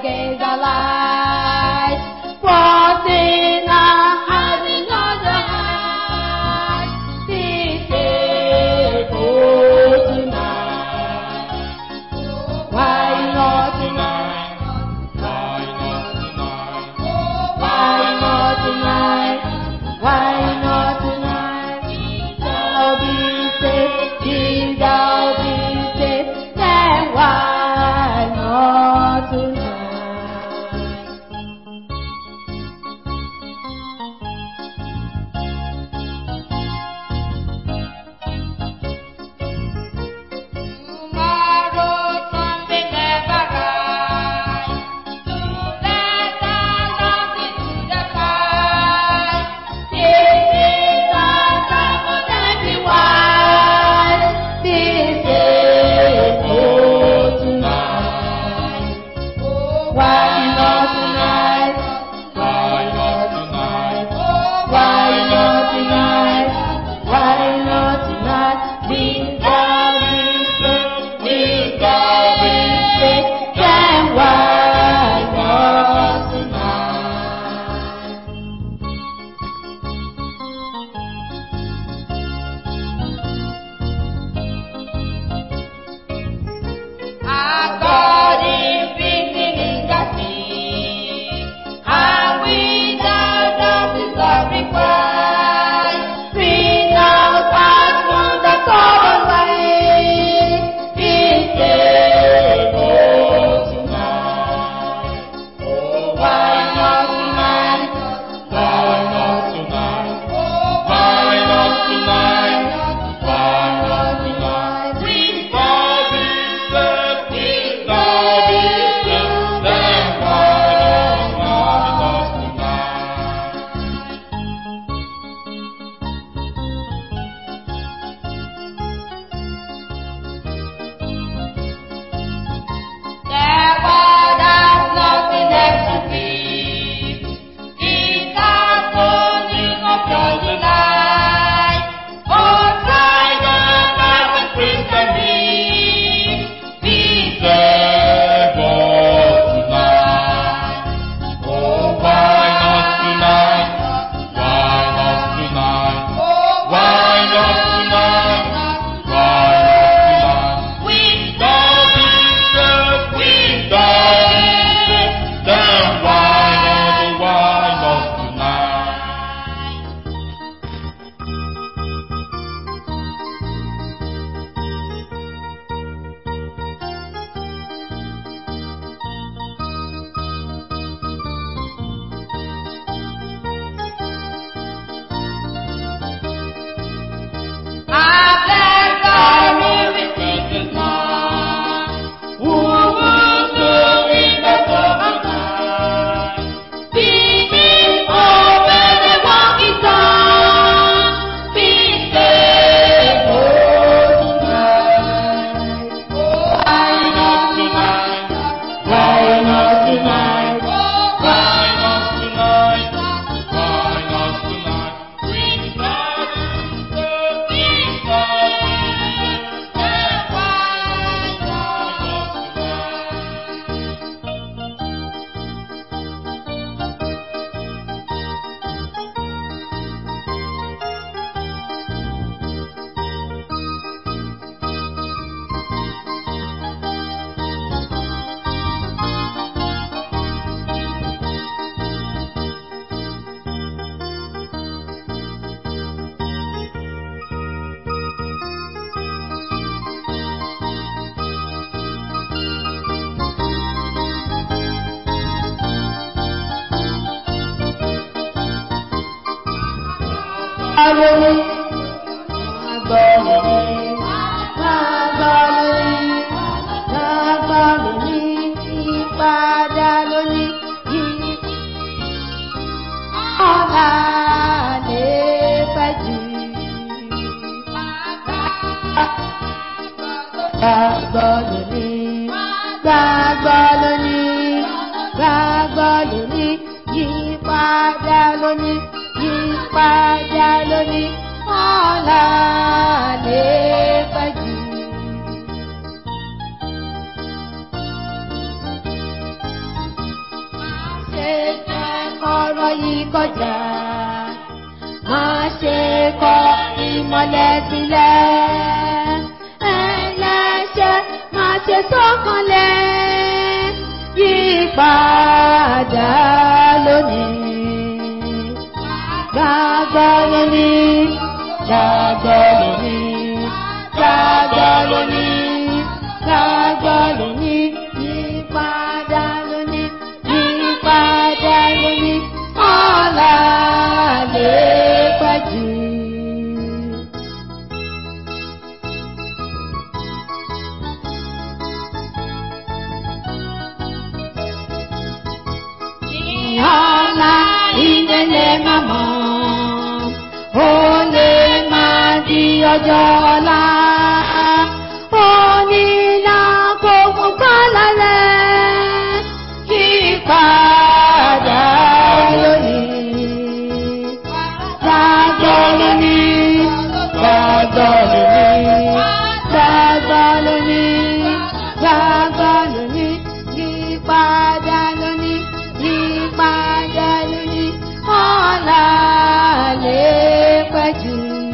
gave the light. What in our having other heart? This is for tonight. Why not tonight? Why not tonight? Why not tonight? Why not tonight? Thou be saved, if thou be saved, then why not tonight? Tomorrow something never rise. Together laughing to the sky. This is the time for everyone. This is for tonight. Why not tonight? Why not tonight? Why not tonight? Why not tonight? We shall be saved, we shall be saved, then why not tonight? Our God is breathing in the sea, and without us is love required. Bring us back to the common light. This is for tonight. Oh, why not tonight? Why not tonight? Why not tonight? Why not tonight? We shall be saved, we shall be saved, then why not tonight? There was nothing left to give. It has falling of your delight. Oh, try the Bible, Christian live. Be saved for tonight. Oh, why not tonight? Why not tonight? Why not tonight? Why not tonight? We Shall be saved, we shall be saved, then why not tonight? I bless God who will sing this song. Who will sing in the song of God? Beating over the walking song. Be saved for tonight. Why not tonight? Why not tonight? Why not tonight? Why not tonight? We shall be saved, we shall be saved, then why not tonight? Gbàgbọ́ lóní, yípadà lóní, yípadà lóní, ọ̀la lè pẹ́ jù. yí kọjá. Má ṣe kọ ìmọ̀lẹ̀ sílẹ̀. Ẹlẹ́ṣẹ̀ má ṣe sọ́kànlẹ̀. Yí padà lónìí. Gbàgbọ́ lónìí. Gbàgbọ́ lónìí. Gbàgbọ́ lónìí. Gbàgbọ́ lónìí. Yí padà lónìí. Yí padà lónìí. Ọ̀la lè pẹ́ jù. Ọ̀la ìdẹ́lẹ̀ máa mọ̀, ó lè máa di ọjọ́ ọ̀la. Onílà kò fún kọ́lá rẹ̀, yí padà lónìí. Gbàgbọ́ lónìí. Gbàgbọ́ lónìí. Gbàgbọ́ lónìí. Gbàgbọ́ lónìí. Yí padà lónìí. Yí padà lónìí. Ọ̀la lè pẹ́ jù.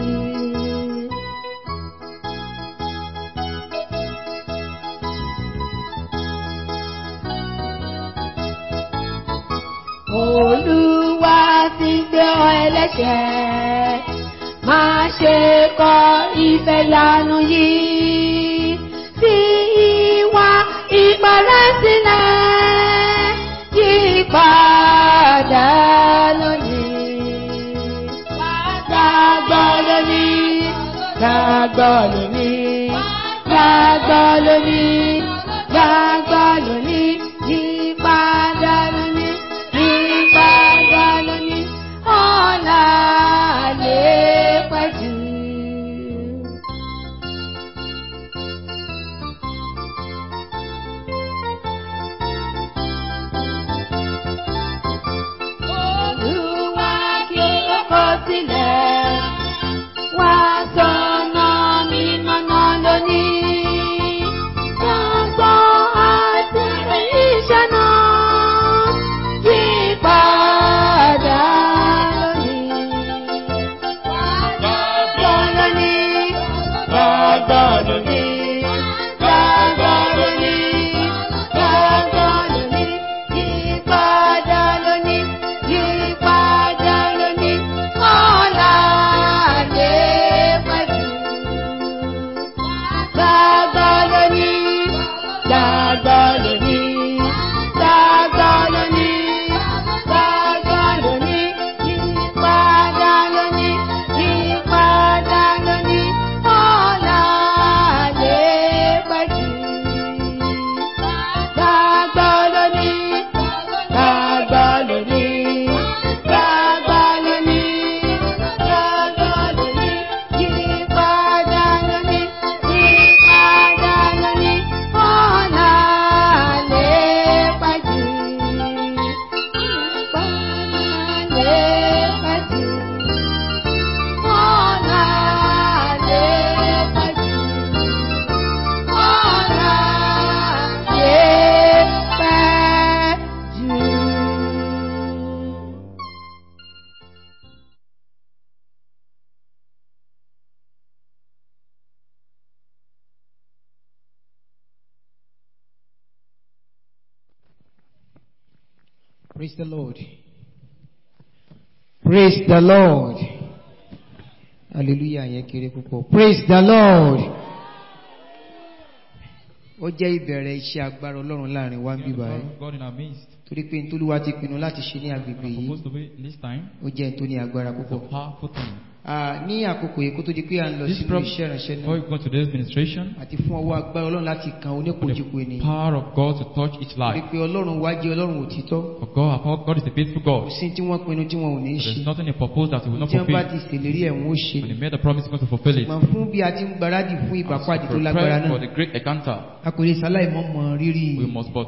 Olúwa ti gbé ọ ẹlẹ́ṣẹ̀, má ṣe kọ̀ ìfẹ́ yanu yìí. Fi ìwà ìparẹ́ sílẹ̀, yí padà lónìí. Gbàgbọ́ lónìí. Gbàgbọ́ lónìí. Gbàgbọ́ lónìí. Gbàgbọ́ lónìí. Yí padà lónìí. Yí padà lónìí. Ọ̀la lè pẹ́ jù. Olúwa kí ó kọ̀ sílẹ̀, wá sọ́nà mímọ́ náà lónìí. Gbàgbọ́ àti ìṣáná, yí padà lónìí. Gbàgbọ́ lónìí. Gbàgbọ́ lónìí. Gbàgbọ́ lónìí. Gbàgbọ́ lónìí. Yí padà lónìí. Yí padà lónìí. Ọ̀la lè pẹ́ jù. Gbàgbọ́ lónìí. Gbàgbọ́ lónìí. Gbàgbọ́ lónìí. Gbàgbọ́ lónìí. Yí padà lónìí. Yí padà lónìí. Ọ̀la lè pẹ́ jù. Gbàgbọ́ lónìí. Gbàgbọ́ lónìí. Gbàgbọ́ lónìí. Gbàgbọ́ lónìí. Yí padà lónìí. Yí padà lónìí. Ọ̀la lè pẹ́ jù. Ọ̀la lè pẹ́ jù. Ọ̀la lè pẹ́ jù. Ọ̀la lè pẹ́ jù. Praise the Lord. Praise the Lord. Hallelujah yẹn kéré púpọ̀. Praise the Lord. Ó jẹ́ ìbẹ̀rẹ̀ iṣẹ́ agbára Ọlọ́run láàrin wa ń bí báyìí. God in our midst. Torí pé Ntolúwa ti pinnu láti ṣe ní agbègbè yìí. Supposed to be this time. Ó jẹ́ n tó ní agbára It's a púpọ̀. powerful thing. Ní àkókò yìí kó tó di pé à ń lọ This sínú problem, iṣẹ́ ìránṣẹ́ before náà we go to this administration, àti fún ọwọ́ agbára Ọlọ́run láti kan for the oníkojúpo ènìyàn. power of God to touch each Torí life. pé Ọlọ́run wá jẹ́ Ọlọ́run òtítọ́. For God is a faithful Kò God. sí tí wọ́n pinnu tí wọn ò ní There is ṣe. nothing He proposed that He will not Tí wọ́n bá fulfill. ti ṣèlérí ẹ̀ wọ́n ó ṣe. When He made a promise, He's going to fulfill it. Ṣùgbọ́n fún bí a ti ń gbaradì fún As we ìpàpàdé tó lágbára prepare for náà, the great encounter, a kò lè ṣaláì mọ́ mọ rírì we must but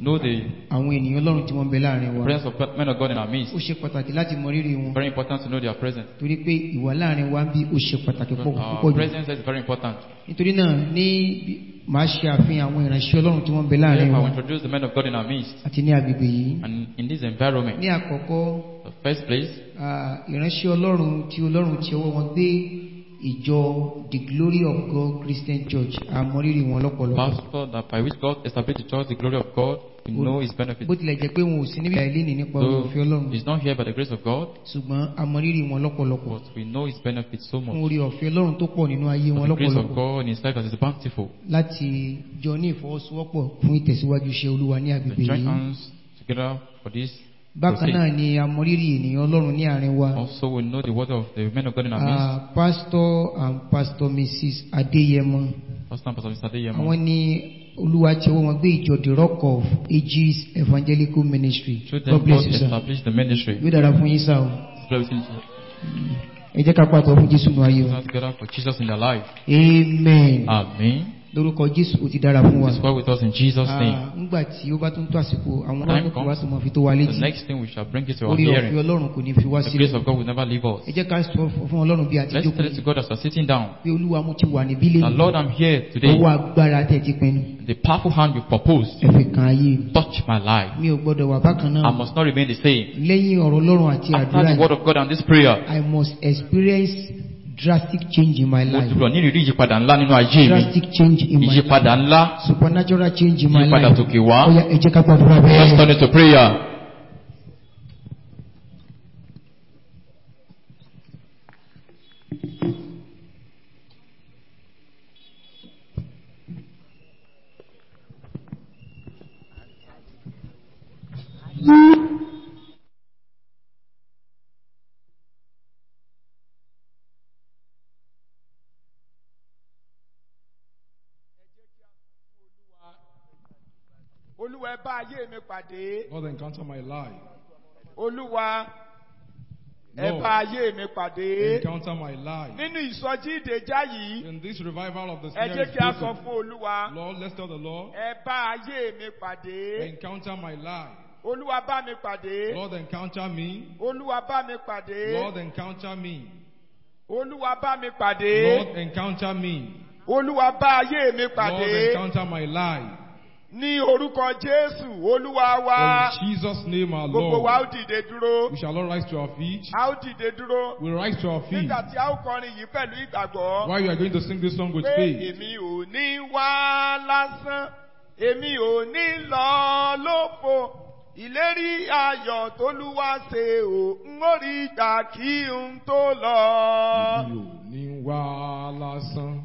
know the àwọn ènìyàn Ọlọ́run tí wọ́n bẹ láàrin wa. presence of men of God in our midst. Ó ṣe pàtàkì láti mọ rírì wọn. Very important to know their presence. Torí pé ìwà láàrin wa ń bí ó ṣe pàtàkì Our púpọ̀ jù. presence is very important. Nítorí náà màá ṣe àfihàn àwọn ìránṣẹ́ Ọlọ́run tí wọ́n bẹ láàrin Therefore, I wa will introduce the men of God in our midst. àti ní agbègbè yìí. And in this environment, Ní àkọ́kọ́, the first place, ìránṣẹ́ Ọlọ́run tí Ọlọ́run ti ọwọ́ wọn gbé ìjọ The Glory of God Christian Church, àmọrírì wọn lọ́pọ̀lọpọ̀. pastor that by which God established the church, the glory of God, we know his benefits. Bó tilẹ̀ jẹ́ pé wọn ò sí níbi àìlè nípa Though òfin Ọlọ́run, he's not here by the grace of God, ṣùgbọ́n àmọrírì wọn lọ́pọ̀lọpọ̀ but we know his benefits so fún much. orí ọ̀fẹ́ Ọlọ́run tó pọ̀ nínú ayé wọn The grace of lọ́pọ̀lọpọ̀ God in his life that is bountiful. láti jọ ní ìfọwọ́sowọ́pọ̀ fún ìtẹ̀síwájú iṣẹ́ Olúwa ní To agbègbè join yìí. hands together for this. Bákan náà ni àmọrírì ènìyàn Ọlọ́run ní àárín wa. Also, we know the word of the men of God in our midst. Pastor and Pastor Mrs. Adeyemo, Pastor and Pastor Mr. Adeyemo. àwọn ní Olúwa tí ọwọ́ wọn gbé ìjọ The Rock of Ages Evangelical Ministry. Through them, God bless God you, sir. established the ministry. Yóò dára fún yín sá o. Glory to Ẹ jẹ́ ká pàtó fún Jésù nù ayé o. God together for Jesus in their life. Amen. Amen. Lórúkọ Jésù ó ti dára fún wa. This is well with us in Jesus' name. Nígbà tí ó bá tún tó àsìkò àwọn Time ọlọ́dún kò wá comes. tó mọ̀ fi tó wa The létí. next thing we shall bring it to our Orí ọ̀fẹ́ hearing. Ọlọ́run kò ní fi wá The grace sílẹ̀. of God will never leave us. Ẹ jẹ́ ká sọ fún Ọlọ́run bí a ti Let's jókòó tell it to God as we're sitting down. pé Olúwa mo ti wà níbí The lẹ́yìn. Lord, I'm here today. Ọwọ́ agbára tẹ̀ ti pinnu. The powerful hand you proposed Ẹ fi kan ayé mi. touch my life. Mi ò gbọ́dọ̀ wà bákan náà. I must not remain the same. Lẹ́yìn ọ̀rọ̀ Ọlọ́run àti After àdúrà the word yìí, of God and this prayer, I must experience drastic change in my mo life. gbọ́dọ̀ ní ìrírí ìyípadà ńlá nínú ayé mi. Drastic change in my life. Ìyípadà ńlá, Supernatural change in my ìyípadà life. tòkè wá. Ó yá, ẹ jẹ́ ká gbàdúrà Let's bẹ́ẹ̀. turn it to prayer. Olúwa ẹ bá ayé mi pàdé. Lord, encounter my life. Olúwa ẹ Lord, bá ayé mi pàdé. encounter my life. Nínú ìsọjí ìdèjà yìí, In this revival of the ẹ Spirit, jẹ́ kí a sọ fún Olúwa. Lord, let's tell the Lord, Ẹ bá ayé mi pàdé. encounter my life. Olúwa bá mi pàdé. Lord, encounter me. Olúwa bá mi pàdé. Lord, encounter me. Olúwa bá mi pàdé. Lord, encounter me. Olúwa bá ayé mi Lord, pàdé. encounter my life. Ní orúkọ Jésù, Olúwa wa. In Jesus' name, our Gbogbo wa ó Lord, dìde dúró. we shall all rise to our feet. A ó dìde dúró. We rise to our feet. Nígbà tí a ó kọrin yìí pẹ̀lú ìgbàgbọ́. While you are going to sing this song with Pé faith, èmi ò ní wá lásán, èmi ò ní lọ lófo. Ìlérí ayọ̀ t'Olúwa ṣe ò ń ó rí gbà kí n tó lọ. mi ò ní wá lásán.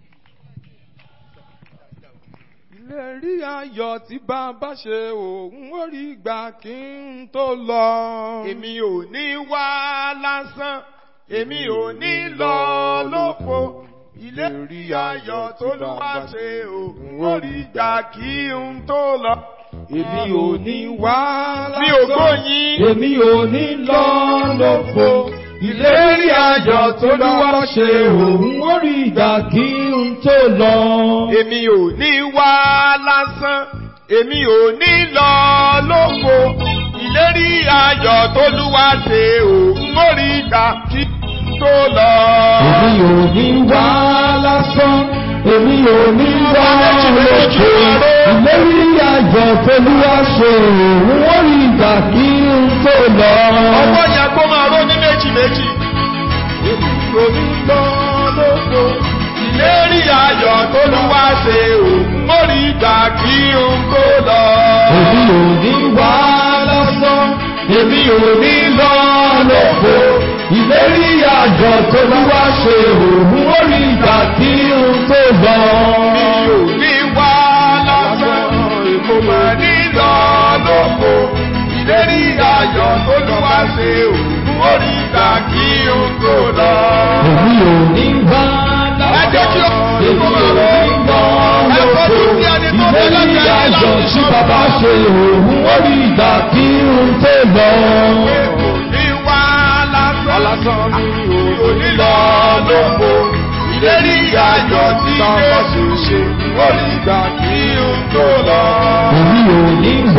Ìlérí ayọ̀ tí bàbá ṣe ò ń ó rí gbà kí n tó lọ. Èmi ò ní wá lásán, èmi ò ní lọ lófo. Ìlérí ayọ̀ t'Olúwa ṣe ò ń ó rí gbà kí n tó lọ. Èmi ò ní wá Mi ò gbóyin. Èmi ò ní lọ lófo. Ìlérí ayọ̀ t'Olúwa ṣe òun ó rí ìgbà kí n tó lọ. Èmi ò ní wá lásán, èmi ò ní lọ lófo. Ìlérí ayọ̀ t'Olúwa ṣe òun ó rí ìgbà kí n tó lọ. Èmi ò ní wá lásán. Èmi ò ní lọ lófo. Ìlérí ayọ̀ t'Olúwa ṣe òun ó rí ìgbà kí n tó lọ. Ọwọ́ yẹn kó máa ró ní méjì méjì. Èmi ò ní lọ lófo. Ìlérí ayọ̀ t'Olúwa ṣe òun ó rí ìgbà kí n tó lọ. Èmi ò ní wá lásán, èmi ò ní lọ lófo. Ìlérí ayọ̀ t'Olúwa ṣe òun ó rí ìgbà kí n tó lọ. Mi ò ní wá lásán, mo máa ní lọ lófo. Ìlérí ayọ̀ t'Olúwa ṣe òun ó rí ìgbà kí n tó lọ. Èmi ò ní wá Ẹ jẹ́ kí ó lásán, èmi ò ní lọ Ẹ lófo. fojú sí ẹni tó fẹ́ Ìlérí lọ́jọ́ ayọ̀ ìlànà tí bàbá ṣe òun ó rí ìgbà kí n tó lọ. Kò ní wá lásán, mi ò ní lọ lófo. Ìlérí ayọ̀ tí Jésù ṣe ó rí ìgbà kí n tó lọ. Èmi ò ní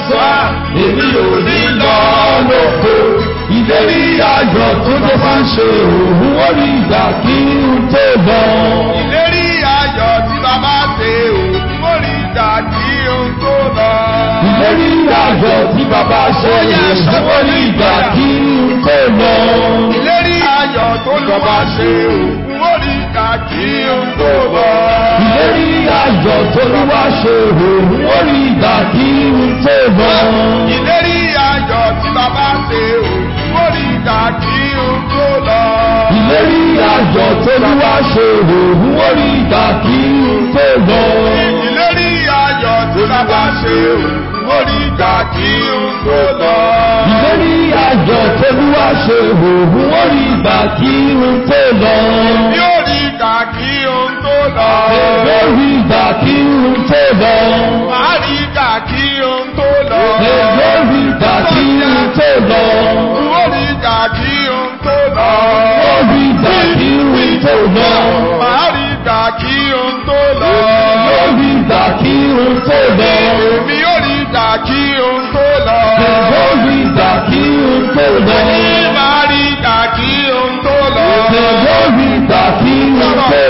lásán, èmi ò ní lọ lóko. Ìlérí ayọ̀ tó tó bá ń ṣe òun ó rí ìgbà kí n tó lọ. Ìlérí ayọ̀ tí bàbá ṣe òun ó rí ìgbà kí n tó lọ. Ìlérí ayọ̀ tí bàbá ṣe òun ó rí ìgbà kí n tó lọ. Ìlérí ayọ̀ tó lọ́ba ṣe òun ó rí ìgbà kí n tó lọ. Ìlérí ayọ̀ tó lọ́ba ṣe òun ó rí ìgbà kí n tó lọ. Ìlérí ayọ̀ tí bàbá ṣe òun ó rí ìgbà kí n tó lọ. Ìlérí ayọ̀ tó lọ́ba ṣe òun ó rí ìgbà kí n tó lọ. Ìlérí ayọ̀ tí bàbá ṣe òun ó rí ìgbà kí n tó lọ. Ìlérí ayọ̀ tó lọ́ba ṣe òun ó rí ìgbà kí n tó lọ. Yóò rí ìgbà kí n tó lọ. Yóò rí ìgbà kí n tó lọ. Màá rí ìgbà kí n tó lọ. Yóò rí ìgbà kí n tó lọ. Yóò rí ìgbà kí n tó lọ. Yóò rí ìgbà kí n tó lọ. Màá rí ìgbà kí n tó lọ. Yóò rí ìgbà kí n tó lọ. Èmi yóò rí ìgbà kí n tó lọ. Yóò rí ìgbà kí n tó lọ. Màá rí ìgbà kí n tó lọ. Yóò rí ìgbà kí n tó lọ.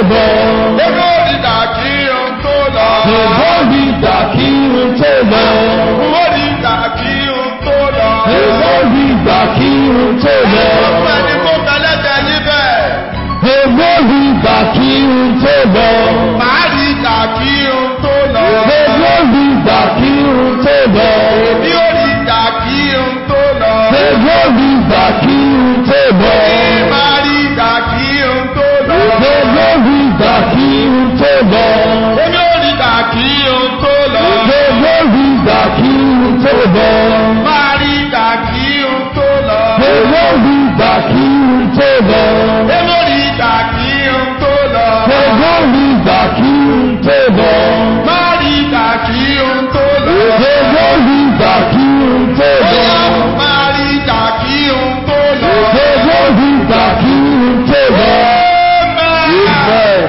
Yóò rí ìgbà kí n tó lọ. Yóò rí ìgbà kí n tó lọ. Yóò rí ìgbà kí n tó lọ. Yóò rí ìgbà kí n tó lọ. Ọ̀pọ̀ ẹni tó tẹ́lẹ̀tẹ̀ yín bẹ́ẹ̀. Yóò rí ìgbà kí n tó lọ. Màá rí ìgbà kí n tó lọ. Yóò rí ìgbà kí n tó lọ. Èmi yóò rí ìgbà kí n tó lọ. Yóò rí ìgbà kí n tó lọ. Màá rí ìgbà kí n tó lọ. Yóò rí ìgbà kí n tó lọ. Èmi yóò rí ìgbà kí n tó lọ. Yóò rí ìgbà kí n tó lọ. Màá rí ìgbà kí n tó lọ. Yóò rí ìgbà kí n tó lọ. Èmi yóò rí ìgbà kí n tó lọ. Yóò rí ìgbà kí n tó lọ. Màá rí ìgbà kí n tó lọ. Yóò rí ìgbà kí n tó lọ. Màá rí ìgbà kí n tó lọ. Yóò rí ìgbà kí n tó lọ. Amen.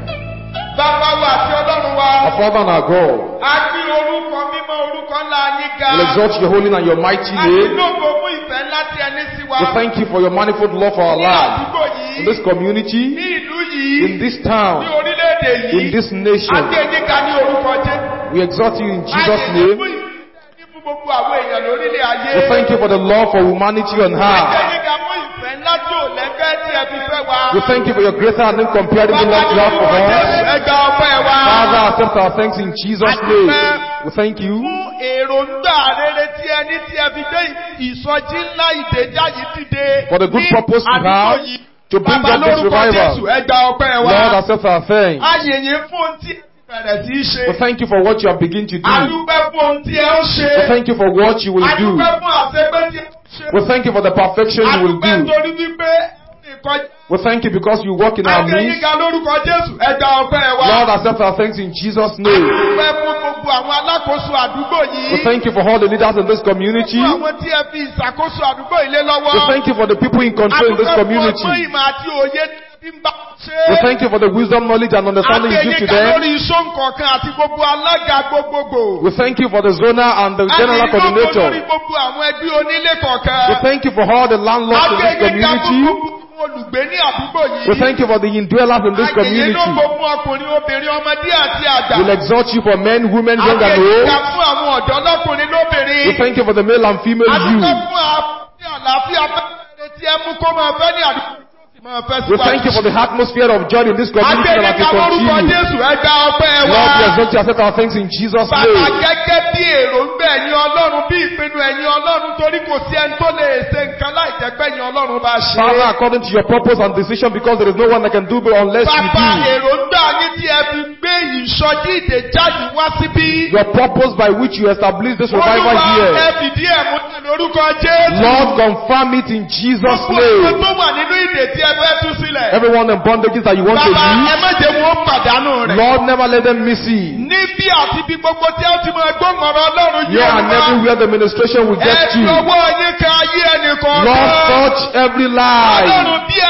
Bàbá wa àti Ọlọ́run wa. Our Father and our God, A gbé orúkọ mímọ́ orúkọ ńlá yín ga. we'll exalt your holy and your mighty A ti name. lógo fún ìfẹ́ ńlá tí ẹ ní sí wa. We thank you for your manifold love for our Ní lives. àdúgbò In yìí, this community, ní ìlú yìí, in this ní town, orílẹ̀-èdè yìí, in this a nation, gbé yín ga ní orúkọ Jésù. we exalt you in Jesus' A yìn yín name. fún ìfẹ́ ní fún gbogbo àwọn èèyàn lórílẹ̀ ayé. We thank you for the love for humanity on A gbé earth. yín ga fún ìfẹ́ ńlá tí ò lẹ́gbẹ́ tí ẹ fi fẹ́ wa. We thank you for your greater and incomparable Bàbá love ní you have for orúkọ Jésù, us. ẹ gba ọpẹ́ wa. Father, accept our thanks in Jesus' name. We thank you Fún èròǹgbà rere tí ẹ ní tí ẹ fi gbé ìsọjí ńlá ìdèjà yìí dìde. for the good ní purpose you àdúgbò have yìí. to bring Bàbá up this lórúkọ Jésù, revival. ẹ gba ọpẹ́ wa. Lord, accept our thanks. A yìn yín fún ohun tí ẹ bẹ̀rẹ̀ sí í ṣe. We thank you for what you have begun to A do. dúpẹ́ fún ohun tí ẹ ń ṣe. We thank you for what you will A do. dúpẹ́ fún àṣegbé tí ẹ ń ṣe. We thank you for the perfection A you will dúpẹ́ do. torí wípé nìkan. We thank you because you work in A our gbé yín midst. ga lórúkọ Jésù, ẹ gba ọpẹ́ wa. Lord, accept our thanks in Jesus' A name. dúpẹ́ fún gbogbo àwọn alákòóso àdúgbò yìí. We thank you for all the leaders in this community. Fún àwọn tí ẹ fi ìṣàkóso àdúgbò ilé lọ́wọ́. We thank you for the people in control in this Ọgbọ́n community. ìmọ̀ àti òye tí ń bá ṣe. We thank you for the wisdom, knowledge, and understanding you give to Agbẹ̀yìnká them. lórí iṣó nǹkan àti gbogbo alága gbogbogbò. We thank you for the zonal and the general Agbẹ̀yìnká lórí coordinator. gbogbo àwọn ẹgbẹ́ onílé We kọ̀ọ̀kan. thank you for all the landlords in this Agbẹ̀yìnká community. gbogbo olùgbé ní àdúgbò yìí. We thank you for the indwellers in this Agbẹ̀yìnká community. gbogbo ọkùnrin, obìnrin, ọmọdé àti àgbà. We'll exalt you for men, women, young and Agbẹ̀yìnká old. fún àwọn ọ̀dọ́ lọ́kùnrin lóbìnrin. We thank you for the male and female Adúgbò youth. fún àlàáfíà fẹ́rẹ̀ tí ẹ mú kó máa fẹ́ ní àdúgbò. Máa fẹ́ We thank you for the atmosphere of joy in this community and as we Agbẹ̀yìnká lórúkọ continue. Jésù, ẹ gba ọpẹ́ wa. Lord, we exalt you, accept our thanks in Jesus' Bàbá name. gẹ́gẹ́ bí èròǹgbà ẹ̀yin Ọlọ́run, bí ìpinnu ẹ̀yin Ọlọ́run, torí kò sí ẹni tó lè ṣe nǹkan láì jẹ́ pé ẹ̀yin Ọlọ́run bá ṣe. Father, according to your purpose and decision, because there is no one that can do it unless you Bàbá do. èròǹgbà yín tí ẹ fi gbé ìsọjí ìdèjáde wá síbí. Your purpose by which you establish this revival Olúwa ẹ here. fìdí ẹ̀ múlẹ̀ lórúkọ Jésù. Lord, confirm it in Jesus' Gbogbo àwọn name. tó wà nínú ìdè tí ẹ fẹ́ tú sílẹ̀. Everyone in bondages that you want to Bàbá ẹ use, má jẹ́ wọn pàdánù rẹ̀. Lord, never let them miss it. Níbí àti bí gbogbo tí ó ti máa gbóhùn ọ̀rọ̀ Ọlọ́run Here yóò and wá. everywhere the ministration will Ẹ get fi you. ọwọ́ yín kan ayé ẹnìkan. Lord, touch every life. Ọlọ́run bí ẹ ti máa ń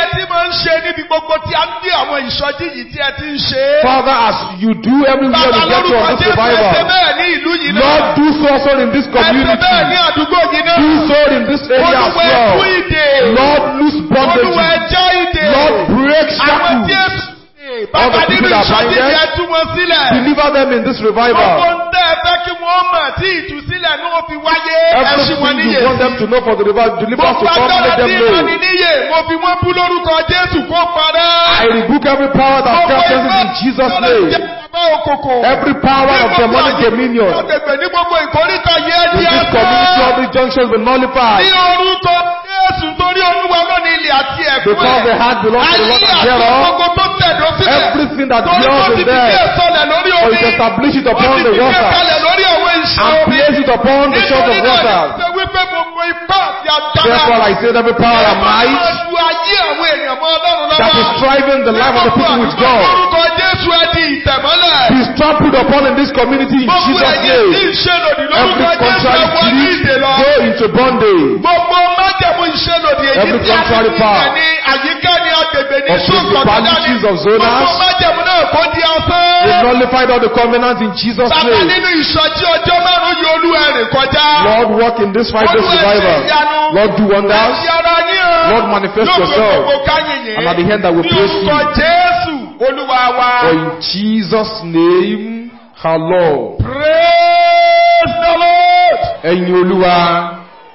ń ṣe níbi gbogbo tí a ń dé àwọn ìsọjí yìí tí ẹ ti ń ṣe. Father, as you do everywhere Bàbá we get to lórúkọ on this Jésù ẹ ṣe revival, bẹ́ẹ̀ ní ìlú yìí náà. Lord, do so also in this Ẹ ṣe bẹ́ẹ̀ ní community. àdúgbò yìí náà. Do so in this area as Olúwa ẹ tú well. ìdè. Lord, loose Olúwa ẹ bondages. já ìdè. Lord, break Àwọn shackles. tí Èṣù All bàbá the nínú people that ìsọjí bind them, yẹn tú wọn sílẹ̀. Deliver them in this Gbogbo revival. ń tẹ́ ẹ fẹ́ kí wọ́n mọ̀ tí ìtúsílẹ̀ náà fi wáyé ẹṣin wọn Everything níyè you want them sí. to know for the revival, deliverance to Gbogbo come, agbára let tí them ìrọ̀lì know. níyè mo fi wọ́n bú lórúkọ Jésù kó parẹ́. I rebuke every power that Gbogbo cast ìfẹ́ in Jesus' tó lè jẹ́ name. bàbá òkòkò. Every power of demonic dominion Agbègbè ní gbogbo ìkórìtà yẹn in di this community, all these junctions will Ní nullify. orúkọ Jésù torí Olúwa lónìí ilẹ̀ àti ẹ̀kún Because the heart belongs to the Lord and thereof, gbogbo tó tẹ̀dó sílẹ̀. everything that Torí dwells wọ́n ti in fi there, díẹ̀ sọlẹ̀ lórí or omi. it establish it upon Wọ́n ti the fi díẹ̀ water, kalẹ̀ lórí àwọn iṣẹ́ and omi. place it upon the shores of Nítorí náà waters. ṣe wípé gbogbo ipá àti agbára. Therefore I say that every power and might Ju ayé àwọn èèyàn mọ́ Ọlọ́run that is lọ́wọ́. striving the life of the people with God, Lórúkọ Jésù ẹ di ìtẹ̀mọ́lẹ̀. be trampled upon in this community in Gbogbo Jesus' ẹ̀yin tí name. ń ṣe lòdì Every lórúkọ Jésù contrary ẹ wọ ní ìdè spirit lọ. go into bondage. Gbogbo májẹ̀mú iṣẹ́ lòdì èyí Every tí a ti contrary ní power ìgbà ní àyíká ní agbègbè ní of ṣùgbọ́n principalities of zonas, gbogbo májẹ̀mú náà kó di we asán. nullified all the covenants in Jesus' Bàbá name. nínú ìsọjí ọjọ́ márùn-ún yìí Olúwa rìn kọjá. Lord, work in this 5 days revival. Lord, do wonders. Ẹ̀sìn ara yín hàn. Lord, manifest Lópin yourself. gbogbo káyìnyín. And at the end I will Ní praise you. orúkọ Jésù Olúwa wa. For in Jesus' name, our Lord. Praise the Lord. Ẹ̀yin Olúwa.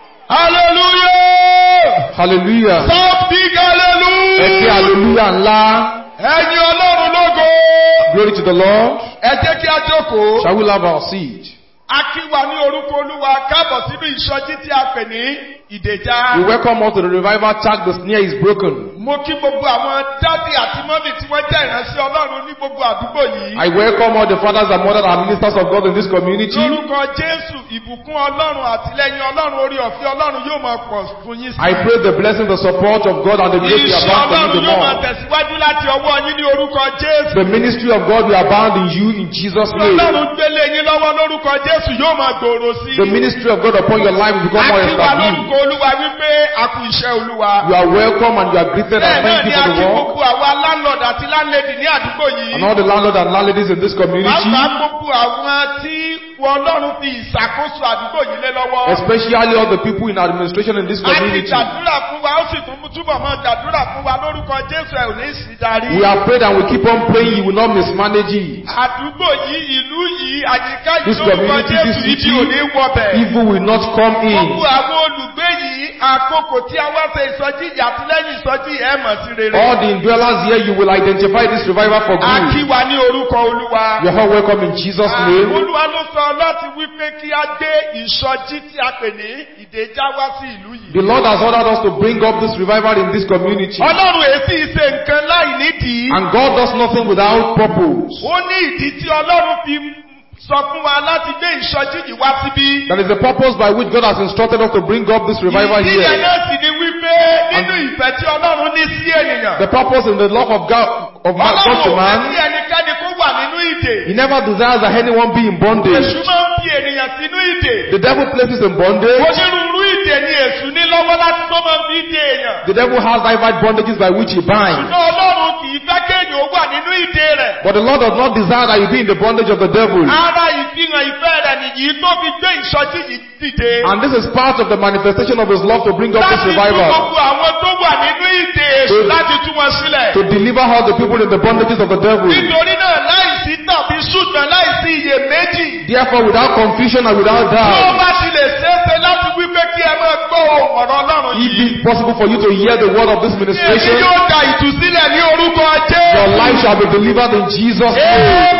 Hallelujah. Hallelujah. Shout big Ẹ ké hallelujah. hallelujah ńlá. Ẹ̀yin Ọlọ́run lógo. Glory to the Lord. Ẹ jẹ́ kí a jókòó. Shall we have our seat? A kí wa ní orúkọ Olúwa káàbọ̀ sínú ìsọjí tí a pè ní ìdèjà. We welcome us to the revival tag. The snare is broken. Mo kí gbogbo àwọn dádì àti mọ́mì tí wọ́n jẹ́ ìránṣẹ́ Ọlọ́run ní gbogbo àdúgbò yìí. I welcome all the fathers and mothers and ministers of God in this community. Lórúkọ Jésù, ìbùkún Ọlọ́run àtìlẹ́yìn Ọlọ́run orí ọ̀fẹ́ Ọlọ́run yóò máa pọ̀ fún yín sí. I pray the blessing, the support of God and the grace will Iṣẹ́ abound for you Ọlọ́run the yóò máa more. tẹ̀síwájú láti ọwọ́ yín ní orúkọ Jésù. The ministry of God will abound in you in Jesus' name. Ọlọ́run gbélé yín lọ́wọ́ lórúkọ Jésù yóò máa gbòòrò sí. The ministry of God upon your life will become more Akíwa established. lórúkọ Olúwa wípé a kú iṣẹ́ Olúwa. You are welcome and you are greeted Bẹ́ẹ̀ and náà thank ni you a for kí the work. gbogbo àwa landlord àti landlady ní àdúgbò yìí. And all the landlords and landladies in this community, Pàápàá gbogbo àwọn tí Ọlọ́run fi ìṣàkóso àdúgbò yìí lé lọ́wọ́. especially all the people in administration in this A ti community. gbàdúrà fún wa, ó sì tún túbọ̀ máa gbàdúrà fún wa lórúkọ Jésù ẹ̀ ò ní sí darí. We have prayed and we keep on praying. You will not mismanage it. Àdúgbò yìí, ìlú yìí, àyíká yìí This lórúkọ community, Jésù this ibi city, ò ní wọbẹ̀. evil will not come in. Gbogbo àwọn olùgbé yìí, àkókò tí a wá ṣe ìsọjí yìí àti lẹ́yìn ìsọjí yìí ẹ̀ mọ̀ sí rere. All the indwellers here, you will identify this revival for A kí good. wa ní orúkọ Olúwa. You are all welcome in Jesus' name. Olúwa ló sọ láti wí pé kí a gbé ìsọjí tí a pè ní ìdèjà wá sí ìlú yìí. The Lord has ordered us to bring up this revival in this community. Ọlọ́run èsì ṣe nǹkan láì nídìí. And God does nothing without purpose. Ó ní ìdí tí Ọlọ́run fi sọ fún wa láti gbé ìsọjí yìí wá síbí. That is the purpose by which God has instructed us to bring up this revival Ìdí yẹn here. náà sì ni wípé nínú ìfẹ́ tí Ọlọ́run ní sí ènìyàn. The purpose in the love of God to Ọlọ́run ò fẹ́ man. kí ẹnikẹ́ni kó wà nínú ìdè. He never desires that anyone be in bondage. Èṣù máa ń fi ènìyàn sínú ìdè. The devil places in bondage. Onírúurú ìdè ni èṣù ní lọ́wọ́ láti tó máa fi dè èèyàn. The devil has diverse bondages by which he binds. Ṣùgbọ́n Ọlọ́run kì í fẹ́ kéèyàn ó wà nínú ìdè rẹ̀. But the Lord does not desire that you be in the bondage of the devil. Ara ìfihàn ìfẹ́ rẹ̀ nìyí tó fi gbé ìsọjí yìí dìde. And this is part of the manifestation of his love to bring up this Láti tú revival. gbogbo àwọn tó wà nínú ìdè èṣù láti tú wọn sílẹ̀. To deliver all the people in the bondages of the devil. Nítorí náà láìsí tàbí ṣùgbọ́n láìsí iyèméjì. Therefore, without confusion and without Tí ó doubt, bá ti lè ṣeéṣe láti wí pé kí ẹ máa gbọ́ ohùn ọ̀rọ̀ Ọlọ́run if yìí. it is possible for you to hear the word of this Èmi ministration, yóò da ìtúsílẹ̀ ní orúkọ your Jésù. life shall be delivered in Jesus' name.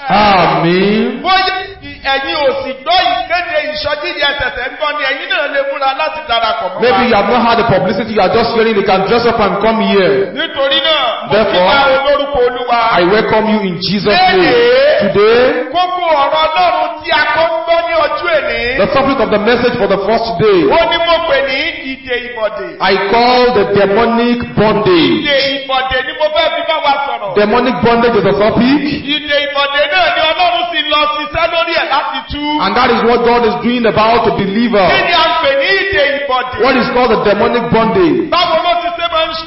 Amen. Bóyá ẹ̀yin ò sì gbọ́ ìkéde ìsọjí yẹn tẹ̀tẹ̀ ń gbọ́ ni ẹ̀yin náà lè múra láti darapọ̀ mọ́ wa. Maybe you have not had the publicity, you are just hearing, you can dress up and come here. Nítorí náà, mo kí Therefore, wa olórúkọ Olúwa. I welcome you in Jesus' name. Today, Kókó ọ̀rọ̀ Ọlọ́run tí a kọ́ ń gbọ́ ní ọjọ́ èní. the topic of the message for the first day, Ó ní mo pè ní ìdè ìbọ̀dè. I call the demonic bondage. Ìdè ìbọ̀dè ni mo fẹ́ fi bá wa sọ̀rọ̀. Demonic bondage is a topic, Ìdè ìbọ̀dè náà ni Ọlọ́run sì lọ ṣiṣẹ́ lórí ẹ̀ láti tú. and that is what God is doing about to deliver. Kí ni a ń pè ní ìdè ìbọ̀dè? What is called the demonic bondage. Báwo ló ti ṣe máa ń ṣiṣẹ́?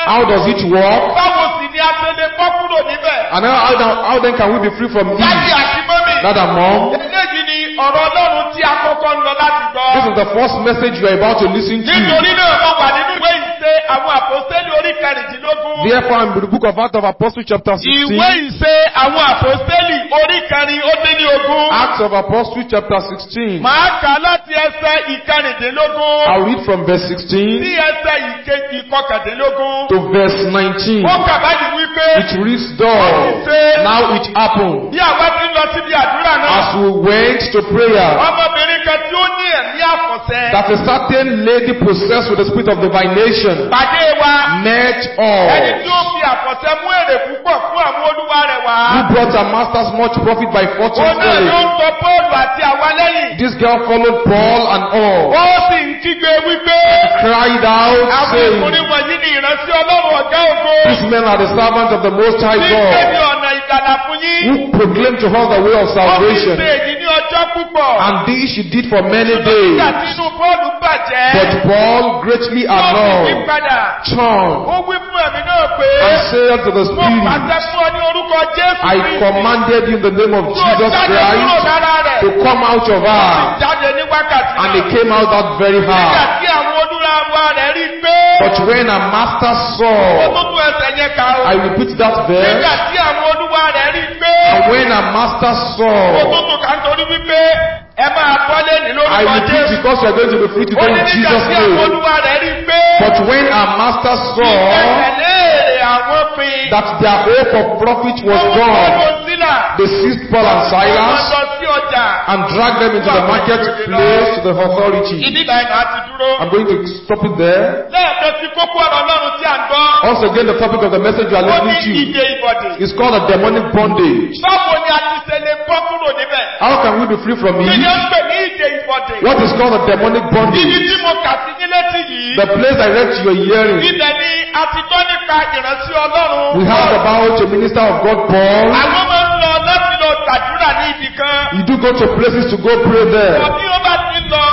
How does it work? Báwo sì ni a ṣe lè bọ́ kúrò níbẹ̀? And how then can we be free from Dájú it? àti mọ́mì. That among. Eléyìí ni ọ̀rọ̀ Ọlọ́run tí a kọ́kọ́ ń lọ láti gbọ́. This is the first message you are about to listen to. Nítorí náà wọ́n wà nínú ìwé ìṣe àwọn àpòstélì orí kẹrìndínlógún. Therefore, in the book of Acts of Apostles chapter 16. Ìwé ìṣe àwọn àpòstélì orí kẹrìndínlógún. Acts of Apostles chapter 16. Màá kà láti ẹsẹ̀ ìkẹrìndínlógún. I'll read from verse 16 Sí ẹsẹ̀ ìkọkàndínlógún. to verse 19. Ó kà báyìí wípé. It reads thus, now it happened, Bí àwa ti ń lọ síbi àdúrà náà. as we went to prayer, Ọmọbìnrin kan tí ó ní ẹ̀mí àfọ̀ṣẹ. that a certain lady possessed with the spirit of divination Pàdé wa. met Ẹni us, tí ó fi àfọ̀ṣẹ mú èrè púpọ̀ fún àwọn olúwa rẹ̀ wá. who brought her masters much profit by fortune Òun náà ló ń telling. sọ Pọ́ọ̀lù àti àwa lẹ́yìn. This girl followed Paul and all, Ó sì ń kígbe wípé. cried out, Àwọn saying, ìkùnrin wọ̀nyí ni ìránṣẹ́ Ọlọ́run ọ̀gá ògo. these men are the servants of the Most High Tí ń kéde God, ọ̀nà ìgbàlà fún yín. who proclaim to her the way of Ó fi salvation. ṣe èyí ní ọjọ́ púpọ̀. And this she did for many Nígbà days. tí inú Pọ́ọ̀lù bàjẹ́. But Paul, greatly Ó sì yí annoyed, padà. turned Ó wí fún ẹ̀mí náà pé. and said to the Mo Spirit, pàṣẹ fún ọ ní orúkọ Jésù I Kristi. commanded you in the name of Tí ó Jesus jáde kúrò Christ lára rẹ̀. to come out of her. Jáde ní wákàtí And náà. it came out that very Nígbà hour. tí àwọn olúwa rẹ̀ rí i pé. But when her master Ó saw, tó tún ẹsẹ̀ yẹn kà ó. I repeat that Nígbà verse, tí àwọn olúwa rẹ̀ rí i pé. and when her master Ó tó saw, tún kà ń torí wípé ẹ máa bọ́lé ní I lórúkọ repeat Jésù. because you are going to be free Ó today ní in nígbà Jesus' tí àwọn name. olúwa rẹ̀ rí i pé. But when her master saw Ìgbẹ́kẹ̀lé èrè àwọn pin. that their hope of profit was Ó gone, kó sílà. they seized Paul and Wọ́n Silas lọ sí ọjà. and dragged them into the marketplace to the authority. Ìdí ìbáyìí máa ti dúró. I'm going to stop it there. Lẹ́ẹ̀kan sí kókó ọ̀rọ̀ Ọlọ́run tí à ń gbọ́. Once again, the topic of the message you are Ó ní listening ìdè ìbọ̀dè. to is called a demonic bondage. Báwo ni a ti ṣe lè bọ́ kúrò níbẹ̀? How can we be free from Kí ni ó it? ń pè ní ìdè ìbọ̀dè? What is called a demonic Ibi bondage? tí mo kà sí ní létí yìí. The place I read to your hearing. Ibẹ̀ ni a ti tọ́ nípa ìránṣẹ́ Ọlọ́run. We heard about a minister of God, Paul. Àwọn máa ń lọ láti lọ gbàdúrà ní ibì kan. You do go to places to go pray there. Ọ̀bí ó bá ti lọ.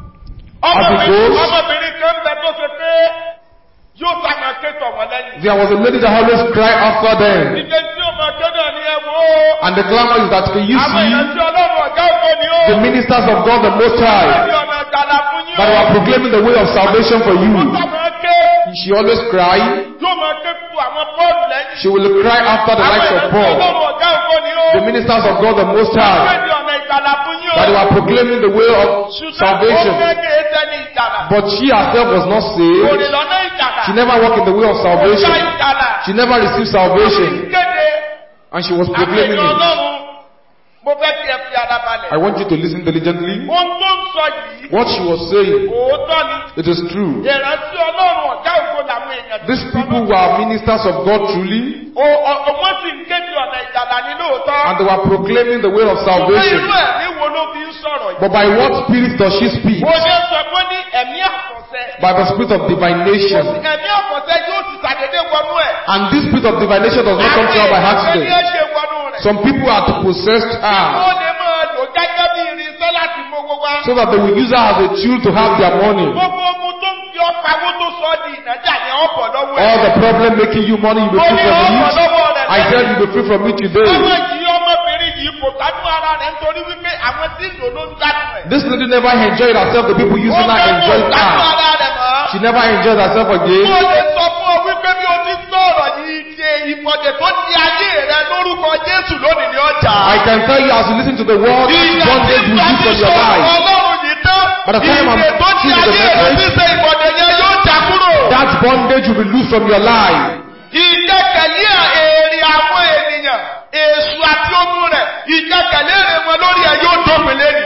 As it goes. Ọmọbìnrin kan bẹ tó ṣe pé yóò sàmà kétọ̀ wọn lẹ́yìn. There was a lady that always cried after them. Ìdè tí ó máa kéde ní ẹ̀wọ̀. And the clamor is that, can you Àwọn see ìránṣẹ́ Ọlọ́run ọ̀gá ògo ni ó. the ministers of God the Most High Ẹbí ọ̀nà ìgbàlà fún yín that ó. were proclaiming the way of salvation for Ó you? sàmà ké. She always cried. Yóò máa ké fún àwọn Pọ́ọ̀lù lẹ́yìn. She will cry after the likes of Paul, ọ̀gá ògo ni ó. the ministers of God the Most High, Ẹbí ọ̀nà ìgbàlà fún yín ó. that they were proclaiming the way of Ṣùgbọ́n ó salvation. fẹ́ kí ẹsẹ̀ ní ìjàlá. But she herself was not Kò saved. lè lọ́nà ìjàlá. She never walked in the way of Ó salvation. ṣá ìjàlá. She never received Ó sì ń salvation. kéde. And she was Àwọn proclaiming èèyàn it. Ọlọ́run. Mo fẹ́ kí ẹ fi ara balẹ̀. I want you to listen diligently. Ohun tó ń sọ yìí. What she was saying, Òótọ́ ni. it is true. Ìránṣẹ́ Ọlọ́run ọ̀gá ògo làwọn èèyàn. These people were ministers of God truly, Wọ́n sì ń kéde ọ̀nà ìjàlá ní lóòótọ́. and they were proclaiming the way of Ṣùgbọ́n salvation. irú ẹ̀mí wo ló fi ń sọ̀rọ̀ yìí? But by what spirit does she speak? Mo ní sọ pé ní ẹ̀mí àkọsẹ́. By the spirit of divination. Ẹ̀mí àkọsẹ́ yóò ti ṣàdédé wọnú ẹ̀. And this spirit of divination does not come to her by Ẹni accident. ẹ ṣe wọnú rẹ̀. Some people are possessed Ó her lè máa lò gẹ́gẹ́ bí irinṣẹ́ láti mówó wá. so that they will use her as a tool to have their money. Gbogbo ogun tó ń fi ọ̀pá owó tó sọ di ìnájà ni ọ̀pọ̀ lọ́wọ́ ẹ̀. All the problem making you money, you will be free from it. I said you will be free from it today. Ọmọ yìí ọmọbìnrin yìí kò gbádùn ara rẹ̀ nítorí wípé àwọn tí ń lò ló ń gbádùn ẹ̀. This lady never enjoyed herself. The people using her enjoyed gbádùn her. ara rẹ̀ mọ́. She never enjoyed herself Mo again. lè sọ fún ọ wípé bí o ti sọ̀rọ̀ yìí ṣe ìfọ̀dẹ̀ tó di ayé rẹ lórúkọ Jésù lónìí ní ọjà. I can tell you as you listen to the word, bondage will leave from your life. Ọlọ́run yìí tán. By the time I'm Ìdè tó di teaching the ayé rẹ message, ṣíṣe ìfọ̀dẹ̀ yẹn yóò já kúrò. that bondage will be loose from your life. Ìjẹ́kẹ̀lé èrè àwọn ènìyàn, èṣù àti ogun rẹ̀, ìjẹ́kẹ̀lé èrè wọn lórí ẹ̀ yóò dópin lẹ́nu.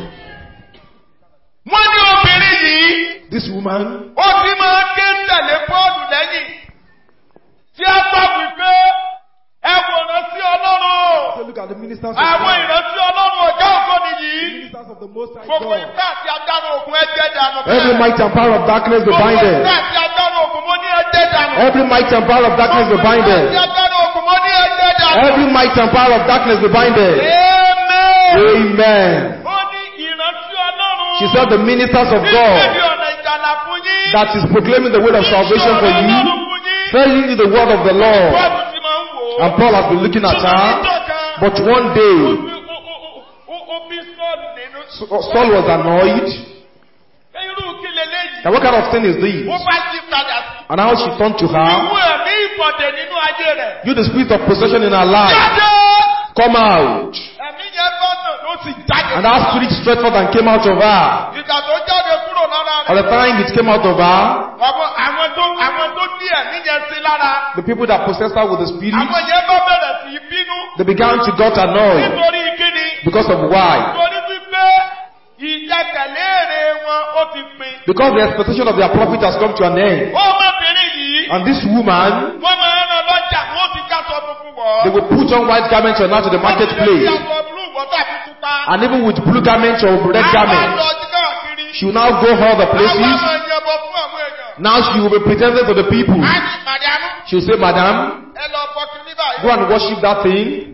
Wọ́n ní obìnrin yìí, This woman, ó ti máa ké tẹ̀lé Pọ́ọ̀lù lẹ́yìn. Tí a bá wí pé ẹ wòran sí Ọlọ́run. look at the ministers of Àwọn God, ìrántí Ọlọ́run ọ̀gá ògo nìyí. ministers of the Most High Gbogbo God. ìgbà àti agbára ògùn ẹgbẹ́ dànù. Every might and power of darkness be Gbogbo binded. ìgbà àti agbára ògùn mo ní ẹgbẹ́ dànù. Every might and power of darkness be binded. Every might and power of darkness be binded. Amen. Amen. Ó ní ìrántí Ọlọ́run. She said the ministers of Níbi God ọ̀nà ìgbàlà fún yín. that is proclaiming the word of salvation for you, fell into the word of the Lord. Bọ́ọ̀lù ti máa ń wò ó. And Paul has been looking at her. But one day, Ó bí Sọ́ọ̀lù nínú. Saul was annoyed. Irú kí leléyìí? And what kind of thing is this? Ó bá jí padà sí. And how she turned to her. Ìwú ẹ̀mí ìbọ̀dẹ̀ nínú ayé rẹ̀. You, the spirit of possession in her life, Jáde! come out. Ẹ̀mí yẹn bọ́nà ló sì jáde. And that spirit stretched forth and came out of her. Ìgbà tó jáde kúrò lára At the rẹ̀. time it came out of her, Àwọn tó ní ẹ̀mí yẹn sí lára. the people that possessed her with the spirit, Àwọn yẹn bá bẹ̀rẹ̀ sí í bínú. they began to get annoyed. Nítorí kíni? Because of why? Nítorí wípé ìjẹkẹ̀lé èrè wọn ó ti pin. Because the expectation of their prophet has come to an end. Ọmọbìnrin yìí. And this woman, Wọ́n máa ń rán lọ́jà wọ́n ti já sọ funfun wọ̀. they will put on white garments on her to the marketplace. Wọ́n ti lè fi aṣọ blue wọ̀ tàbí pupa. And even with blue garments or red Àwọn garments, àlọ́ ọjọ́ káàkiri. she will now go all the Àwọn places. ọmọ ìyẹ̀bọ̀ fún àwọn èèyàn. Now she will be pretending to the people. A ní màdàmú. She will say, Madam, Ẹ lọ bọ́kì ní báyìí. go and worship that thing.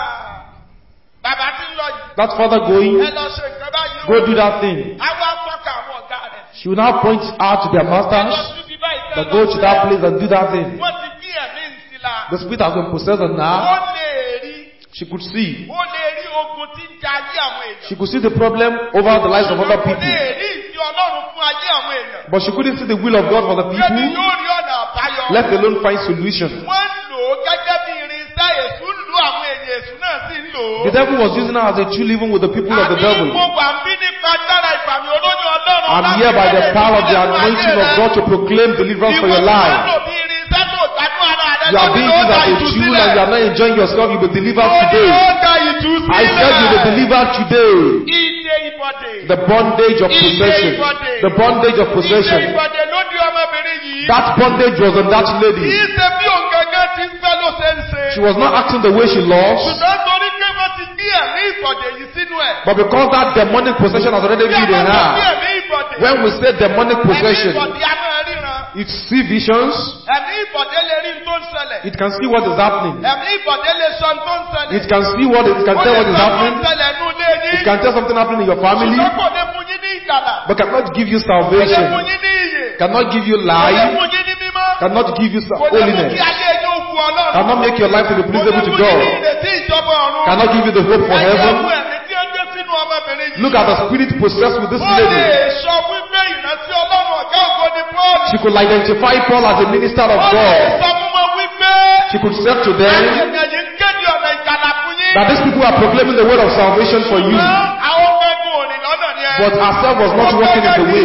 Bàbá tí ń lọ yìí. That father going, Ẹ lọ ṣe nǹkan báyìí. go do that thing. Àwọn atọ́ka àwọn ọ̀gá rẹ̀. She will now point out to their Ẹ lọ masters síbi báyìí. that go to that place and do that thing. Wọ́n ti bí ẹ̀mí ìsìlá. The spirit has been possessed on Ó her. lè rí. She could see. Ó lè rí ogun tí ń ja ayé àwọn èèyàn. She could see the problem over the lives of other Kò lè people. rí ìfẹ́ Ọlọ́run fún ayé àwọn èèyàn. But she couldn't see the will of God for the Bẹ́ẹ̀ni people, yóò rí ọ̀nà àbáyọ. let alone find solution. Wọ́n lò ó gẹ́gẹ́ bí irinṣẹ́ èṣù ń lo àwọn èèyàn èṣù náà sì ń lò ó. The devil was using her as a tool even with the people of the Àbí devil. mo wà bí nípa agbára ìfàmì olóyún Ọlọ́run. I'm láti here by the kéde power of the ìdílé fún anointing ayé of rẹ. God to proclaim deliverance for your Ìwọ tí life. wọ́n lò bí irinṣẹ́ tó gbádùn ara rẹ You are being lónìí ó used gba as a tool ìtúsílẹ̀. and you are not enjoying yourself. You will be delivered Lónìí today. ó gba ìtúsílẹ̀. I said you will be delivered today. Ìdè ìbọ̀dè. The bondage of possession. The bondage of Ìdè possession. ìbọ̀dè ló di ọmọbìnrin yìí. That bondage was on that lady. Kìí ṣe bí òun gẹ́gẹ́ ti ń fẹ́ ló ṣe ń ṣe. She was not acting the way she loves. Ṣùgbọ́n torí pé wọ́n ti gbé ẹ̀mí ìbọ̀dè yìí sínú ẹ̀. But because that demonic possession has already Bí been in àwọn tó gbé her, ẹ̀mí ìbọ̀dè. when we say demonic Ẹ̀mí possession, ìbọ̀dè a máa ríran. it see visions, Ẹ̀mí ìbọ̀dé lè rí tó ń ṣẹlẹ̀. it can see what is happening, Ẹ̀mí ìbọ̀dé lè sọ tó ń ṣẹlẹ̀. it can see what it can tell what is Ó lè sọ tó ń happening, ṣẹlẹ̀ nú ilé yín. it can tell something happening in your family, Ṣùgbọ́n kò lè fún yín ní ìgbàlà. but cannot give you Kò lè fún salvation, yín ní ìyè. cannot give you Kò lè life, fún yín ní mímọ́. cannot give you Kò lè mú kí holiness, ayé yóò wu Ọlọ́run. cannot make your life to be Kò lè pleasable to fún yín ní God, ìrètí ìjọba ọ̀run. cannot give you the hope for Ẹ̀jẹ̀ heaven. fún ẹ̀mí tí ó dé sínú ọmọbìnrin yìí. Look at the spirit possessed with this Ó lè lady. sọ wípé ìrántí Ọlọ́run ọ̀gá ògo ni Paul. She could identify Paul as a minister of Ó lè God. sọ fún wọn wípé She could say to them ẹ̀yin èèyàn yìí ń kéde ọ̀nà ìgbàlà fún yín. that these people are proclaiming the word of salvation for you, Àwọn ọmọ òrìn lọ́nà ni ẹ. but herself was not walking in the way.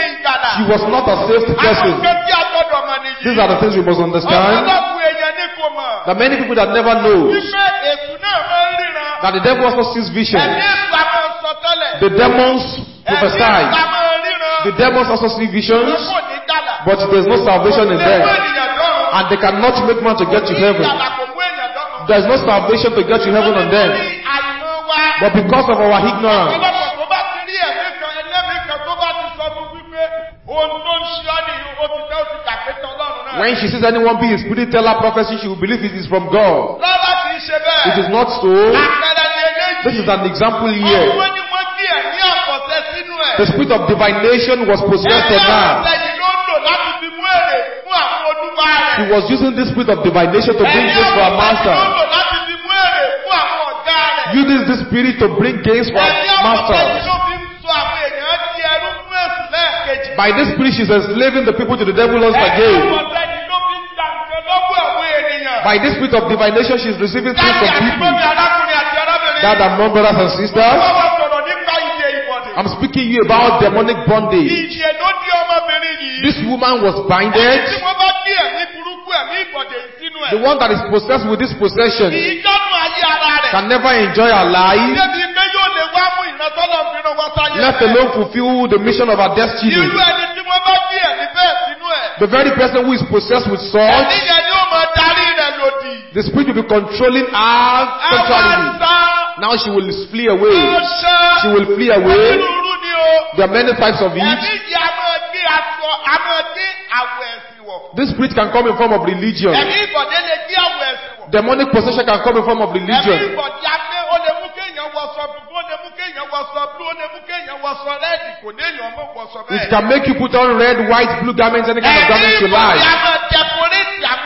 She was not a saved person. Àwọn tí a gbọ́dọ̀ mọ̀ nìyí. These are the things we must understand. Ọ̀pọ̀lọpọ̀ èèyàn ní kò mọ̀. That many people that never know Wípé èsù náà máa ń ríran. that the devil also sees vision. Ẹ̀mí èsù a máa ń sọ tẹ́lẹ̀. The demons Ẹ̀mí prophesy. èsù a máa ń ríran. The demons also see visions, Kò ní dàlà. but there's no salvation in Kò lè mú them. ènìyàn dọ́run. And they cannot make man to get to Kò ní heaven. dàlà, kò mú èèyàn dọ́run. There's no salvation to get to heaven on them. Nítorí àìmọ̀ wa. But because of our ignorance, Ọ̀pọ̀lọpọ̀ tó bá ti rí ẹ̀mí kan ẹlẹ́mìí kan tó bá ti sọ fún wípé ohun tó ń ṣe ọ́ nìyí ó ti tẹ́ ó ti dàpẹ́tọ̀ Ọlọ́run náà. when she sees anyone being spirit teller prophecy, she will believe it is from God. Lọ́lá kìí ṣe bẹ́ẹ̀. It is not so. Àpẹẹrẹ ni eléyìí. This is an example here. Ọ̀pọ̀ ni wọ́n gbé ẹ̀mí àpọ̀tẹ́ sínú ẹ̀. The spirit of divination was possessed Ẹ̀mí on her. àpọ̀tẹ́ yìí ló ń lò láti fi mú èrè fún àwọn olúwa She rẹ̀. was using this spirit of divination to bring gains for her Ẹ̀mí master. àpọ̀tẹ́ yìí ló ń lò láti fi mú èrè fún àwọn ọ̀gá rẹ̀. Uses this spirit to bring gains for Ẹ̀mí her àpọ̀tẹ́ yìí master. ló fi ń sọ àwọn èèyàn di ẹrú fún èsì lẹ́ẹ̀kejì. By this spirit, she's enslaving the people to the devil once Ẹ̀mí again. àpọ̀tẹ́ yìí ló fi ń gbàǹkan lọ́wọ́ àwọn ènìyàn. By this spirit of divination, she's receiving things Dáàdì from àti people. mọ́mí arákùnrin àti arábìnrin. Dad and mom, brothers and sisters, Wọ́n wá sọ̀rọ̀ nípa ìdè ìbọ̀dè. I'm speaking to you about demonic bondage. Ìdè ló di ọmọbìnrin yìí. This woman was Ẹni tí binded. wọ́n bá gbé ẹ̀mí burúkú ẹ̀mí ìbọ̀dè sínú ẹ̀. The one that is possessed with this possession Ìjọ́nù ayé ara rẹ̀. can never enjoy her life, Débi pé yóò lè wá mú ìrántọ́lọ̀ mìíràn wá sáyé let rẹ̀. alone fulfill the mission of her destiny. Irú ẹni tí wọ́n bá gbé ẹ̀mí bẹ́ẹ̀ sínú ẹ̀. The very person who is possessed with Ẹ̀mí such, yẹn ni ó máa darí rẹ̀ lòdì. the spirit will be controlling her contrarily. Now she will flee away. She will flee away. Onírúurú ni o. There are many types of Ẹ̀mí it. yìí a máa gbé aṣọ, a máa gbé àwọ̀ ẹ̀sìn wọ̀. This spirit can come in form of religion. Ẹ̀mí ìbọ̀dé lè gbé àwọ̀ ẹ̀sìn wọ̀. Demonic possession can come in form of Ẹ̀mí religion. ìbọ̀dé agbé ó lè mú kéèyàn wọṣọ dúdú, ó lè mú kéèyàn wọṣọ blú, ó lè mú kéèyàn wọṣọ rẹ́ẹ̀dì, kò ní èèyàn mọ̀ wọṣọ It bẹ́ẹ̀. can make you put on red, white, blue garments, any kind of garments you Ẹ̀mí ìbọ̀dé like. a máa dẹkorétì àwọn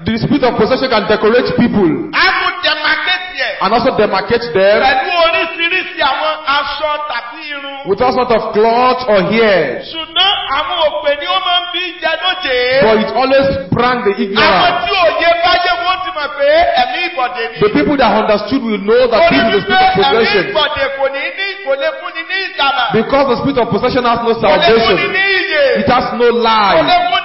The spirit of possession can decorate people A tún demarcate ẹ̀. and also demarcate them Pẹ̀lú oríṣiríṣi àwọn aṣọ tàbí irun. with all sorts of cloth or hair. Ṣùgbọ́n àwọn òpè ni ó máa ń bí jẹ lóje. But it always sprang the Àwọn ignorant. tí òye báyé wọ́n ti mọ̀ pé ẹ̀mí ìbọ̀dé ni. The people that understood will know that Orí this is the wípé spirit of ẹ̀mí possession. ìbọ̀dé kò lè fúnni ní ìjàmbá. Because the spirit of possession has no Kò lè fúnni salvation. ní ìyè. It has no Kò lè life.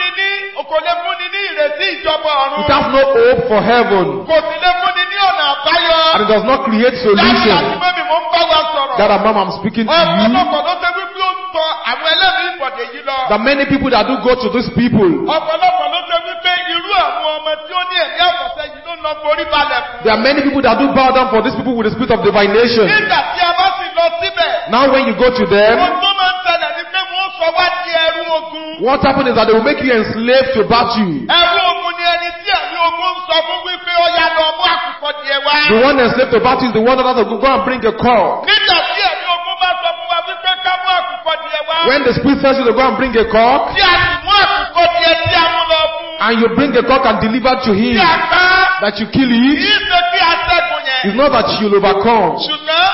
fúnni ní ìrètí ìjọba ọ̀run. It has no hope for heaven. Kò sì lè fúnni ní ọ̀nà àbáyọ. And it does not create Dájú àti solution. mẹ́mi mo ń bá wa sọ̀rọ̀. That mom, I'm speaking to you. Ọ̀pọ̀lọpọ̀ ló ṣe wípé ó ń tọ àwọn ẹlẹ́mìí ìbọ̀dé yìí lọ. That many people that do go to these people, Ọ̀pọ̀lọpọ̀ ló ṣe wípé irú àwọn ọmọ tí ó ní ẹ̀mí àkọsẹ́ yìí ló ń lọ forí balẹ̀ fún. there are many people that do bow down for these people with the spirit of divination. Nígbà tí a bá sì lọ síbẹ̀, Now when you go to them, ohun tó máa ń ṣẹlẹ̀ ni pé wọ́n sọ wá di ẹrú ogun. what happens is that they will make you enslaved to battle. Ẹrú ogun ni ẹni tí ẹ̀mí ogun ń sọ fún wípé ó yá lọ mú àkùkọ díẹ̀ wá. The one enslaved to battle is the one that has to go and bring a call. Nígbà tí ẹ̀mí ogun bá sọ fún wa wípé ká mú àkùkọ díẹ̀ wá. When the spirit tells you to go and bring a cock, Tí a sì mú àkùkọ díẹ̀ tí a mú lọ fún. and you bring a cock and deliver to him, Tí a ká, that you kill kì it, í ṣe kí a ṣẹ́gun yẹn. it's not that you'll overcome, Ṣùgbọ́n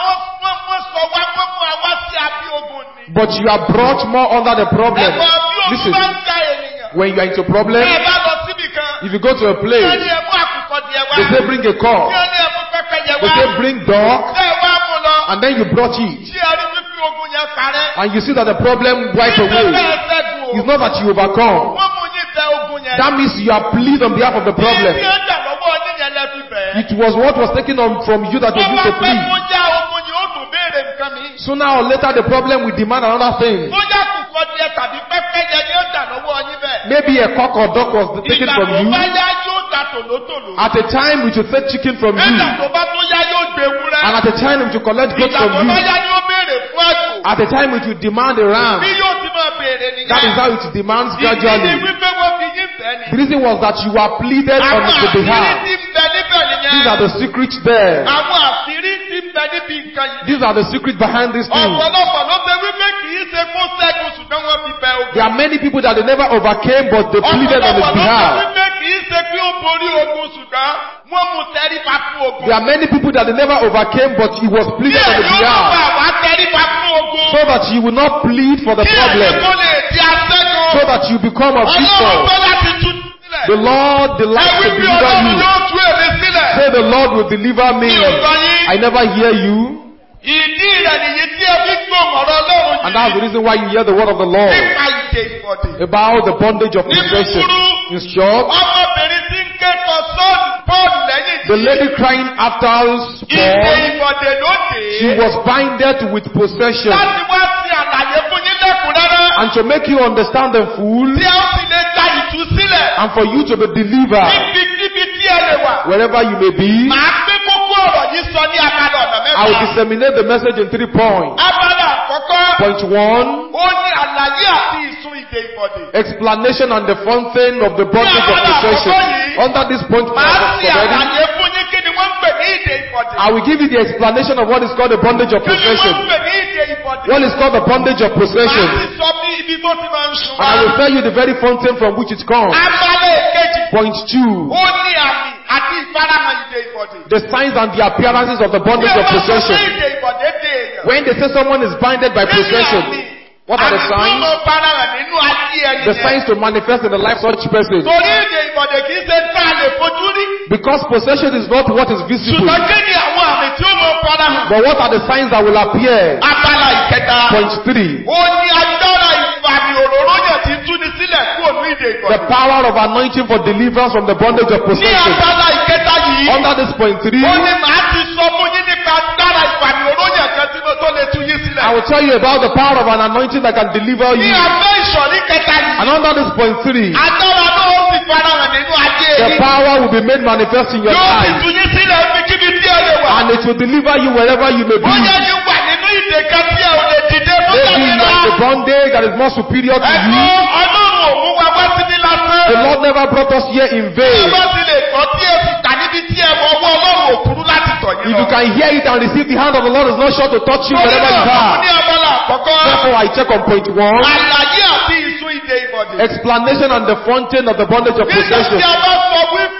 wọ́n sọ wá pé mú àwa sí abí ogun ni. but you are brought more under the problem. Ẹ̀fọ́ bí ogun Listen, bá ń ja ènìyàn. when you are into problem, Bẹ́ẹ̀ bá lọ síbì kan. if you go to a Tí place, wọ́n ní ẹ̀mú àkùkọ díẹ̀ wá. they say bring a Tí cock, wọ́n ní ẹ̀mú pẹ́pẹ́yẹ they wá. say bring dog, Bẹ́ẹ̀ wá mú lọ. and then you brought it, Tí a rí wípé ogun yẹn parẹ́. and you see that the problem wiped Kì í ṣe away. bẹ́ẹ̀ ṣẹ́gun o. It's not that you overcome. Wọ́n mú yín tẹ ogun yẹn. That means you are pleading on behalf of the problem. Tí ó jà lọ́wọ́ oníyẹn lẹ fi bẹ̀ẹ́. It was what was taken on from you that you Wọ́n used wá to pẹ́ plead. kó já ogun yìí ó tún béèrè nǹkan mi. Sooner or later, the problem will demand another thing. Bóyá kùkọ díẹ̀ tàbí pẹ́pẹ́yẹ ni ó jà lọ́wọ́ yín bẹ́ẹ̀. Maybe a cock or duck was taken Ìgbà from tó you. bá yá yóò dà tòlótòló. At a time, we should take chicken from you. Nígbà tó bá tó yá yóò gbé ewúrẹ́. And at a time, we should collect goats Ìgbà tó from bá you. yá ni ó béèrè fún àgbò. At a time, we should demand a ram. Bí yóò ti máa béèrè nìyẹn. That is how it demands Ìdí ni gradually. wípé wọ́n fi yín bẹ́ẹ̀ ni. The reason was that you were pleaded on Àwọn the àṣírí behalf. ti ń bẹ níbẹ̀ nìyẹn. These are the secrets there. Àwọn àṣírí ti ń bẹ níbi nǹkan yìí. These are the secrets behind this thing. Ọ̀pọ̀lọpọ̀ ló ṣe wípé kì í ṣe kó ṣẹ́gun ṣùgbọ́n wọ́n fi bẹ ogun. There are many people that they never overcame, but they pleaded on his Ọ̀pọ̀lọpọ̀ ló ṣe behalf. wípé kì í ṣe pé ó borí ogun ṣùgbọ́n wọ́n mú tẹríba fún ogun. There are many people that they never overcame, but he was Bí pleaded on èyí his ó behalf. bá wá tẹríba fún ogun. So that you will not plead for the Kí èyí problem. kó lè di aṣẹ́gun. So that you become a Ọlọ́run victor. fẹ́ láti tú sílẹ̀. The Lord delights Ẹ wí to pé deliver Ọlọ́run you. yóò tú èmi sílẹ̀. Say the Lord will deliver me. Mi ò gbọ́ yín. I never hear you. Ìdí rẹ̀ nìyí tí ẹ fi gbóhùn ọ̀rọ̀ Ọlọ́run And that's the yìí. reason why you hear the word of the Lord. Nípa ìdè ìbọ̀dè. About the bondage of possession. In short, Ọmọbìnrin tí ń kẹ́kọ̀ọ́ sọ́ọ̀lù Pọ́ọ̀lù lẹ́yìn the tí lady crying after ìdè Paul, ìbọ̀dè ló she dé. was binded with possession. Láti wá sí àlàyé fún yín lẹ́kùnrẹ́rẹ́. And to make you understand the full, Tí a ó sì lè gba ìtúsílẹ̀. and for you to be delivered Níbikíbi tí ẹ lè wà. wherever you may be, Màá gbé kókó ọ̀rọ̀ yìí sọ ní abala ọ̀nà I will mẹ́ta. disseminate the message in 3 points. Abala àkọ́kọ́. Point 1, Ó ní àlàyé àti ìsun ìdè ìbọ̀dè. explanation and the fountain of the bondage of possession. Under this point, Màá ṣe already, àlàyé fún yín kí ni wọ́n ń pè ní ìdè ìbọ̀dè. I will give you the explanation of what is called the bondage of Kí ni wọ́n ń possession. pè ní ìdè ìbọ̀dè. What is called the bondage of Màá possession. sì sọ bí ibi tó ti máa ń sùn And I will wá. tell you the very fountain from which it comes. Abala èkejì. Point 2, Ó ní àmì àti ìfarahàn ìdè ìbọ̀dè. the signs and the appearances of the Bí bondage o of bá sọ pé possession. ìdè ìbọ̀dè dé èèyàn. When they say someone is binded by possession, what are the Àmì tó signs? mọ farahàn nínú ayé ẹni The yẹn. signs to manifest in the life of such person. Torí ìdè ìbọ̀dè kì í ṣe tá a lè fojú rí. Because possession is not what is visible, Ṣùgbọ́n kí ni àwọn àmì tí ó mọ farahàn? but what are the signs that will appear? Abala ìkẹta. Point 3, Ó ní agbára ìfàmì òróró yẹn ti túni sílẹ̀ kúrò ní ìdè the ìbọ̀dè. power of anointing for deliverance from the bondage of Ní possession. abala ìkẹta yìí. Under this point 3, Ó ní màá ti sọ fún yín nípa agbára ìfàmì òróró yẹn kan tí mo tó lè tú yín sílẹ̀. I will tell you about the power of an anointing that can deliver Ní you. abẹ́ ìsọ̀rí kẹta yìí. And under this point 3, Agbára náà ó sì farahàn nínú ayé the yín. power will be made manifest in your Yóò sì life. tú yín sílẹ̀ ibikíbi tí ẹ lè wà. And it will deliver you wherever you may be. Bóyá yín wà nínú ìdè kan tí ẹ ò lè dìde fún Maybe you are in the ìlera. bondage that is more superior to you. Ọlọ́run ò mú wa wá síbí lásán. The Lord never brought us here in Bí ẹ vain. bá ti lè tọ́ tí ẹ sì tà níbi tí ẹ mọ ọwọ́ Ọlọ́run òkúrú láti tọ̀ yín If lọ. you can hear it and receive the hand of the Lord is not sure to touch you Torí wherever you náà, mo ní are. abala àkọ́kọ́. Therefore, I check on point 1, Àlàyé àti ìsun ìdè ìbọ̀dè. explanation and the fountain of the bondage of Nígbà possession. tí a bá sọ wípé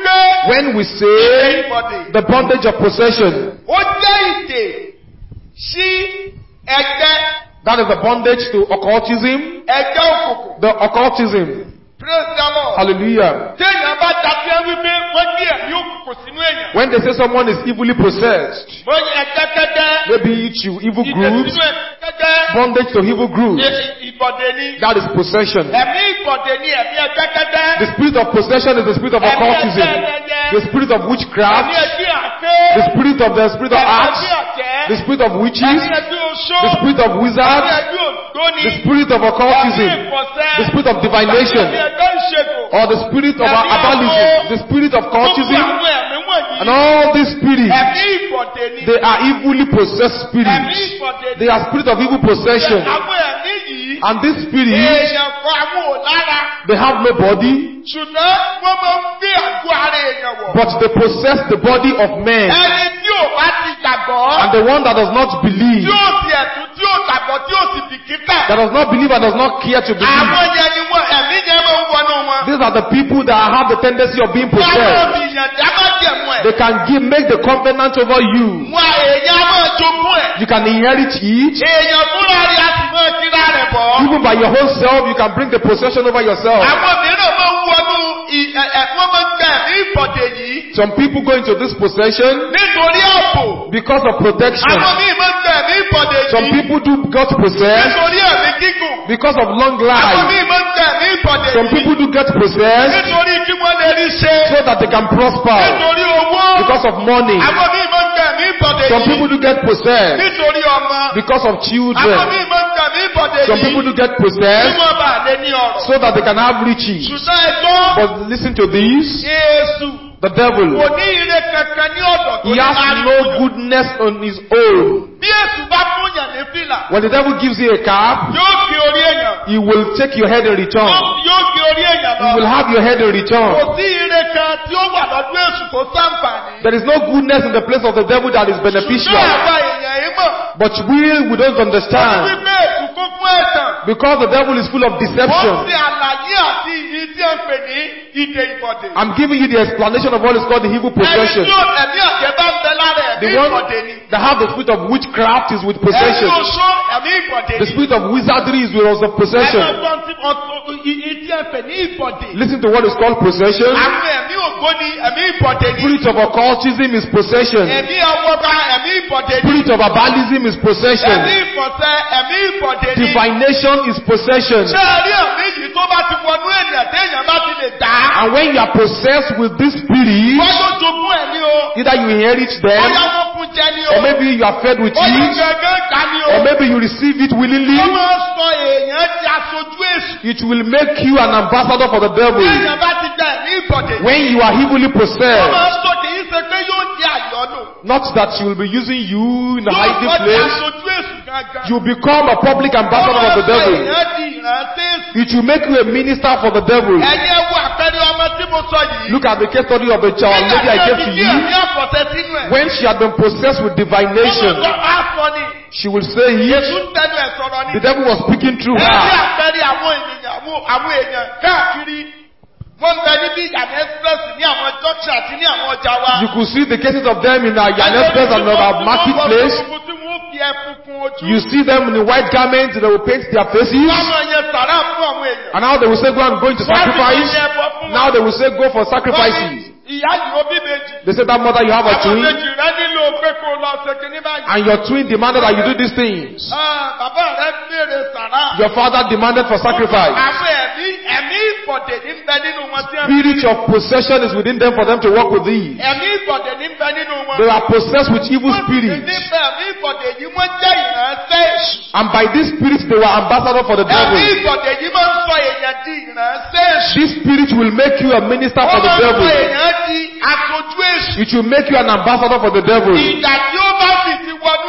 wípé When we say the bondage of possession, ó jẹ́ ìdè sí ẹgbẹ́ that is the bondage to occultism, òkùnkùn. the occultism. Praise the Lord. Hallelujah. Téèyàn bá dàbí wípé wọ́n ní ẹ̀mí òkùnkùn sínú èèyàn. When they say someone is evilly possessed, Wọ́n ní ẹ̀kẹ́kẹ́dẹ́. maybe it's you, evil Ìdè groups, sínú ẹ̀kẹ́kẹ́dẹ́. bondage to evil groups, Ìbọ̀dé ni. that is possession. Ẹ̀mí ìbọ̀dé ni ẹ̀mí ẹ̀kẹ́kẹ́dẹ́. The spirit of possession is the spirit of occultism, the spirit of witchcraft, Ẹ̀mí ẹ̀gbí àké. the spirit of arts, the spirit of witches, Ẹ̀mí ẹ̀gbí oṣó. the spirit of Ẹ̀mí wizards, ẹ̀gbí ògbóni. the spirit of occultism, Ẹ̀mí ìfọ̀sẹ́. the spirit of divination, Ẹ̀mí ẹ̀gbẹ́ ìṣègùn. or the spirit of herbalism, the spirit of Gbogbo cultism, àwọn ẹ̀mí wọ̀nyí. and all these spirits, Ẹ̀mí ìbọ̀dé ni. they are evilly possessed Ẹ̀mí spirits. ìbọ̀dé ni. They are spirit of evil possession. Àwọn ẹ̀mí yìí. And these spirits, Èèyàn kọ àwọn ò lára. they have no body, Ṣùgbọ́n wọ́n máa ń gbé àgọ́ ara èèyàn wọ̀. but they possess the body of man. Ẹni tí ò bá ti gbàgbọ́. And the one that does not believe, Tí ò ti ẹ̀tún tí ò gbàgbọ́ tí ò sì bìkítà. that does not believe and does not care to believe, Àwọn yẹn ni wọ́n ẹ̀mí yẹn máa ń wọnú wọn. these are the people that have the tendency of being Wọ́n máa possessed. fi ìyàn dá má jẹ̀mú ẹ̀. They can make the covenant over you. Wọ́n èèyàn máa jogún ẹ̀. You can inherit it. Èèyàn fúnra rẹ̀ á sì máa kíra rẹ̀ bọ̀. Even by your whole self, you can bring the possession over yourself. Àwọn mìíràn máa ń wọnú wọ́n máa ń gbẹ ẹ̀mí ìbọ̀dé yìí. Some people go into this possession Nítorí ààbò. because of protection. Àwọn míì máa ń gbẹ ẹ̀mí ìbọ̀dé Some yìí. people do get possessed Nítorí ẹ̀mí gígùn. because of long Àwọn life. míì máa ń gbẹ ẹ̀mí ìbọ̀dé Some yìí. people do get possessed Nítorí kí wọ́n lè rí ṣe. so that they can prosper Nítorí owó. because of money. Àwọn míì máa ń gbẹ ẹ̀mí ìbọ̀dé Some yìí. people do get possessed Nítorí ọmọ. because of Àwọn children. míì máa ń gbẹ ẹ̀mí ìbọ̀dé Some people yìí. do get Kí possessed wọ́n bá lè ní ọ̀rọ̀. so that they can have riches. Ṣùgbọ́n ẹjọ́. But listen to this, Jésù. the devil, Kò ní ire kankan ní ọ̀dọ̀ tó he ní has máa no rí. goodness on his own. Bí Èṣù bá fún yàn ní fìlà. When the devil gives you a cap, Yóò gbé orí èèyàn. he will take your head in return. Yóò gbé orí èèyàn He will lọ. have your head in return. Kò sí ire kan tí ó wà lọ́dún Èṣù tó sàǹfààní. There is no goodness in the place of the devil that is Ṣùgbọ́n beneficial. àwa èèyàn yìí mọ̀. But we don't understand Wípé Èṣù kún fún ẹ̀tàn. because the devil is full of Ó deception. ti àlàyé àti ìyí tí ó ń pè ní ìdè ìbọ̀dè. I'm giving you the explanation of what is called the evil Ẹni possession. tí ó ẹ̀mí àjẹ́ bá ń bẹ lára ẹ̀mí The one ìbọ̀dè ni. that have the spirit of witchcraft is with Ẹ̀mí possession. oṣó ẹ̀mí ìbọ̀dè The ni. spirit of wizardry is with of possession. Ẹ̀mí ọgbọ́n tí ó pè ní ìbọ̀dè. Listen to what is called possession. Àwọn ẹ̀mí ògbóni ẹ̀mí ìbọ̀dè ni. Spirit of occultism is possession. Ẹ̀mí ọwọ́ba ẹ̀mí ìbọ̀dè ni. Spirit of herbalism is Ẹ̀mí possession. ìfọ̀sẹ́ ẹ̀mí ìbọ̀dè ni. Divination is possession. Ṣé ẹ rí ẹ̀mí yìí tó bá ti wọnú ènìyàn téèyàn bá ti lè dá? And when you are possessed with this spirit, Wọ́n yóò jogún ẹ̀ ní o. either you inherit them, Bóyá wọ́n fún jẹ ní o. or maybe you are fed with Bóyá it, gẹ́gẹ́ gbà ní o. or maybe you receive it willingly. Wọ́n máa ń sọ èèyàn di aṣojú èṣù. It will make you an ambassador for the devil. Téèyàn bá ti gba ẹ̀mí ìbọ̀dè. When you are evilly Wọ́n máa possessed, ń sọ kì í ṣe pé yóò di àyọ́nù. not that she will be using you in a Yóò hiding sọ di place, aṣojú èṣù gangan. you become a public ambassador of the Wọ́n máa ń sọ devil. èèyàn di ìránṣẹ́ èṣù. It will make you a minister for the devil. Ẹ̀yin ẹ wo àpẹẹrẹ ọmọ tí mo sọ yìí. Look at the case study of the child maybe I gave to you. Ẹ̀mí àpọ̀tẹ́ sínú ẹ̀. When she had been possessed with divination, Ọmọ ọ̀gá á sọ ni. she will say it. Èṣù ń tẹnu ẹ̀ sọ̀rọ̀ ni. The devil was speaking through Ẹ̀rí her. àpẹẹrẹ àwọn ènìyàn àwọn èèyàn káàkiri. Wọ́n ń bẹ níbí Ìyànà Express ní àwọn church àti ní àwọn ọjà wa. You could see the cases of them in our Express and our marketplace. Tí wọ́n fi ẹfun kun ojú. You see them in the white garments, they will paint their faces. Wọ́n máa yẹ sàrà fún àwọn èèyàn. And now they will say go and go into sacrifice. Now they will say go for sacrifices. Ìyá yìí ó bí méjì. They say that mother you have a Àwọn twin. méjì rẹ nílò pé kó lọ ṣe kìíní báyìí. And your twin demanded that you do these things. Bàbá rẹ béèrè sàrà. Your father demanded for sacrifice. Àwọn ẹ̀mí ìbọ̀dè ní ń bẹ nínú wọn tí wọ́n. Spirit of possession is within them for them to work with these. Ẹ̀mí ìbọ̀dè ní ń bẹ nínú wọn. They are possessed with evil spirits. Nípa ẹ̀mí ìbọ̀dè yìí wọ́n jẹ́ ìránṣẹ́ èṣù. And by these spirits they were ambassador for the Ẹ̀mí devil. ìbọ̀dè yìí máa ń sọ èèyàn di ìránṣẹ́ èṣù. This spirit will make you a minister for Wọ́n the máa ń sọ devil. èèyàn di aṣojú èṣù. It will make you an ambassador for the devil. Ìgbà tí ó bá sì ti wọnú èèyàn.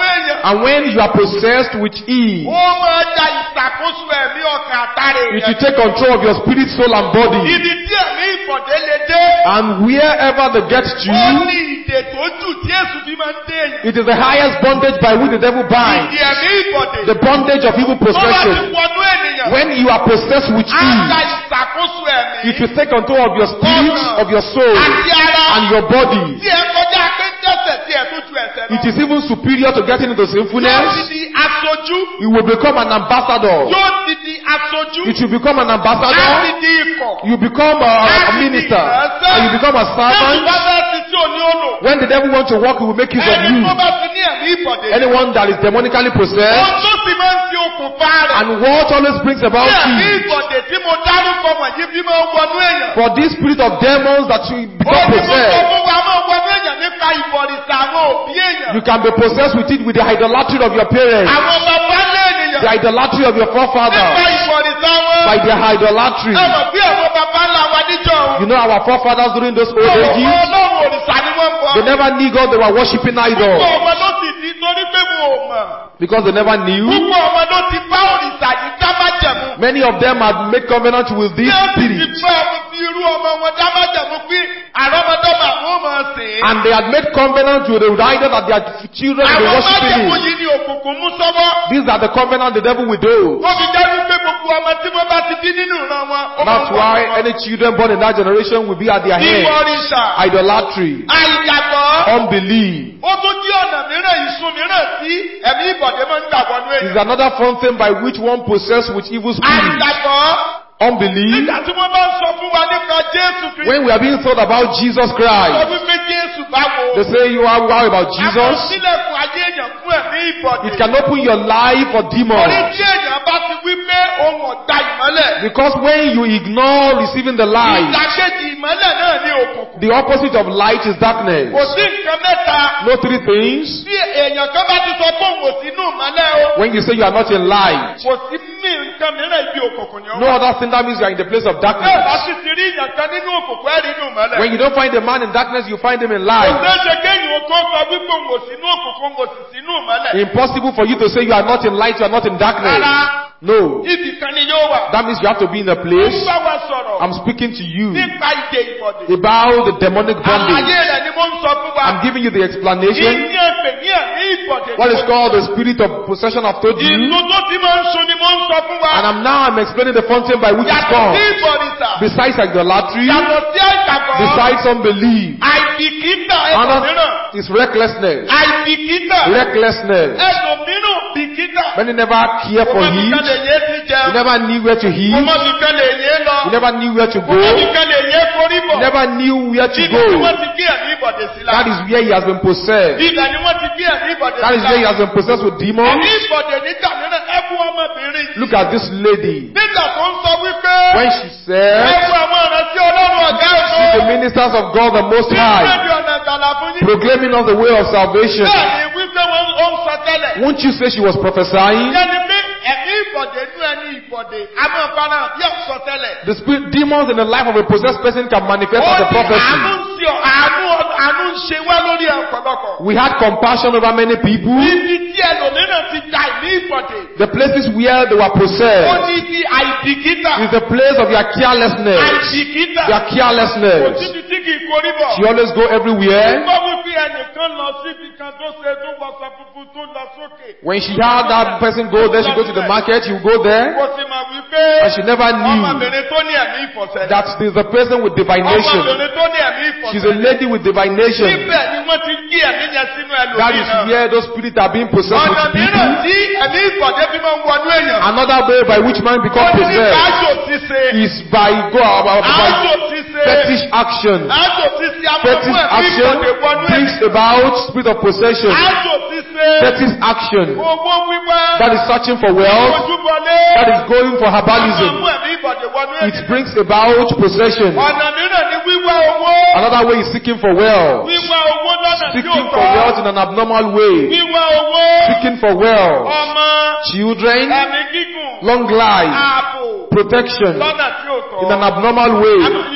And when you are possessed with ease, ó máa da ìṣàkóso ẹ̀mí ọkàn àtàrà you èèyàn. should take control of your spirit, soul, and body. Ibi tí ẹ̀mí ìbọ̀dé lè dé. And wherever they get to, Ó ní ìdè tó jù tí Èṣù fi máa ń dé èèyàn. it is the highest bondage by which the devil binds. Ìdè ẹ̀mí ìbọ̀dé. The bondage of evil Tó bá ti possession. wọnú ènìyàn. When you are possessed with Á da ease, ìṣàkóso ẹ̀mí. it will take control of your spirit, of your soul, Àti ara. and your body. Tí ẹ kọjá pé dẹ́ṣẹ̀ tí ẹ tó ju ẹ̀ṣẹ̀ lọ. It is even superior to getting into Yóò ti sinfulness. di aṣojú. You will become an ambassador. Yóò ti di aṣojú. It will become an Á ti ambassador. di ikọ̀. You become a minister. And you become a Jésù servant. bá fẹ́ ti tí ò ní òlò. When the devil wants to work, he will make use of Ẹni tó you. bá ti ní ẹ̀mí ìbọ̀dé. Anyone that is demonically possessed, Ohun tó sì máa ń ti okùnfà rẹ̀. and what always brings about Bí ẹ̀mí it, ìbọ̀dé tí mo dárúkọ wọ̀nyí bí máa ń wọnú èèyàn. for this spirit of demons that you Ó become ní mo sọ possessed, fún wa máa wọnú èèyàn nípa ìbọ̀rìṣà àwọn òbí èèyàn. you can be possessed with it with the idolatry of your parents, Àwọn bàbá lé ènìyàn. the idolatry of your Nípa forefathers, ìbọ̀rìṣà wọn. by their idolatry. Ẹ mọ̀ bí àwọn bàbá ńlá wa níjọ́ òun. You know our forefathers during those old ages, Ọlọ́run òrìṣà ni wọ́n bọ̀. they never knew God, they were worshipping Púpọ̀ idols. ọmọ ló sì di torí pé mo ò mọ̀. Because they never knew. Púpọ̀ ọmọ ló ti bá òrìṣà yìí dá májẹ̀mú. Many of them had made covenant with this Bí ó sì ti spirit. fẹ́ ọmọ bí irú ọmọ wọn dá májẹ̀mú pé àrọ́mọdọ́mọ àwọn ò máa sìn ín. And they had made covenant with the idol that their children will be Àwọn worshipping májẹ̀mú him. yìí ni òkùnkùn mú sọ́wọ́. These are the covenant the devil will do. Ó fi jẹ́ wípé gbogbo ọmọ tí wọ́n bá ti bí nínú ìran wọn. ó máa That's ń wọ̀ why wọ́n. any children born in that generation will be at their Ìwọ head. òrìṣà. Idolatry, Àìgbàgbọ́. unbelief. Ó tún jí ọ̀nà mìíràn ìsun mìíràn tí ẹ̀mí ìbọ̀dé máa ń gbà wọnú Is èèyàn. another front thing by which one possessed with evil spirit. Àìgbàgbọ́. Unbelief. Nígbà tí wọ́n bá ń sọ fún wa nípa Jésù Kristi. When we are being told about Jesus Sọ Christ, wípé Jésù báwo. they say you are wow about Àwọn Jesus. sílẹ̀kùn ayé èèyàn fún ẹ̀mí ìbọ̀dé. It can open your life for Orí demons. tí èèyàn bá ti wí pé ohun ọ̀dà ìmọ́lẹ̀. Because when you ignore receiving the light, Ìdàkejì ìmọ́lẹ̀ náà ní òkùnkùn. the opposite of light is darkness. Kò sí nǹkan mẹ́ta. No three things. Bí èèyàn kan bá ti sọ pé òun ò sínú ìmọ́lẹ̀ o. When you say you are not in light, Kò sí mí nǹkan mìíràn ibi òkùnkùn ni ó no wà. other thing that means you are in the place of Bẹ́ẹ̀ bá darkness. sì ti rí ìyàn kan nínú òkùnkùn ẹ̀rí inú ìmọ́lẹ̀. When you don't find a man in darkness, you find him in Kò light. ṣeé ṣe kéèyàn ó kọ́ sọ wípé òun ò sínú òkùnkùn, òun ò sì sínú ìmọ́lẹ̀. Impossible for you to say you are not in light, you are not in darkness. Rárá. No. Ibì kan ni yóò wà. That means you have to be in a Ó ń place. bá wa sọ̀rọ̀ I'm speaking to you nípa ìdè ìbọ̀dé. about the demonic bondage. Àlàyé rẹ̀ ni mo ń sọ fún wa. I'm giving you the explanation. Ìní ẹ̀pẹ̀ ní ẹ̀mí ìbọ̀dé. What is called the spirit of possession I've told you. Ìlú tó ti máa ń sun ni mo ń sọ fún wa. And I'm explaining the fountain by which it's Yàtọ̀ come. sí ìbọ̀dìsà. Besides idolatry, Yàtọ̀ sí àìgbàgbọ́. besides unbelief, Àìbìkítà ẹlòmíràn. another is recklessness. Àìbìkítà. Recklessness. Ẹlòmíràn bìkítà. Many never care for Ọmọ mi kan lè heat. yé ti jẹun. You never knew where to heat. Ọmọ mi kan lè yé lọ. You never knew where to Ọmọ mi go. kan lè yé forí bọ̀. You never knew where to Ibẹ̀ ni wọ́n go. ti gbé ẹ̀mí ìbọ̀dé sí la. That is where he has been possessed. Ibẹ̀ ni wọ́n ti gbé ẹ̀mí ìbọ̀dé That sí is where he la. has been possessed with demons. Ẹ̀mí ìbọ̀dé nígbà mìíràn ẹ̀kú ọmọbìnrin. Look at this lady. Nígbà tó ń sọ wípé. When she said, Ẹ̀kú àwọn ìrántí Ọlọ́run ọ̀gá "See the ògo. ministers of God the Most High, Ìgbẹ́ni ọ̀nà ìgbàlà fún yín. proclaiming us the way of salvation." Bẹ́ẹ̀ni wípé wọ́n ó ń sọ tẹ́lẹ̀. Won't you say she was prophesying? Yẹ́nni pé ẹ̀mí ìbọ̀dé nú ẹni ìbọ̀dé. Àmọ́ ìfara bí ọ̀sọ tẹ́lẹ̀. The spirit demons in the life of a possessed person can manifest Ó as a ní prophecy. àánú ń ṣe wá lórí ọ̀pọ̀lọpọ̀. We had compassion over many people. Ibi tí ẹlòmíràn ti da ìní ìbọ̀dé. The places where they were Ó possessed ní ibi àìbìkítà. is the place of their carelessness. Àìbìkítà. Their Kò carelessness. síbi tí kì í korí bọ̀. She always go everywhere. Gbọ́ wípé ẹnìkan lọ síbi kan tó ṣe tó wọṣọ funfun tó lọ sókè. When she had that person go there, she go to the market, she will go there. Kò sì mọ̀ wípé. And she never knew Ọmọbìnrin tó ní ẹ̀mí ìfọ̀sẹ̀. that is the person with divination. Ọmọbìnrin tó ní ẹ̀mí ìfọ̀sẹ̀. She's a lady with divination. Níbẹ̀ ni wọ́n ti gbé ẹ̀mí yẹn sínú That is ẹlòmíràn. where those spirits are being possessed Ọ̀nà with mìíràn people. tí ẹ̀mí ìbọ̀dé fi máa ń wọnú èèyàn. Another way by which man Ó becomes ní nípa possessed ájò ṣíṣe. is by Ájò ṣíṣe. fetish action. Ájò ṣíṣe a máa mú Fetish ẹ̀mí action ìbọ̀dé wọnú brings èèyàn. about spirit of possession. Ájò ṣíṣe. Fetish action Owó wíwá. that is searching for wealth, Ojúbọlé. that is going for A máa mú herbalism. ẹ̀mí ìbọ̀dé wọnú èèyàn. It brings about possession. Ọ̀nà mìíràn ni wíwá owó. Another way is seeking for wealth. Wíwá owó lọ́nà tí ò Seeking for wealth tọ́. in an abnormal way. Wíwá owó. Seeking for wealth. Ọmọ. Children, Ẹ̀mí gígùn. long life, Ààbò. protection Lọ́nà tí ò tọ́. in an abnormal way. Àmọ́ yìí ni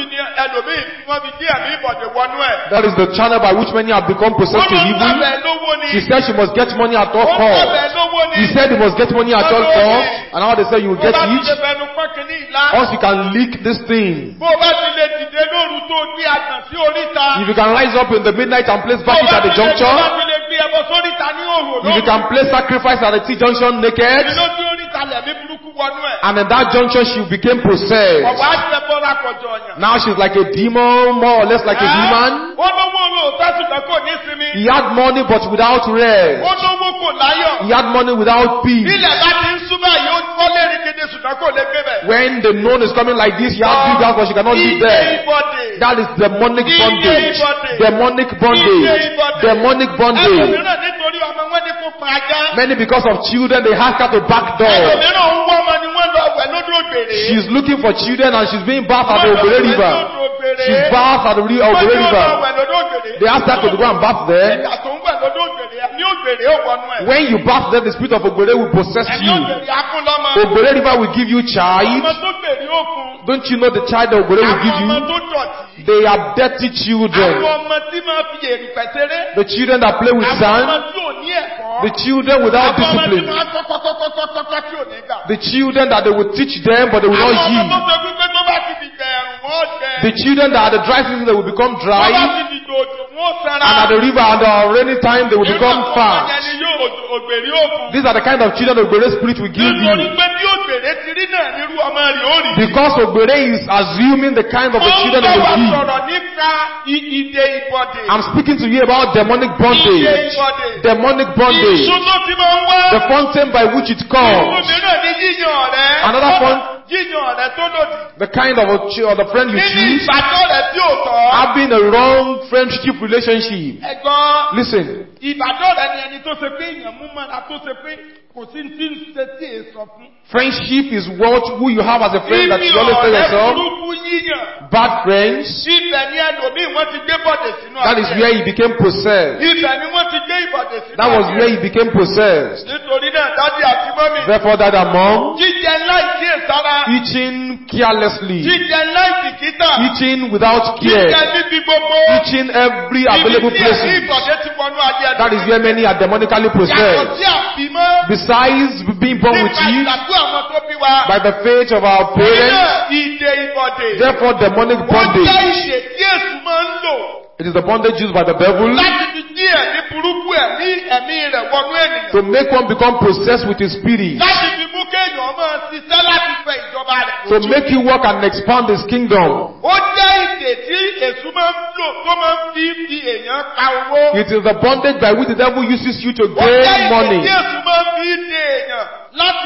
ẹlòmíì tí wọ́n fi dí ẹ̀mí ìbọ̀dẹ̀ wọnú ẹ̀. That is the channel by which many have become possessed to evil. lówó ni. She said she must get money at all Ó costs. bẹ̀bẹ̀ lówó ni. He said he must get money at all costs. And now they say you will get Bó bá ti it. lè fẹnu pọ́n kìíní ìlà. Once you can leak this thing. Bó bá ti lè dìde lóru tó gbé àgbọ̀n sí oríta. If you can rise up in the midnight and place back it at the Bó juncture. bá ti lè gbé ẹbọ sóríta ní òhò If you can place sacrifice at the T-junction naked. Ìlú tí oríta lẹ̀mí burúkú wọnú ẹ̀. And in that junction she became possessed. Ọ̀wá ti ẹbọ lákọjọ ọ̀yàn. Now she's like a demon, more or less like a demon. Ó lówó olóòótọ́ ṣùgbọ́n kò ní sinmi. He had money but without rest. Ó lówó kò láyọ̀. He had money without peace. Ilẹ̀ bá ti ń súnmọ́ yìí ó kọ́lé rìgìdì ṣùgbọ́n kò lè gbé bẹ̀. When the known is coming like this, she has big house but she cannot live there. That is demonic bondage. Demonic bondage. Demonic bondage. Ẹlòmíràn nítorí ọmọ wọn ní kó pa ajá. Many because of children, they ask her to back door. Ẹlòmíràn ń wọ́ ọmọ ni wọ́n lọ wẹ̀ lódò ògbèrè. She's looking for children and she's being bathed at the Ogere River. She's bathed at the Ogere River. They asked her to go and bath there. Ìgbà tó ń wẹ̀ lódò ògbèrè ní ògbèrè ó wọnú ẹ̀. When you bath there, the spirit of Ogere will possess Ẹ̀mí you. ògbèrè á fún lọ́mọ. Ogere River will give you child. Ọmọ tó gbèrè ó fún. Don't you know the child that Ogere will give Àwọn ọmọ you? tó dọ̀tí. They are dirty children. Àwọn ọmọ tí máa fi èrì pẹ̀tẹ́rẹ́. The children that play with Àwọn ọmọ sand. tí ò ní ẹ̀kọ́. The children without Àwọn ọmọ tí discipline. máa kọ́kọ́kọ́kọ́kọ́ tí ò ní gbà. The children that they will teach them but they will Àwọn not ọmọ yield. tó ṣe wípé tó bá ti dìgbà ẹ̀rùn wọ́n jẹ. The children that are the dry season they will become Tó bá dry. ti dìgbà òjò wọ́n sanra. And at the river and the rainy time they will become Irú àwọn ọmọ fat. yẹn ni yóò ògbèrè ó fún. These are the kind of children the Ogere spirit will give Nítorí you. pé bí ògbèrè ti rí náà nírú ọmọ rẹ̀ ó rí. Because Ogere is assuming the kind of the children they Ó ń bá will wa give. sọ̀rọ̀ nípa ìdè ìbọ̀dè. I'm speaking to you about demonic Ìdè bondage. ìbọ̀dè. Demonic bondage. Ìṣó tó ti máa ń wá. The fountain by which it Ìṣó comes. mìíràn ní yíyan ọ̀rẹ́. Another one- Yíyan ọ̀rẹ́ tó lòdì. The kind of or the friend you Nínú choose. ìbátan rẹ̀ tí ò tọ́. Having a wrong friendship relationship. Ẹ̀gbọ́n. Listen. Ìbàdàn rẹ̀ ni ẹni tó ṣe pé èèyàn mú mọ́ra tó ṣe pé kò sí tí ń ṣe tí èè sọ fún. Friendship is what who you have as a friend that Ibi you always tell ọ̀rẹ́ yourself. burúkú yíyàn. Bad friends. Ibẹ̀ ni ẹlòmíì wọ́n ti gbé bọ̀dẹ̀ sínú That is where he became possessed. Ibẹ̀ ni wọ́n ti gbé ìbọ̀dẹ̀ sínú That was where he became possessed. Nítorí náà dádì àti mọ́mì. Therefore, that among Jíjẹ láì kíyèsára. eating carelessly, Jíjẹ láì bìkítà. eating without Jíjẹ care, níbi gbogbo. eating every available Ibi tí ẹ̀mí places. ìbọ̀dẹ̀ ti wọnú ayé ẹ̀dá. That is where many are demonically Yàtọ̀ possessed. sí àbímọ́. Besides being born with Nípa it ìgbàgbọ́ àwọn tó bí wa. by the faith of our Torí parents, náà, ìdè ìbọ̀dẹ̀. therefore demonic Ó jẹ́ bondage. ìṣe tí Èṣù máa ń lò. It is the bondage used by the devil Láti fi dí ẹ̀mí burúkú ẹ̀mí rẹ̀ wọnú ènìyàn. to make one become possessed with his spirit, Láti fi mú kéèyàn máa ṣiṣẹ́ láti fẹ ìjọba rẹ̀. to make you work and expand his kingdom. Ó jẹ́ ìdè tí Èṣù máa ń lò tó máa ń fi èèyàn ka owó. It is the bondage by which the devil uses you to Ó jẹ́ gain ìdè money. tí Èṣù máa ń fi dè èèyàn láti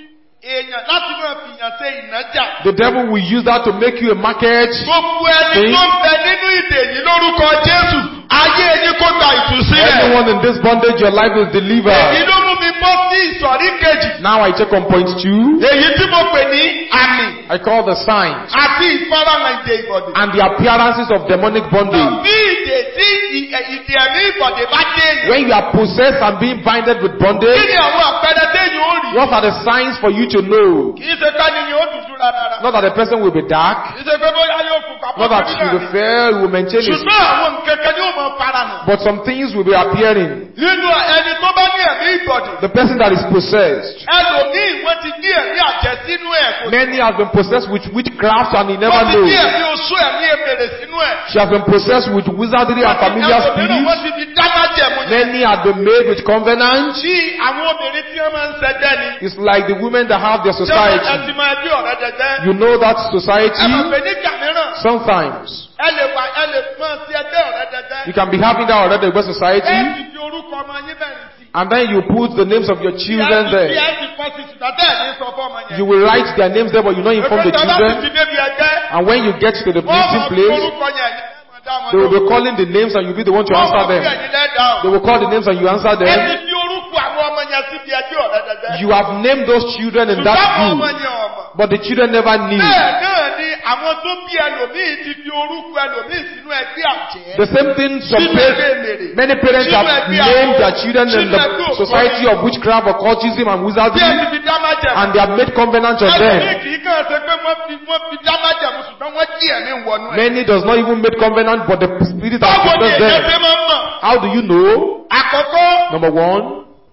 máa fi yàn ṣe ìnájà. The devil will use that to make you a market. Gbogbo ẹni tó ń bẹ nínú ìdè yìí lórúkọ Jésù, ayé ẹni kó gba ìtúsílẹ̀. Anyone in this bondage, your life is Èyí delivered. ló mú mi bọ́ sí ìsọ̀rí kejì. Now I check on point 2. Èyí tí mo pè ní àmì I call the signs àti ìfarahàn ìdè ìbọ̀dè. and the appearances of demonic bondage. Bí ìdè tí ìdè ẹ̀mí ìbọ̀dè bá dé èèyàn. When you are possessed and being binded with Kí bondage, ni àwọn àpẹẹrẹ téèyàn ó rí? what are the signs for you to know? Kì í ṣe ká ni yóò dúdú rárá. Not that the person will be dark, Kì í ṣe pé bóyá yóò kú papọ̀ not that he will fail, he will maintain his. Ṣùgbọ́n àwọn nǹkan kan yóò máa farahàn. But some things will be appearing. Nínú ẹni tó bá ní ẹ̀mí ìbọ̀dè. The person that is possessed, Ẹlòmíì wọ́n ti ní ẹ̀mí àjẹ́ sínú ẹ̀. many have been possessed with witchcraft and he never Wọ́n ti ní knows. ẹ̀mí oṣù ẹ̀mí èmèrè sínú ẹ̀. She has been possessed with wizardry and familiar Ẹlòmíràn wọ́n spirits. ti fi dámájẹ̀mú yẹn. Many have been made with covenant. Tí àwọn obìnrin tí wọ́n máa ń ṣẹjẹ́ ni. It's like the women that have their Ṣé wọ́n society. ti máa bí ọ̀rẹ́ jẹjẹ́? You know that Ẹ mọ̀ society, pé nígbà mìíràn, sometimes ẹ lè máa ṣe ẹgbẹ́ ọ̀rẹ́ jẹjẹ́. you can be having that already with society, Ẹ ti fi orúkọ ọmọ yín bẹ̀rẹ̀ sí. and then you put the names of your children Bí there. ẹ ti pọ̀ sí ṣùgbọ́n bẹ́ẹ̀ ní sọ fún ọmọ yẹn. You will write their names there, but you not inform the Ẹgbẹ́ ìjọba children. ti ti débi ẹgbẹ́. And when you get to the Wọ́n meeting máa fi place, orúkọ yẹn ní ẹ̀mọ̀ dá wọn they will lóhùn. be calling the names and you'll be the one to Wọ́n answer máa fi them. ẹ̀yìn lẹ́dà ọ̀. They will call the names and you answer Ẹ ti them. fi orúkọ àwọn ọmọ yẹn síbi ẹgbẹ́ ọ̀rẹ́ jẹjẹ́. You have named those children in Ṣùgbọ́n that àwọn ọmọ group, yẹn ọmọ. but the children never knew. Bẹ́ẹ̀ náà ni àwọn tó bí ẹlòmíì ti fi orúkọ ẹlòmíì sínú ẹgbẹ́ àjẹ́. The same thing many parents have named their children in the society of witchcraft, occultism and wizardry, Bí ẹ ti fi dá májẹ̀mú. and they have made covenants on Ẹlòmíì them. kì í kàn ṣe pé wọ́n fi dá májẹ̀mú ṣùgbọ́n wọ́n jí ẹ̀mí wọnú ẹ̀. Many does not even make covenant, but the spirit has Báwo ni possessed èèyàn ṣe them. máa ń mọ̀? How do you know? Àkọ́kọ́, Number one,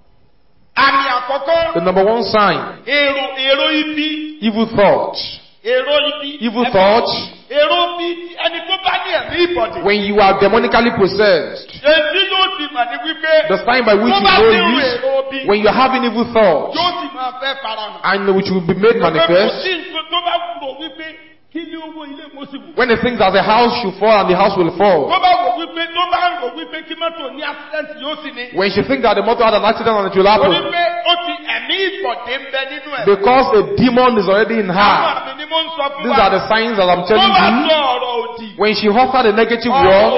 àmì àkọ́kọ́, the number one sign, èrò ibi, evil thought. èrò ibi. Evil thought, Èrò bí ẹni tó bá ní ẹ̀mí ìbọ̀dẹ̀. when you are demonically possessed, Èyí yóò ti mà ní wípé. the sign by which tó you bá know ti rú is èrò bí. when you are having evil thoughts, Yóò sì máa fẹ́ farahàn. and which will be made Kò manifest. sí nǹkan tó bá rò wípé kí ni owó ilé mo sì wò. When it thinks that the house should fall and the house will fall. Tó bá rò wípé kí mọ́tò ní accident yóò sì ní. When she thinks that the motor had an accident and it will Ó ní happen. pé ó ti ẹ̀mí ìbọ̀dẹ̀ ń bẹ nínú ẹ̀. Because a demon is already in Àwọn her. àmì ni mo ń sọ fún These are the signs that I'm Tó telling bá you. sọ ọ̀rọ̀ òdì. When she offered a negative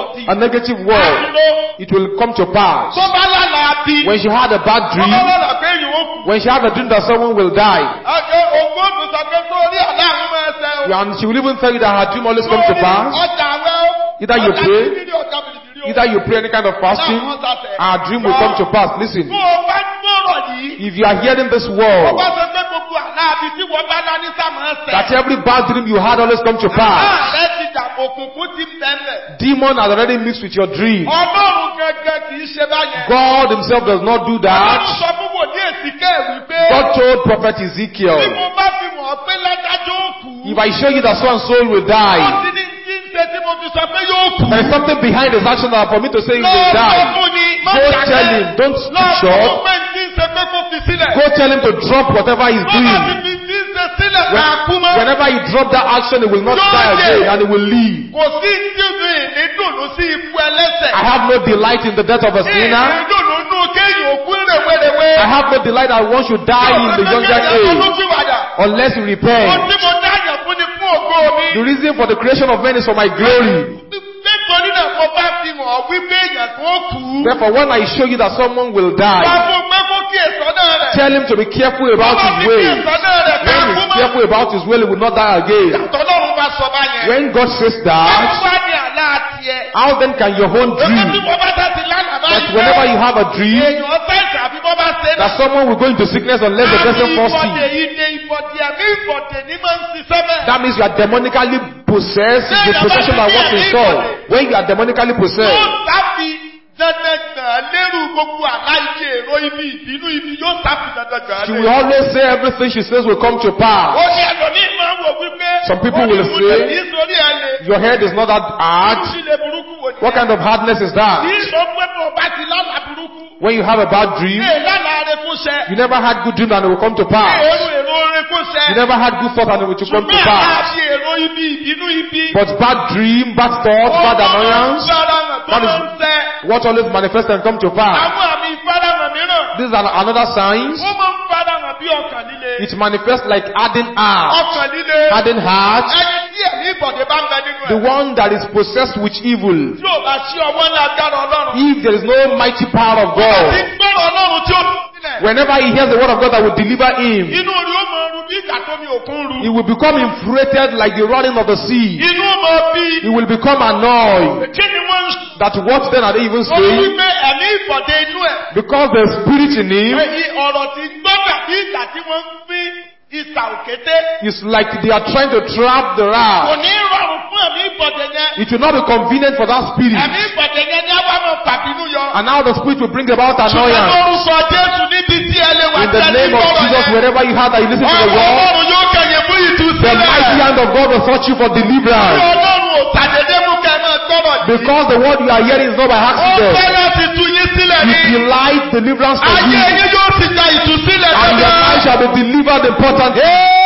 word, it will come to pass. Tó bá lálàá bí. When she had a bad Tó bá dream, lálàá pé èyí ó kù. when she had a dream that someone will die, Ògbó tó sọ pé sórí àlá àwọn ọmọ ẹsẹ̀ o. and she will even tell you that her dream always comes to pass. Ọjà wẹ́ o. Either you Ọjà pray, bìrìbìrì, ọjà bìrìbìrì o. either you pray any kind of fasting, our dream will come to pass. Listen, Bó o bá gbọ́rọ̀ yìí. if you are hearing this Ó word, bá sọ pé gbogbo àlá àbí tí wọ́n bá lá ní sàmọ́ ẹsẹ̀. that every bad dream you had always come to pass. Ààrẹ ti dà òkùnkùn ti ń bẹ̀rẹ̀. Demon has already mixed with your dream. Ọlọ́run gẹ́gẹ́ kì í ṣe báyẹn. God himself does not do Ọlọ́run that. sọ fún wòlíì Èsìkẹ́ wípé. God told prophet Bí Ezekiel, mo bá fi mọ̀ pé ládájọ́ òkú. if I show you that so and so will Ó die, ti ní tí ń ṣe tí mo fi sọ pé yóò kú. there is something behind his action that for me to say he will Lọ́ọ̀ die. fún ni. Go tell him, don't speak short. Lọ́ọ̀ fún tí ń ṣe pé kó fi sílẹ̀. Go tell him to drop whatever he's Tó bá ti doing. fi tí ń ṣe sílẹ̀ ká kú mọ́. Whenever he drop that action, he will not die again and he will leave. Kò sí dùnú ìnídùnú sí ikú ẹlẹ́sẹ̀. I have no delight in the death of a sinner. Ìnídùnú nù kéyìn òkú rèwerèwe. I have no delight that one should die in the younger age unless he Ohun repents. tí mo dáyàn fún ni fún ògo mi. The reason for the creation of men is for my glory. Nítorí náà mo bá fi hàn wípé èèyàn kan kú. Therefore, when I show you that someone will Wá die, fún pé kó kí èsọ́nà rẹ̀. tell him to be careful about Bàbá his mi kí ways. èsọ́nà rẹ̀ ká When kú he's mọ́. careful about his will, he will not die again. Tọ́lọ́run bá sọ báyẹn. When God says Báwo that, wá ní àlá tiẹ̀? how then can your own Èmi tí dream, mo bá dá sí lánàá that báyìí. whenever you have a dream, Èèyàn sáìsì àbí bọ́ bá ṣe that someone will go into sickness unless the person falls ìbọ̀dẹ̀ sick? ìdè ìbọ̀dẹ̀ àbí ìbọ̀dẹ̀ ní máa ń ṣiṣẹ́ bẹ́ẹ̀. That means you are demonically possessed. It's the possession that works in soul. When you are demonically Yóò possessed, sáfi dandan gbọ̀n lérú gbogbo àlá ike èrò ibi ìbínú ibi yóò sáfi dandan gbọ̀n she lérú. will always say everything she says will come to Ó pass. ní ẹlòmíì máa ń wò wípé. Some people will say, kì í sórí ẹ lè. Your head is not that hard. Kí lè burúkú wò ní. What kind of hardness is Kì that? í sọ pé bò bá ti lálàá burúkú. When you have a bad dream, Ee lálàá rẹ kó ṣẹ. you never had good dream and it will come to pass. Èrò rẹ kó ṣẹ. You never had good thought and it will come to Ṣùgbọ́n pass. àti èrò ibi ìbínú ibi. But bad dream, bad thought, bad annoyance, Tó máa ń ṣẹ. what always manifests and come to pass. Àwọn àmì ìfarahàn mìíràn. These are another signs. Ó máa ń farahàn bí ọkàn líle. It manifests like hardened heart. Ọkàn líle. Hardened heart. Ẹni tí ẹ̀mí ìbọ̀dé bá ń bẹ nínú The ẹ̀. one that is possessed with evil. Tí ò bá sí ọwọ́ ńlá agbára Ọlọ́run. If there is no mighty power of Ti God, gbọ́rọ̀ Ọlọ́run tí ó tún sílẹ̀. whenever he hears the word of God that will deliver him, Inú orí ó máa ru bí ìgbà tó mi òkun ru. he will become infuriated like the roaring of the sea. Inú ó máa bí. He will become annoyed. Kí ni wọ́n ń sọ? That what then are they even Ó ní saying? wípé ẹ̀mí ìbọ̀dé inú ẹ̀. Because the spirit in him Èyí ọ̀rọ̀ tí gbọ́dọ̀ bí ìgbà tí wọ́n ń pín ìsà òkété. is like they are trying to trap the Kò rat. ní rọrùn fún ẹ̀mí ìbọ̀dé yẹn. It will not be convenient for that spirit. Ẹ̀mí ìbọ̀dé yẹn ní àwọn ọmọ pàbínú yọ. And now the spirit will bring about Ṣùgbọ́n annoyance. lórúkọ Jésù níbi tí ẹ lè wà In the name of Jesus, wherever you have that you listen to the word, Ọlọ́run yóò kẹ̀yẹ̀ fún the ìtúsílẹ̀. mighty hand of God will touch you for deliverance. Ọlọ́run ò tàdédé mú kẹ́ ẹ máa gbọ́rọ̀ yìí. Because the word you are hearing is not by Ó accident. fẹ́ láti tú yín sílẹ̀ ní. It delights deliverance for Ayé you. yín yóò sì gba ìtúsílẹ̀ And your life shall be delivered importantly.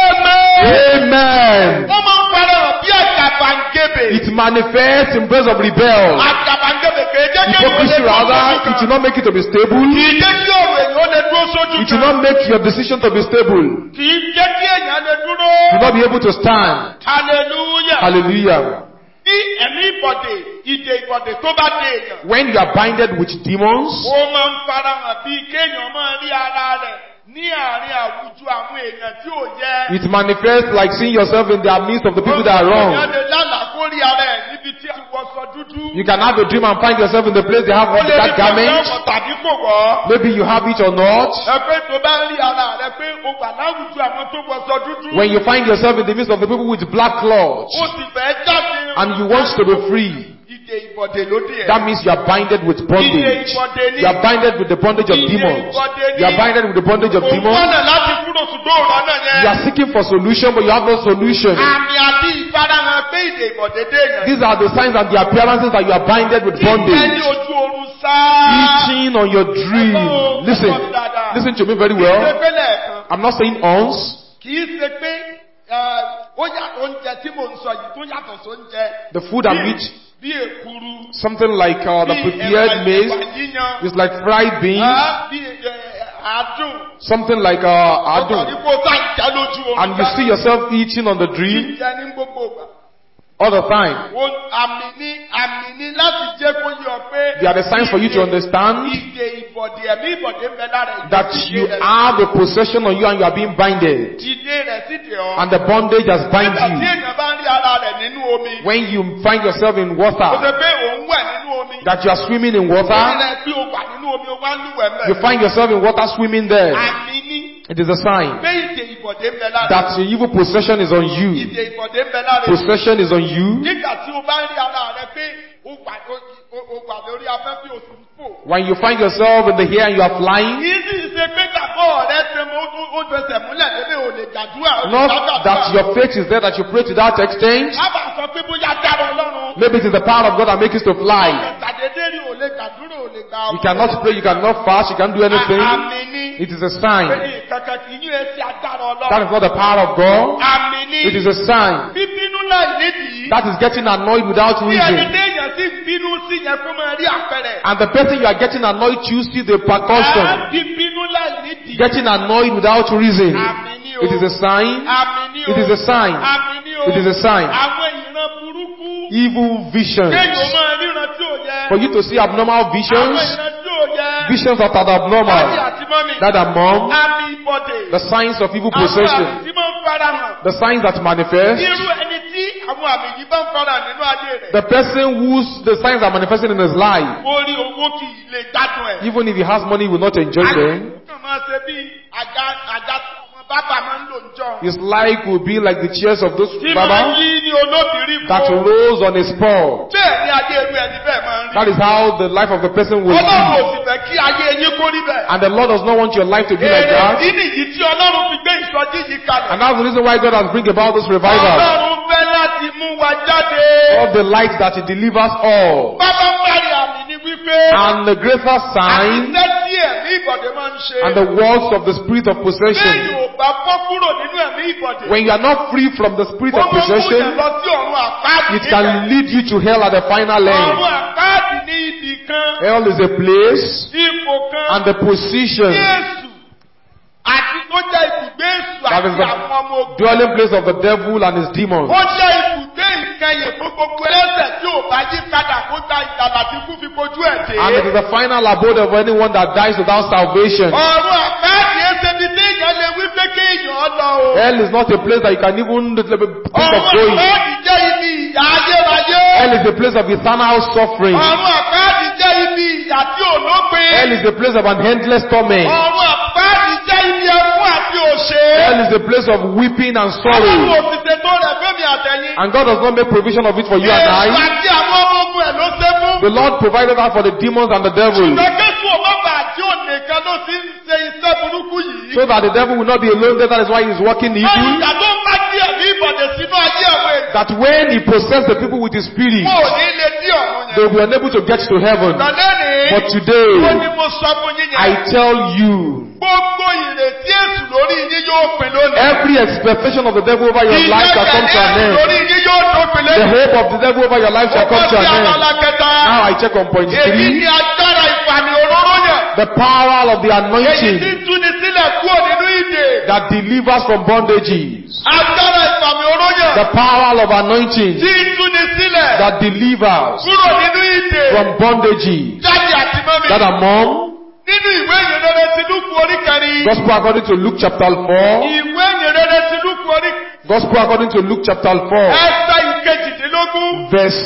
Amen. Wọ́n máa ń farahàn bí àgàbàǹgebè. It manifests in place of rebel. Àgàbàǹgebè kèé jẹ́ kí Hypocrisy rather, it will not make it to be stable. Kì í jẹ́ kí ọ̀rọ̀ èèyàn ó lè dúró sójú It will kan. not make your decision to be stable. Kì í jẹ́ kí èèyàn lè dúró. You will not be able to stand. Hallelujah. Hallelujah. Bí ẹ̀mí ìbọ̀dè, ìdè ìbọ̀dè tó bá dé èèyàn. When you are binded with demons, Ó máa ń farahàn bí kéèyàn máa rí ara rẹ̀ ní àárín àwùjọ àwọn èèyàn tí ò yẹ. It manifests like seeing yourself in the midst of the people that are Èèyàn wrong. lè lálàá kó rí ara ẹ̀ níbi tí a ti wọṣọ dúdú. You can have a dream and find yourself in the place they have Ó lè rí that garment. pẹ̀lú tàbí kò wọ́. Maybe you have it or not. Ẹ pé tó bá ń rí ara rẹ pé o wà láwùjọ àwọn tó wọṣọ dúdú. When you find yourself in the midst of the people with black clothes Ó sì fẹ́ jáde. and you want to be free, Ìdè ìbọ̀dè ló dé ẹ̀. that means you are binded with bondage. You are binded with the bondage of demons. You are binded with the bondage of Òun demons. wọ́nà láti kúrò ṣùgbọ́n òun náà yẹn. You are seeking for solution, but you have no solution. Àmì àti ìfarahàn pé ìdè ìbọ̀dé dé yẹn. These are the signs and the appearances that you are binded with Ìjẹ́ ní bondage. ojú oorun sáá. Eating on your dream. Listen to me very Kì í ṣe well. pé lẹ́ẹ̀kan. I'm not saying once. Kì í ṣe pé ó yàtọ̀ oúnjẹ tí mò ń sọ yìí tó yàtọ̀ sóúnjẹ. The food and meat, Bí èkuru. something like the prepared maize, it's like fried beans, Bí àádùn. something like Ọkọ̀ adun. ní kó tá ìjà lójú oorun. And you see yourself eating on the dream Jíjẹ ní gbogbo ìgbà. all the time. Àmì ni láti jẹ́ kó yọ pé. They are the signs for you to understand Ìdè ìbọ̀dè ẹ̀mí ìbọ̀dé ń bẹ lára ìdè. that you have a possession on you and you are being binded. Ìdè rẹ̀ sì dè ọ́. And the bondage has bind Nígbà tí you. èèyàn bá ń rí ara rẹ̀ nínú omi. When you find yourself in Kò water, ṣe pé òun wẹ̀ nínú omi. that you are swimming in Orí water, rẹ̀ pé o wà nínú omi o wá ń lúwẹ̀ mẹ́. you find yourself in water swimming there. Àmì ní It is a sign pé ìdè ìbọ̀dé ń bẹ lára. that your evil possession is on you. Ìdè ìbọ̀dé ń bẹ lára. Possession is on you. Nígbà tí o bá ń rí ara rẹ̀ pé o wà lórí afẹ́fẹ́ o sì ń fò. When you find yourself in the air and you are flying, Kì í sì ṣe pé gbàgbọ́ rẹ̀ ṣe mọ́ ó fẹsẹ̀ múlẹ̀ débẹ̀ ò lè gbàdúrà. not that your faith is there that you pray to that extent. Ábà sọ pé bóyá dára Ọlọ́run. Maybe it is the power of God that makes you to fly. Ìtàdédé rí ò lè gbàdúrà ò lè gbà. You cannot pray, you cannot fast, you can't do anything. Àmì ní. It is a Pé sign. ìkankan kì í yún etí agbára That Ọlọ́run. is not the power of God. Àmì ní. It is a sign. Bíbínú láì nídìí. That is getting annoyed without Bí ẹni reason. téèyàn sì ń bínú sí yẹn kó máa rí àpẹẹrẹ. And the person you are getting annoyed to see the percussion. Bíbínú láì nídìí. Getting annoyed without reason. Àmì ní o. It is a sign. Àmì ní o. It is a sign. Àmì ní o. It is a sign. Àwọn ìran burúkú. Evil visions. Kéèyàn máa ríran tí ò yẹ. For you to see abnormal Àwọn visions. ìran tí ò yẹ. Visions that are Dáàdì abnormal. àti mọ́mì. That are mom. Àmì ìbọ̀dè. The signs of evil Àwọn àmì possession. tí máa ń fara hàn. The signs that manifest. Irú ẹni tí àwọn àmì yìí bá ń fara hàn nínú ayé rẹ̀. The person whose the signs are manifesting in his life. Orí owó kì í lè gbádùn ẹ̀. Even if he has money, he will not enjoy them. Àgbẹ̀ máa ṣe bí àga tí àwọn bábà máa ń lò ń jọ. His life will be like the chairs of those Tí máa ń Baba yí ní olóbìnrin that kó. rose on a spot. Bẹ́ẹ̀ ni ayé irú ẹni bẹ́ẹ̀ máa ń rí. That is how the life of the person will Ọlọ́run ò be. sì fẹ́ kí ayé yín kó rí bẹ́ẹ̀. And the Lord does not want your life to be like Èrè that. ìdí nìyí tí Ọlọ́run fi gbé ìsọjí yìí kalẹ̀. And that's the reason why God has bring about this revival. Ọlọ́run fẹ́ láti mú wa jáde. Of the light that He delivers all. Bábá ń parí àmì ni wípé. And the greater sign Àtìsẹ́ tí ẹ̀mí ìbọ̀dé máa ń ṣe. and the works of the spirit of Bẹ́ẹ̀ni possession. ò bá bọ́ kúrò nínú ẹ̀mí ìbọ̀dé. When you are not free from the spirit of Ó máa ń mú yẹn possession, lọ sí ọ̀run àpáàdì it can lead you to hell at the final Ọ̀run end. àpáàdì ní ibì kan. Hell is a place Ipò kan. and the position. Jésù àti tó jẹ́ ibùgbé èṣù That àti is the àwọn ọmọ ogun. dwelling place of the devil and his demons. Ó jẹ́ ibùgbé ìkẹyìn fún gbogbo ẹlẹ́ṣẹ̀ tí ò bá yí padà kó ta ìdàlà tí kú fi kojú ẹ̀ dé. And it is the final abode of anyone that dies without salvation. Ọ̀run àpáàdì ẹsẹ̀ mi téèyàn lè wí pé kéèyàn lọ o. Hell is not a place that you can even think of Ọ̀run going. àpáàdì jẹ́ ibi ìyà ayérayé. Hell is a place of eternal suffering. Ọ̀run àpáàdì jẹ́ ibi ìyà tí ò lópin. Hell is a place of an endless torment. Ọ̀run àpáàdì jẹ́ ibi ẹkún àti òṣè. Hell is a place of weeping and Ọlọ́run sorrow. òfìsè tó rẹ̀ fẹ́mi àtẹ̀yìn. And God does not make provision of it for you and Èṣù I. àti àwọn ọmọ ogun ẹ̀ ló ṣe fún. The Lord provided that for the demons and the devil. Ìgbẹ́kẹ̀sùn ọlọ́gbà àti ònìkan ló ti ń ṣe iṣẹ́ burúkú yìí. So that the devil will not be alone there. That is why he is working evil. Ìgbà tó ń bá dí ẹ̀mí ìbọ̀dẹ̀ sínú ayé àwọn èèyàn. That when he possesses the people with his spirit, Wọn ò ní lè dí ọ̀run they yẹn. will be unable to get to heaven. Lọ́lẹ́ But ní. today, Ó ní mo sọ fún yín I yẹn. tell you, Gbogbo ìrètí èṣù lórí yín yóò pin lónìí. every expectation of the devil over your life shall come to an end. lórí yín yóò dópin The lónìí. hope of the devil over your life shall come to an end. abala kẹta. Now I check on point Èyí 3. ni agbára ìfàmì òróró yẹn. The power of the Èyí anointing tí ń túni sílẹ̀ kúrò nínú ìdè. that delivers from bondages. Agbára ìfàmì òróró yẹn. The power of anointing Tí ń túni sílẹ̀ that delivers kúrò nínú ìdè. from bondages. Jáde àti mọ́mi. That are mom, Nínú ìwé ìrìnlẹ́rẹ́ ti Lúkù orí kẹrin. Gospel according to Luke chapter 4. Ìwé ìyìnrere ti Lúùkù orí. Gospel according to Luke chapter 4. Ẹsẹ̀ ìkejìdínlógún. Verse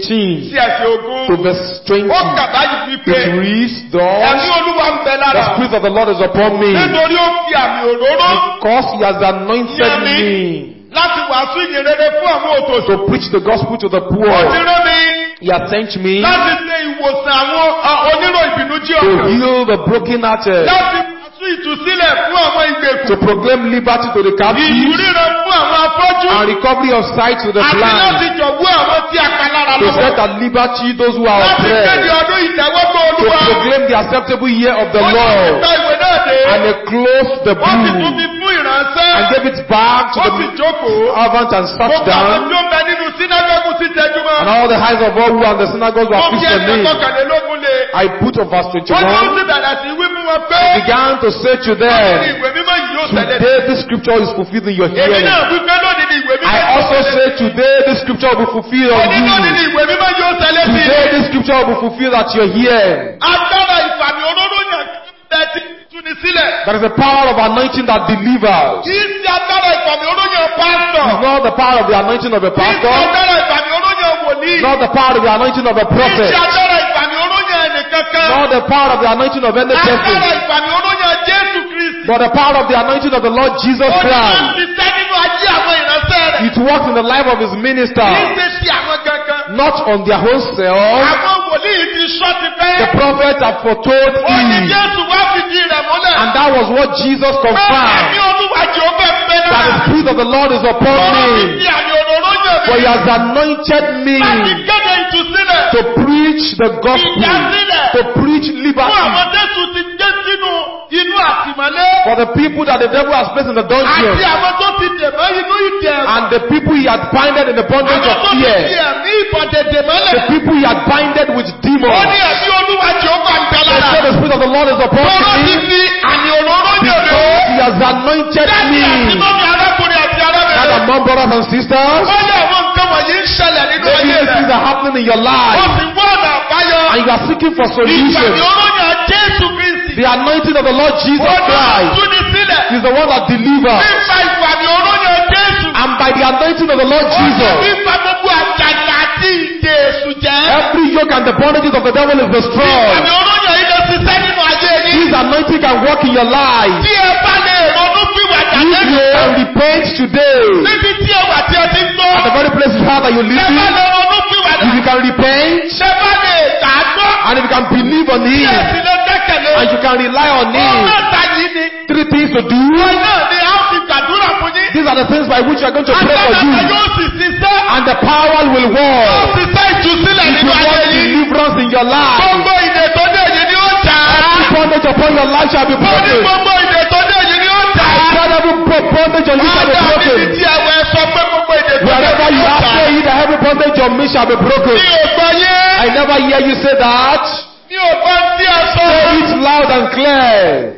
18 Sí ẹsẹ̀ ogún. to verse 20. Ó kà báyìí wípé. It reads, Ẹ̀mí thus, Olúwa ń bẹ the lára. Spirit of the Lord is upon me, Nítorí ó fi àmì òróró. because he has anointed me Láti wàásù ìyìnrere fún àwọn òtòṣì. to preach the gospel to the Ó ti poor. rán mi. He has sent me Láti ṣe ìwòsàn àwọn onírò ìbìnújẹ́ to ọkàn. heal the brokenhearted, Láti wàásù ìtúsílẹ̀ fún àwọn ìgbèkùn. to proclaim liberty to the captives, Ìwúríran fún àwọn afọ́jú. and recovery of sight to the Àti blind, láti jọ̀gbọ́ àwọn tí a pa lára to lọ́wọ́. set at liberty those who are Láti kéde oppressed, ọdún ìtẹ́wọ́gbọ́ to Olúwa. proclaim the acceptable year of the Ó ní Lord. ìgbà ìwé náà dé. And he closed the Ó sì tún book fi fún ìránṣẹ́. and gave it back to Ó sì the jókòó. servant and sat Gbogbo àwọn down. tí ó bẹ nínú sínágọ́gù sí tẹjúmọ́. And all the eyes of all who are in the synagogues were Ó fi fixed on ẹsẹ̀ me. kọkànlélógún lé. I put on verse Ó ní ó 21, sì bẹ̀rẹ̀ sí wí fún wọn pé. began to say to Lónìí them, ni ìwé mímọ́ yìí yóò tẹ̀lé. today this scripture is fulfilled in your Èmi hearing. náà wí pé lónìí ni ìwé mímọ́ I yóò also tẹ̀lé. say today this scripture will be fulfilled Ó on ní lónìí ni you. ìwé mímọ́ yóò tẹ̀lé sí. Today this scripture will be fulfilled at your hearing. Agbára ìfàmì òróró yàn bẹ ti túni sílẹ̀. There is a power of anointing that delivers. Kì í ṣe agbára ìfàmì òróró yàn pásítọ̀. It's not the power of the anointing of a Kì í ṣe pastor. agbára ìfàmì òróró yàn wòlíì. It's not the power of the anointing of a Kì í prophet. ṣe agbára ìfàmì òróró yàn ẹnìkankan. Not the power of the anointing of any Agbára person. ìfàmì òróró yàn Jésù Kristi. But the power of the anointing of the Lord Jesus Ó ní wọ́n Christ. ti sẹ́ nínú ayé àwọn ìránṣẹ́ rẹ̀. It works in the life of his Kì í minister. ṣe ti àwọn gangan. Not on their own self. Àwọn wòlíì ti sọ ti The fẹ́. prophets have foretold Ó ní him. Jésù wá fìdí rẹ̀ múlẹ̀. And that was what Jesus Ẹ̀mí confirmed. Olúwa Jèhófà ń bẹ That the lára. Spirit of the Lord is upon Ó me. ti fi àmì òróró yàn For mí. he has anointed me Láti kéde ìtúsílẹ̀. to preach the gospel, Ìdásílẹ̀. to preach Fún liberty. àwọn Jésù ti gbé sínú inú àtìmọ́lé. For the people that the devil has placed in the Àti dungeon. àwọn tó ti dè mọ́ inú ìdẹ̀rù. And the people he had binded in the bondage Àwọn of tó ti fi fear. ẹ̀mí ìbọ̀dẹ̀ dè mọ́lẹ̀. The people he had binded with Ó ní demons. ẹ̀mí Olúwa Jèhófà ń bẹ They lára. said the Spirit of the Lord is upon Tọ́lá ti me fi àmì òróró yàn mí. because he has anointed Dáàbì àti me. mọ́mí arákùnrin àti That arábìnrin. among brothers and sisters, Ó ní àwọn nǹkan wọ̀nyí ń ṣẹlẹ̀ nínú maybe ayé these things rẹ̀. are happening in your Ó life sì wọ́n ọ̀nà àbáyọ. and you are seeking for Ìfàmì solutions. òróró yàn Jésù Kristi. The anointing of the Lord Jesus Ó ní Christ túni sílẹ̀. is the one that delivers. Nípa ìfàmì òróró yàn Jésù. And by the anointing of the Lord Ó ní Jesus, nípa gbogbo àjàgà àti ìdè èṣù jẹ́. every yoke and the bondages of the devil is Ìfàmì destroyed. òróró yàn ilé ṣiṣẹ́ nínú ayé yín. This anointing can work in your life. Tí ẹ bá lè ronú pìwàdà If lẹ́nu. you can repent today, Níbi tí ẹ wà tí ẹ ti ń gbọ́. at the very place you have that you Ṣé live bá in, lè ronú pìwàdà? if you can repent, Ṣé bá lè gbàgbọ́? and if you can believe on Tí ẹ Him, sì lè gbẹ́kẹ̀lé. and you can rely on Ó Him, mẹ́ta yìí ni. three things to do. Wọ́n náà ni a ó fi gbàdúrà fún yín. These are the things by which you are going to pray for Agbára you. yóò sì ṣiṣẹ́. And the power will Yóò work. ṣiṣẹ́ ìtúsílẹ̀ It nínú will ayé work yín. deliverance in your life. Gbogbo ìdè tó dé yìí ni ó jà á. Every bondage upon your life shall be Mo ní broken. gbogbo ìdè tó dé yìí ni ó jà á. I said every bondage on you shall be Ádá níbi broken. tí ẹwẹ́ sọ pé gbogbo ìdè tó dé Wherever yìí ni you ó are jà á. saying that every bondage on me shall be broken. Mi ò gbọ́ yé. I never hear you say that. Mi ò gbọ́ tí ẹ sọ. Say it loud and clear.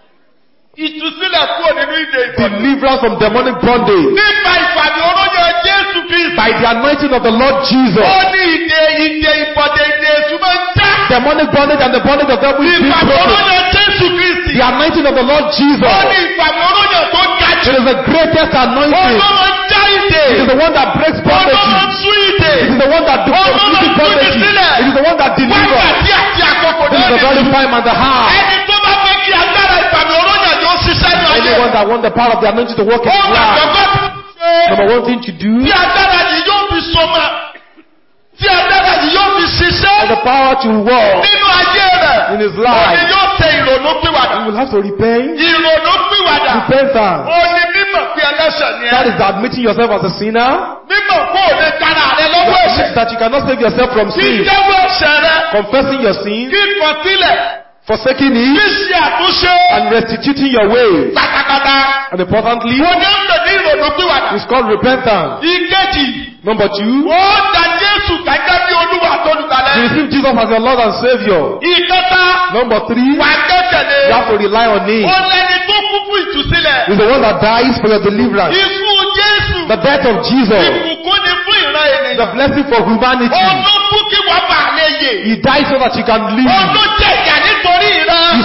Ìtúsílẹ̀ kúrò nínú ìdè ìbọ̀dé. Deliverance from demonic bondage. Nípa ìfàmì oróyè Jésù Kristi. By the anointing of the Lord Jesus. Ó ní ìdè ìbọ̀dé ìdè èṣù máa ń já. Demonic bondage and the bondage of devil is being Ìfàmì broken. oróyè Jésù Kristi. The anointing of the Lord Jesus. Ó ní ìfàmì oróyè tó ga jù. It is the greatest anointing. Olówó já ìdè. It is the one that breaks Olówó bondages. tú ìdè. It is the one that defeats bondages. It is the one that delivers. Wákàtí àti àkókò It is the náà very ni. time and the hour. Ẹni tó bá fẹ́ kí agbára ìfàmì oróyè yóò ṣiṣẹ́ ní ayé. Anyone that wants the power of the anointing to work in his Ohun life. àkọ́kọ́ tí ó ṣe. Number one thing to do. Tí agbára yìí yóò fi sọmọ. Tí agbára yìí yóò fi And ṣiṣẹ́. the power to walk Nínú ayé rẹ̀. in his Òní life. yóò tẹ ìrònú pìwàdà. You will have to repent. Ìrònú pìwàdà. Repentance. Òní mímọ̀ pé ẹlẹ́ṣẹ̀ ni That ẹ. is admitting yourself as a sinner. Mímọ̀ kó o lè tara rẹ lọ́wọ́ ẹ̀ṣẹ̀. That you cannot save yourself from sin. Jíjẹ́wọ́ ẹ̀ṣẹ̀ rẹ. Confessing your sin. Kíkọ̀ sílẹ̀. Forsaking it. Ṣíṣe àtúnṣe. And restituting your ways. Pátápátá. And importantly, Òní ń lò ní ìrònú pìwàdà. it's called repentance. Ìkejì. Number two, Ó dá Jésù gẹ́gẹ́ bí Olúwa tó you lùgbàlẹ̀. receive Jesus as your Lord and Savior. Ìkẹta. Number three, Wà gbẹ́kẹ̀lé. you have to rely on Him. Ó lẹni tó kú fún ìtúsílẹ̀. He's the one that dies for your deliverance. Ikú Jésù. The death of Jesus. Ìbùkún ni fún ìran ènìyàn. The blessing for humanity. Olókú kí wọ́n bà lè yè. He died so that you can live. Olójẹ̀jà nítorí ìran. He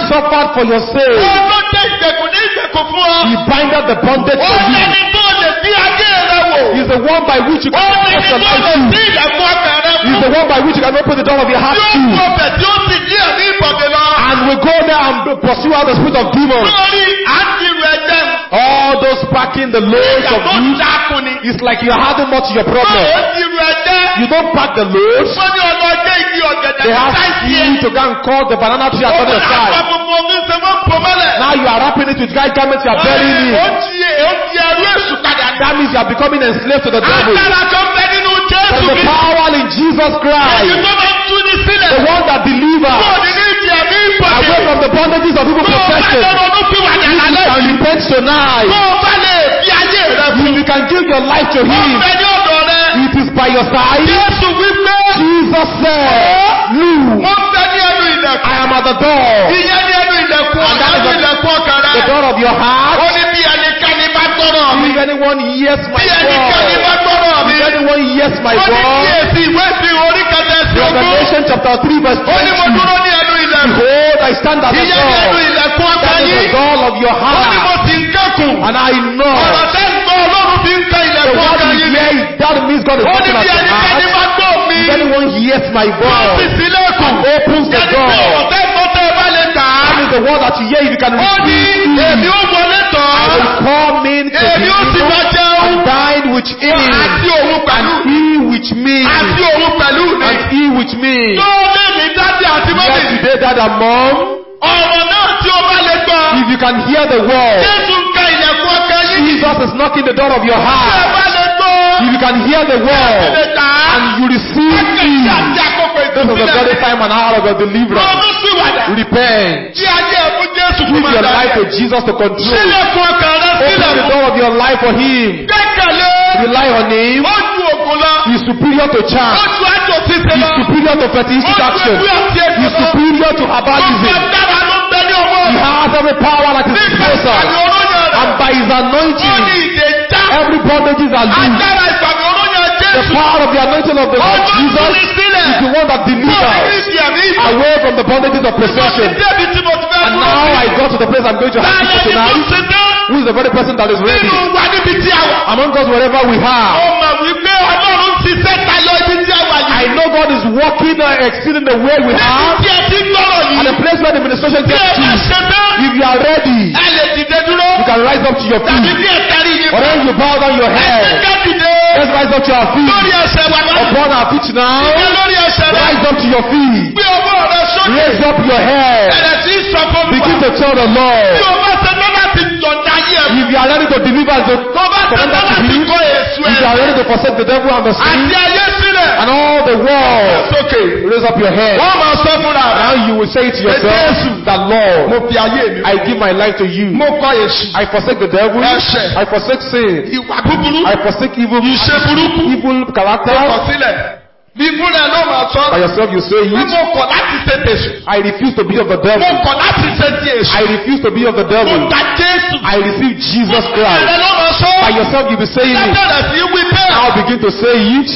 suffered for your sake. Ó ló jẹ́ ìgbèkùn ní ìgbèkùn fún ọ. He binded the bondage Ó for you. lẹ́ni tó lè fi ayé rẹ wò. He's the one by which you Ó can lẹ́ni open your tó life lè to. sí ìdàgbọ́ ọkàn rẹ He's fún. the one by which you can open the door of your heart Yóò to. kú ọbẹ̀ tí ó sì ní ẹ̀mí ìbọ̀dé lọ. And we go there and pursue out the spirit of demons. Lórí àdìrú ẹ̀jẹ̀ All those packing the loads of ìyàtọ̀ goods. dákun ni. It's like you're adding more to your problem. Ó dìrú ẹ̀jẹ̀. You don't pack the loads. Wọ́n ní ọ̀nà ọjọ́ igi ọ̀gẹ̀dẹ̀ They have sáìsì you ẹ̀. to go and cut the banana tree and Ó on your ní side. àpapọ̀ omi ṣe wọ́n pò mọ́lẹ̀. Now you are wrapping it with dry garments, you are burying Ó it. di ẹrú èṣù padà ní. That means you are becoming enslaved to the devil. Agbára tó ń bẹ nínú There's Jésù the Kristi. power in Jesus Èyí Christ. tó máa ń tú ní sílẹ̀. The one that delivers. Kúrò nínú ìdí ẹ̀mí ìbọ̀dé. Away from the bondages of evil Tó o bá possession. lọ́rọ̀ ọdún fi wà ní You àlẹ́ can yìí. repent Tó tonight. o bá lè fi ayé rẹ fún. You can give your life to Ó Him. bẹ ní ọ̀dọ̀ rẹ. It is by your side. Jésù wípé. Jesus said, Look, Wọ́n bẹ ní ẹnu ilẹ̀kùn. I am at the door. Ìyẹn ní ẹnu ilẹ̀kùn And that ọ̀gá is ní ilẹ̀kùn ọkàn rẹ. The door of your heart. Ó ní bí ẹnikẹ́ni bá gbọ́rọ̀ mi. If anyone hears my Bí ẹnikẹ́ni bá word. gbọ́rọ̀ mi. If anyone hears my Ó ní word. kíyèsí ìwé fi orí kẹtẹ sí ogún. Revelation chapter 3 verse Ó ní mo 20. dúró ní ẹnu ilẹ̀kùn. Behold, I stand at the Ìyẹn ní ẹnu door. ilẹ̀kùn ọkàn That is yìí. the door of your Ó ní mo heart. sì ń kẹ́kùn. And I know. Ọ̀rọ̀ tẹ́ ń gbọ́ Ọlọ́run fi ń kẹ́ The ilẹ̀kùn word ọkàn you yìí. hear, that means God is Ó ní looking bí at your ẹnikẹ́ni heart. bá gbọ́ mi. If anyone hears my Ó sì voice, sílẹ̀kùn. opens the Yẹ́nì pé door. ọ̀rọ̀ tẹ́ ń gbọ́ tẹ́ ẹ bá lè tà á. That is the word that you hear, if you can Ó ní receive èmi it. ó wọlé tọ̀ I ọ́. will come in to Èmi ó sì him máa jẹun. and dine with him, Àti òun pẹ̀lú. and he with me, Àti òun pẹ̀lú mi. and he with me. Tó lé ní dádì àti mọ́mì. Yesterday, that and mom, Ọ̀rọ̀ náà tí ó bá lè gbọ́. if you can hear the word, Jésù ń kẹ́ ilẹ̀kùn ọkàn yìí. Jesus is knocking the door of your Tí ẹ heart. bá lè gbọ́. If you can hear the Ẹ lè word, tà á. and you receive Wákàtí it, àti àkókò this is the very ìtúsílẹ̀. time and hour of your deliverance. Ronú síwàdà. Repent. Tí ayé ẹ̀ fún Jésù fún Give máa your darí life ẹ̀. to Jesus to control. Sílẹ̀kùn ọkàn rẹ Open sílẹ̀ the fún. door of your life for him. Gbẹ́kẹ̀lé. Rely on him. Ó ju ògùn lọ. He's superior to Ó charm. ju àjò títẹ He's lọ. superior to Ó fetishistic ju action. ewé àti egbò He's lọ. superior to Gbogbo herbalism. agbára ló ń bẹ ní ọwọ́ He rẹ̀. has every power at his Nígbà disposal. ìgbàgbé olóyè And rẹ̀. by his Ó ní anointing, ìdè já. every bondages are loose. Agbára ìgbàgbé olóyè The Jésù. power of the anointing of the Lord Ọjọ́ Jesus tún ní sílẹ̀. is the one that Mo ní delivers ìdí ẹ̀mí ìgbà. away from the bondages of Mo ti possession. débi tí mo ti fẹ́ And dúró now sí. I got to the place I'm going to have Láàrin people ẹni tó tonight. ṣe tán. Who is the very person that is ready? Nínú wa níbi tí a wà. Among us, wherever we Ó have. mọ̀ wípé Ọlọ́run ti ṣẹ́ tayọ ibi tí a wà I yìí. know God is working exceeding the way we Níbi have. tí ẹ ti gbọ́rọ̀ And yìí. the place where the administration Bí ẹ gets bá to. ṣe tán. If you are ready, Ẹ lè dìde dúró. you can rise up to your Tàbí feet. bí ẹ kárí yìí. Or then you bow down your Ẹ ti head. ká dìde. Let's rise up to our feet. Lórí ẹsẹ̀ wa lọ́dún. Upon our feet Ìgbẹ́ now. lórí ẹsẹ̀ rẹ̀. Rise up to your feet. Gbé ọwọ́ rẹ sókè. Raise up your head. Bẹ̀rẹ̀ sí í sọ fún mi. Begin to tell the Lord. Bí o bá ṣe tán láti yọ̀ǹda ayé ẹ̀. If you are ready to deliver, to Tó bá ṣe surrender tán to láti him. kó èso If you are ẹ̀. ready to forsake the devil and the sin Àti ayé sílẹ̀. and all the world, Sókè. raise up your head. Wọ́n máa sọ fúnra rẹ̀. Now you will say to yourself, that Lord, Mo fi ayé mi. I give my life to you. Mo kọ èṣù. I forsake the devil. Ẹ̀ṣẹ̀. I forsake sin. Ìwà búburú. I forsake evil, Ìṣe burúkú. evil Kọ̀ character. sílẹ̀. Bí fúnra ló máa sọ. By yourself you say Bí it. mo kọ̀ láti ṣe tèṣù. I refuse to be of the Mo devil. kọ̀ láti ṣe ti èṣù. I refuse to be of the Mo devil. gba Jésù. I receive Jesus Fúnra Christ. ló máa sọ. By yourself you be saying it. Bẹ̀rẹ̀ sí wí bẹ́ẹ̀. Now begin to say it.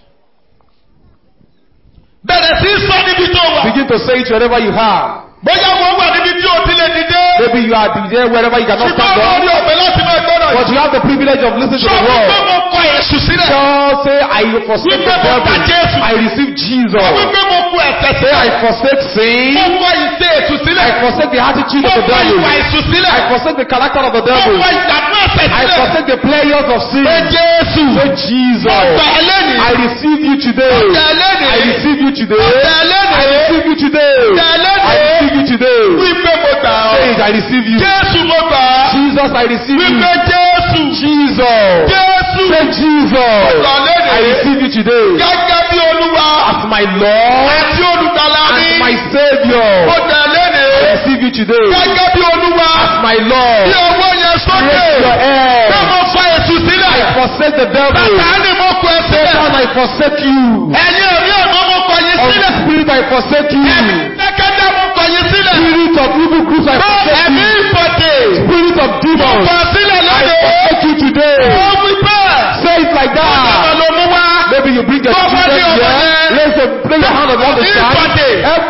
Bẹ̀rẹ̀ sí sọ níbi tó wà. Begin to say it wherever you are. Bóyá wọ́n wà níbi tí o ti lè dìde. Maybe you are there wherever you cannot Ṣùgbọ́n stand wọ́n rí up. ọ̀fẹ́ láti máa gbọ́dọ̀ But you have the privilege of listening to Sọ the wípé word. mo kọ èṣù sílẹ̀. Just say I forsake the devil. I receive Sọ Jesus. wípé mo kọ ẹ̀ṣẹ̀ Say I sílẹ̀. forsake sin. Mo kọ ìṣe èṣù I sílẹ̀. forsake the attitude Mo of the kọ devil. ìwà èṣù sílẹ̀. I forsake the character of the Mo devil. kọ ìdàgbọ́ ẹ̀ṣẹ̀ I sílẹ̀. forsake the players of sin. Pé Jésù. Say Jesus. Mo gbà ẹ́ lẹ́nìí. I receive you today. Mo gbà ẹ́ lẹ́nìí. I receive you today. Mo gbà ẹ́ lẹ́nìí. I receive you today. Mo gbà ẹ́ lẹ́nìí. I receive you today. Wípé mo gbà ọ́. Say it, I receive you. Jésù mo gbà ọ́. Jesus, I receive you. Wípé Jésù. Jesus. Jésù. Say Jesus. Mo gbà ọ́ lẹ́nìí. I receive you today. Gẹ́gẹ́ bí Olúwa. As my Lord Àti olùgbàlà mi. and my Savior. Mo gbà ẹ́ lẹ́nìí. I receive you today. Gẹ́gẹ́ bí Olúwa. As my Lord. Bí ọwọ́ yẹn sókè. Raise your head. Pé mo fa èṣù sílẹ̀. I forsake the devil. Sátánì mo kọ ẹ sílẹ̀. Satan, I forsake you. Ẹ̀yin ẹ̀mí ọ̀gbọ́n mo kọ yín Of sílẹ̀. spirit, I forsake you. Ẹ̀mí kẹ́kẹ́dá mo kọ yín sílẹ̀. Spirit of evil groups, I forsake Ẹ̀mí you. ìbọ̀dé. Spirit of demons, Kọ sílẹ̀ I lónìí. forsake you today. Ó wí bẹ́ẹ̀. Say it like Ọ̀gá that. ló mú wá. Maybe you bring your Bọ́ọ̀bù children ní ọmọ here. yẹn. Lay your hand on the Ìbọ̀dé. child. Every spirit of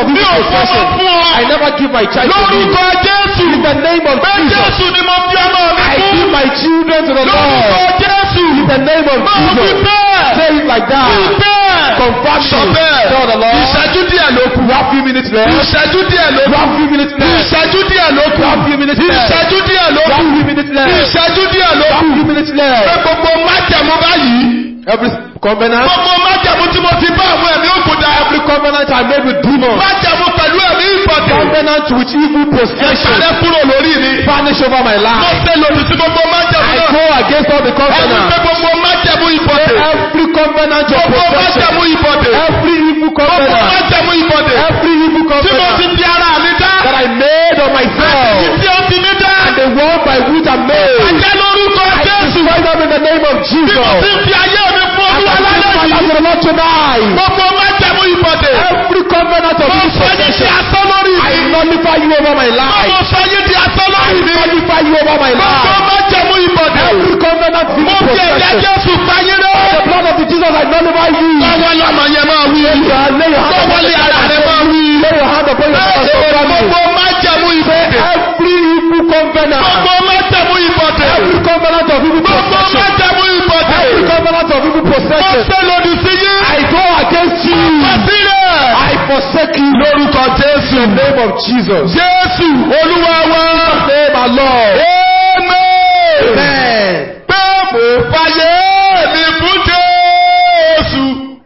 of Mi evil ò possession. fọwọ́ fún ọ. I never give my child to you. Lórúkọ Jésù. In the name of Pé Jesus, Jésù ni mo fi ọmọ mi I fún. give my children to the Lórúkọ Lord. Jésù. In the name of Mo fi Jesus. bẹ́ẹ̀. Say it like that. Fi bẹ́ẹ̀. Confirm Sọ it. bẹ́ẹ̀. Tell the Lord. Ìṣẹ́jú díẹ̀ ló kù. You have few minutes left. Ìṣẹ́jú díẹ̀ ló You kù. have few minutes left. Ìṣẹ́jú díẹ̀ ló kù. You have few minutes left. Ìṣẹ́jú díẹ̀ ló You kù. have few minutes left. Ìṣẹ́jú díẹ̀ ló You kù. have few minutes Pé left. gbogbo májẹ̀mú báyìí. Every covenant, Gbogbo májẹ̀mú tí mo ti bá àwọn ẹ̀mí òkúta. every covenant I made with demons, Májẹ̀mú pẹ̀lú ẹ̀mí ìbọ̀dẹ̀. covenant with evil possession, Ẹ̀sàrẹ́ kúrò lórí mi. vanish over my Mo life. ṣe lòdì sí gbogbo májẹ̀mú I náà. go against all the Ẹ̀mí pé covenants. gbogbo májẹ̀mú ìbọ̀dẹ̀. Every covenant of Gbogbo possession, májẹ̀mú ìbọ̀dẹ̀. every evil Gbogbo covenant, májẹ̀mú ìbọ̀dẹ̀. every evil Tí mo ti covenant di ara mi dá. that I made on Àti myself, tí ó ti mi dá. and the one by which I made, Àjẹ́ lórúkọ I Jésù. destroy them in the name of Tí mo ti Jesus. fi ayé mi fún As Olúwa I give lálẹ́ my life yìí. to the Lord tonight, Gbogbo májẹ̀mú ìbọ̀dẹ̀. every covenant of Mo evil sọ yín di possession, asán lórí I mi. nullify you over my Mo life. sọ yín di asán I lórí mi. nullify you over my Gbogbo life. májẹ̀mú ìbọ̀dẹ̀. Every covenant of Mo evil fi ẹ̀jẹ̀ possession, Jésù fayé rẹ̀. the blood of the Jesus, I nullify you. Lọ́wọ́ lọ́mọ yẹn máa wí. Lay your hand Lọ́wọ́ upon lé your ara rẹ̀ máa wí. Lay your hand upon your Gbogbo family. májẹ̀mú ìbọ̀dẹ̀. Every evil covenant, Gbogbo májẹ̀mú ìbọ̀dẹ̀. every covenant of evil Gbogbo possession, májẹ̀mú ìbọ̀dẹ̀. every covenant of evil Mo possession, ṣe lòdì sí yín. I go against you. Àpàsílẹ̀. I forsake you. Lórúkọ Jésù. In the name of Jesus. Jésù Olúwa wa. Say my Lord. Amen. Amen. Pé mo fàyè mi fún Jésù.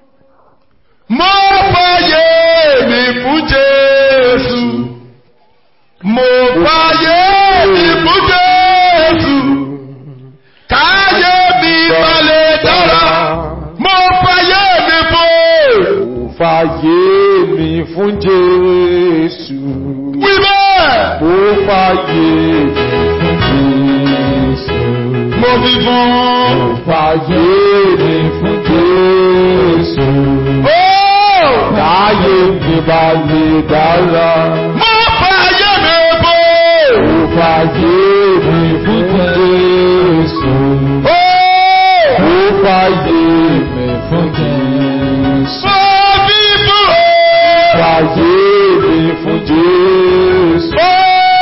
Mo fàyè mi fún Jésù. Mo fàyè mi fún Jésù. Káyé mi balẹ̀ dára. Mo fàyè mi fún. Fàyè mi fún Jésù. Wí bẹ́ẹ̀. Mo fàyè mi fún Jésù. Mo fi fún. Mo fàyè mi fún Jésù. Ó. Káyé mi bá lè dára. Mo fàyè mi fún. Mo fàyè mi fún Jésù. Ó. Mo fàyè mi fún Jésù. Mo fi fún. Fàyè mi fún Jésù. Ó.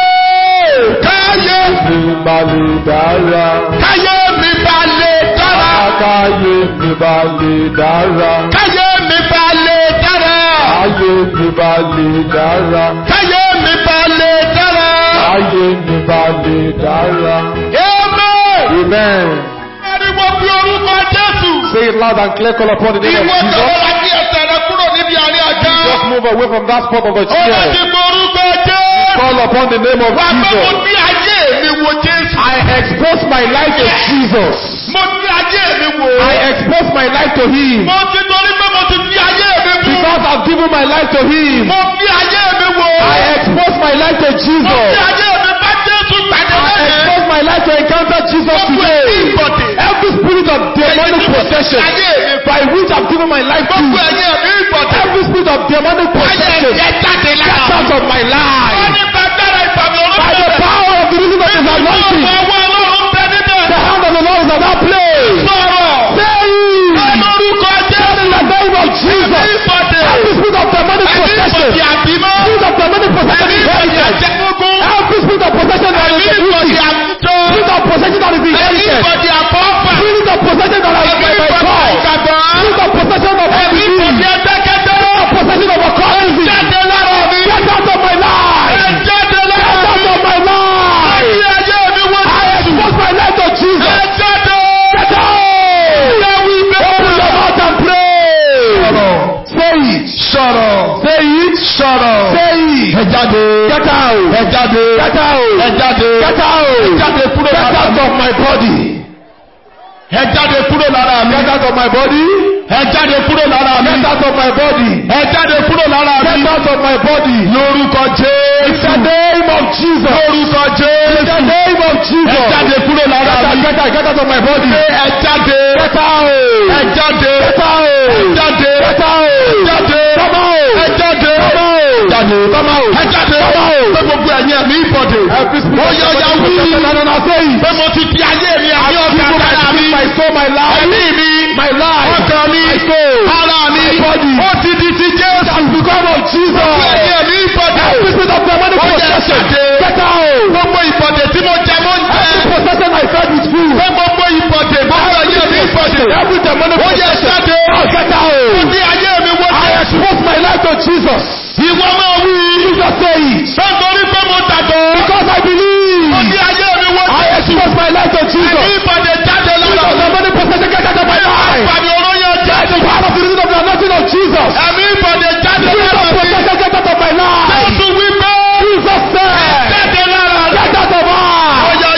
Káyé. Mi bá lè dára. Káyé mi balẹ̀ dára. Káyé mi bá lè dára. Káyé mi balẹ̀ dára. Káyé mi bá lè dára. Káyé mi balẹ̀ dára. Káyé mi bá lè dára. Amen. Amen. Ariwo fi orúkọ Jésù. Say it loud and clear, call upon the name of Ìwọ tó Jesus. wọ́n láti ẹsẹ̀ rẹ kúrò níbi àárín àga. Just move away from that spot of a Ó láti chair. fi orúkọ Jésù. Call upon the name of Wà pé mo Jesus. ní ayé mi wo Jésù. I expose my life to Jesus. Mo ní ayé mi wo. I expose my life to Him. Mo ti torí pé mo ti fi ayé mi wo. Because I've given my life to Him. Mo fi ayé mi wo. I expose my life to Mo fi Jesus. ayé mi bá Jésù pàdé I lẹ́yìn. expose my life to encounter Jesus Gbogbo today. ẹ̀yin ìbọ̀dẹ̀. Every spirit of demonic possession Ayé mi. by which I've given my life to. Gbogbo ẹ̀yin ẹ̀mí ìbọ̀dẹ̀. Every spirit of demonic Ayé possession ẹ̀jẹ̀ jáde get lára. out of my Wọ́n life. ní gbàgbára ìfàmì By the olóṣèlú. power of the reason of His anointing. Ọwọ́ Ọlọ́run bẹ níbẹ̀. The hand of the Lord is at that place. Sọ̀rọ̀. Say it. Lórúkọ Jésù. In the name of Ẹ̀mí Jesus. ìbọ̀dẹ̀. Every spirit of demonic Ẹ̀mí possession. ìbọ̀dẹ̀ àbímọ́. Spirit of demonic possession Ẹ̀mí is ìbọ̀dẹ̀ inherited. àjẹgúngún. Every spirit of possession that Ẹ̀mí is ìbọ̀dẹ̀ inherited. àkújọ. Spirit of possession that is Ẹ̀mí inherited. ìbọ̀dẹ̀ àbọ̀fà. Spirit of possession that is Ẹ̀mí by ìbọ̀dẹ̀ call. ìgbàgbọ́. Spirit of possession of Ẹ̀mí unbelief. ìbọ̀dẹ̀ ẹ̀dẹ́gẹ́dẹ́. Possession of occultism. Jáde lára mi. Get out of my life. Ẹ jáde lára Get out mi. of my life. Ayé ayé mi wọ́n I expose my life to Ẹ Jesus. jáde. Get out. Lẹ́wí Open your bẹ́ẹ̀. mouth and pray. Say it. Sọ̀rọ̀. Say it. Sọ̀rọ̀. Say it. Ẹ jáde. Get out. Ẹ jáde. Get out. Ẹ jáde. Get out. Ẹ jáde kúrò Get lára out mi. of my body. Ẹ jáde kúrò lára mi. Get out of my body. Ẹ jáde kúrò lára mi. Get out of my body. Ẹ jáde kúrò lára mi. Get out of my body. Lórúkọ In Jésù. the name of Jesus. Lórúkọ In the Jésù. name of Ẹ Jesus. jáde kúrò lára mi. Get out of my body. Ẹ jáde. Get out. Ẹ jáde. Get out. Ẹ jáde. Get out. Jáde. Come out. Ẹ jáde. Come out. Jáde. Come out. Ẹ jáde. Come out. Pé gbogbo ẹ̀yin ẹ̀mí ìbọ̀dẹ̀. Every spirit Ó of yọ ya wí. say it. Pé mo ti fi ayé mi àbí ọ̀gá Give dára mi. my soul, my life. Ẹ̀mí mi. My life. Ọkàn mi. My soul. Ara mi. My body. Ó ti di ti Jésù. Has become of Jesus. Ẹ̀yin demonic Ó yẹ possession. jáde. Now get out. Ó ní ayé mi wọ́n I Jésù. expose my life to Jesus. Ìwọ máa wí. Jesus say it. Nítorí pé mo dàgbọ́. Because I Ó believe. ní ayé mi wọ́n I Jésù. expose my life to Ẹ̀mí Jesus. ìpàdé jáde Jesus, lára. demonic possession, get out of my life. Ìpàdé olóyè By jáde. the power of the reason of the anointing of Jesus. Ẹ̀mí ìpàdé jáde Jesus lára mi. possession, get out of my life. Jésù wí pé. Jesus said, Jáde lára rẹ̀. get out of Ó us. yá.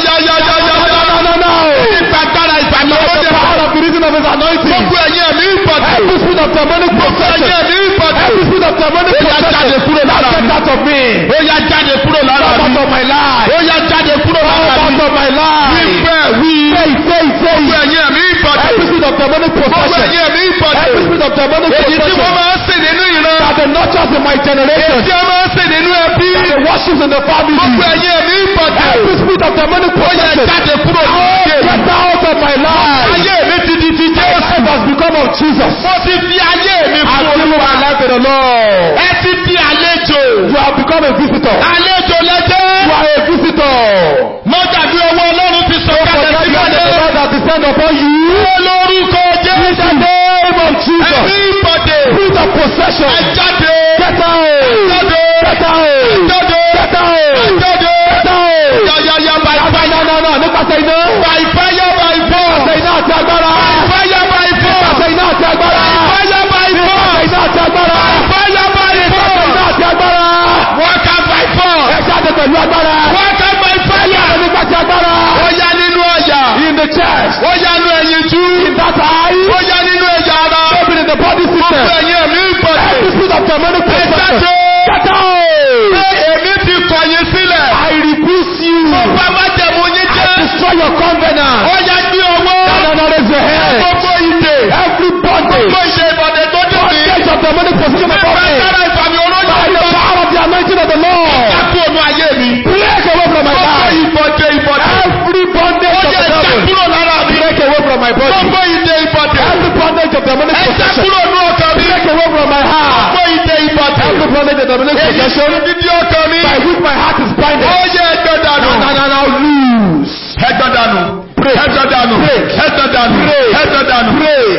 No. Ìpàgbára ìpàdé By the olóyè. power of the reason of his anointing. Gbogbo ẹ̀yin ẹ̀mí ìpàdé. Every spirit of demonic Gbogbo possession. ẹ̀yin ẹ̀mí ìpàdé. Every spirit of demonic Ó yá possession. jáde kúrò lára Get mi. out of me. Ó yá jáde kúrò lára Come mi. out of my life. Ó yá jáde kúrò Come lára mi. out of my life. Wípé wí. Say. Gbogbo ẹ̀yin ẹ̀mí ìpàdé. Every spirit of demonic Gbogbo possession. ẹ̀yin ẹ̀mí ìpàdé. Every spirit of demonic Èyí tí wọ́n possession. máa ń sìn nínú ìran. That the nurtures in my generation. Tí wọ́n máa ń sìn nínú ẹbí. That the worships in the family. Gbogbo ẹ̀yin ẹ̀mí ìpàdé. Every spirit of demonic Ó yẹ possession. jáde kúrò nínú ayé mi. Get out of my life. Ayé mi ti di ti My Jésù. life has become of Jesus. Mo ti fi ayé mi I've fún given Olúwa. my life to the Lord. Ẹ ti di àlejò. You have become a visitor. Àlejò You lẹ́jẹ́. are a visitor. Mo dàbí owó Ọlọ́run ti sọ Don't kalẹ̀ forget sí the hand of the kalẹ̀. Lord that descend upon you. Lórúkọ In the Jésù. name of Jesus. Ẹ̀mí ìpàdé. Spirit of possession. Ẹ jáde. Get out. Jáde. Get out. Jáde. Get out. Jáde. Get out. Yáyáyá by fire. No. Nípasẹ̀ iná. By fire by force. Nípasẹ̀ iná àti agbára. Fire by force. Nípasẹ̀ iná àti agbára. Fire by Nípasẹ̀ force. iná àti agbára. Fire by Nípasẹ̀ iná force. àti agbára. Work out by force. Ẹ jáde pẹ̀lú agbára. Work out by fire. Nípasẹ̀ agbára. Ó yá nínú ọ̀yà. In the chest. Ó yá nínú ẹ̀yìn jú. In that eye. Ó yá nínú ẹ̀yà ara. Open in the body Gbogbo system. ẹ̀yin ẹ̀mí ìpàdé. Every spirit of demonic possession. jáde. Get out. Pé èmi ti kọ̀yìn sílẹ̀. I rebuke you. Mo bá má jẹ̀mú yín I jẹ́. destroy your covenant. Ó yá gbé ọwọ́. No, raise your hand. Gbogbo ìdè. Every bondage. Gbogbo ìdè ìbọ̀dé tó dùn mí. Bondage of demonic possession Nípa upon me. sára ìfàmì olóyè. By the power of the anointing of the Lord. Jákú ònú ayé mi. Break away from my Gbogbo life. ìbọ̀dé. Every bondage Ó of yẹ the ẹja devil. kúrò lára mi. Break away from my body. Gbogbo ìdè ìbọ̀dé. Every bondage of demonic Ẹja possession. kúrò ní ọkàn mi. Break away from my heart. Gbogbo ìdè ìbọ̀dé. Every bondage of demonic Èyí possession. tí dídí ọkàn mi. By which my heart is blinded. Ó yẹ ẹgbẹ́ dànù. Now lose. Ẹgbẹ́ dànù. Break. Ẹgbẹ́ dànù. Break. Ẹgbẹ́ dànù. Break. Ẹgbẹ́ dànù. Break.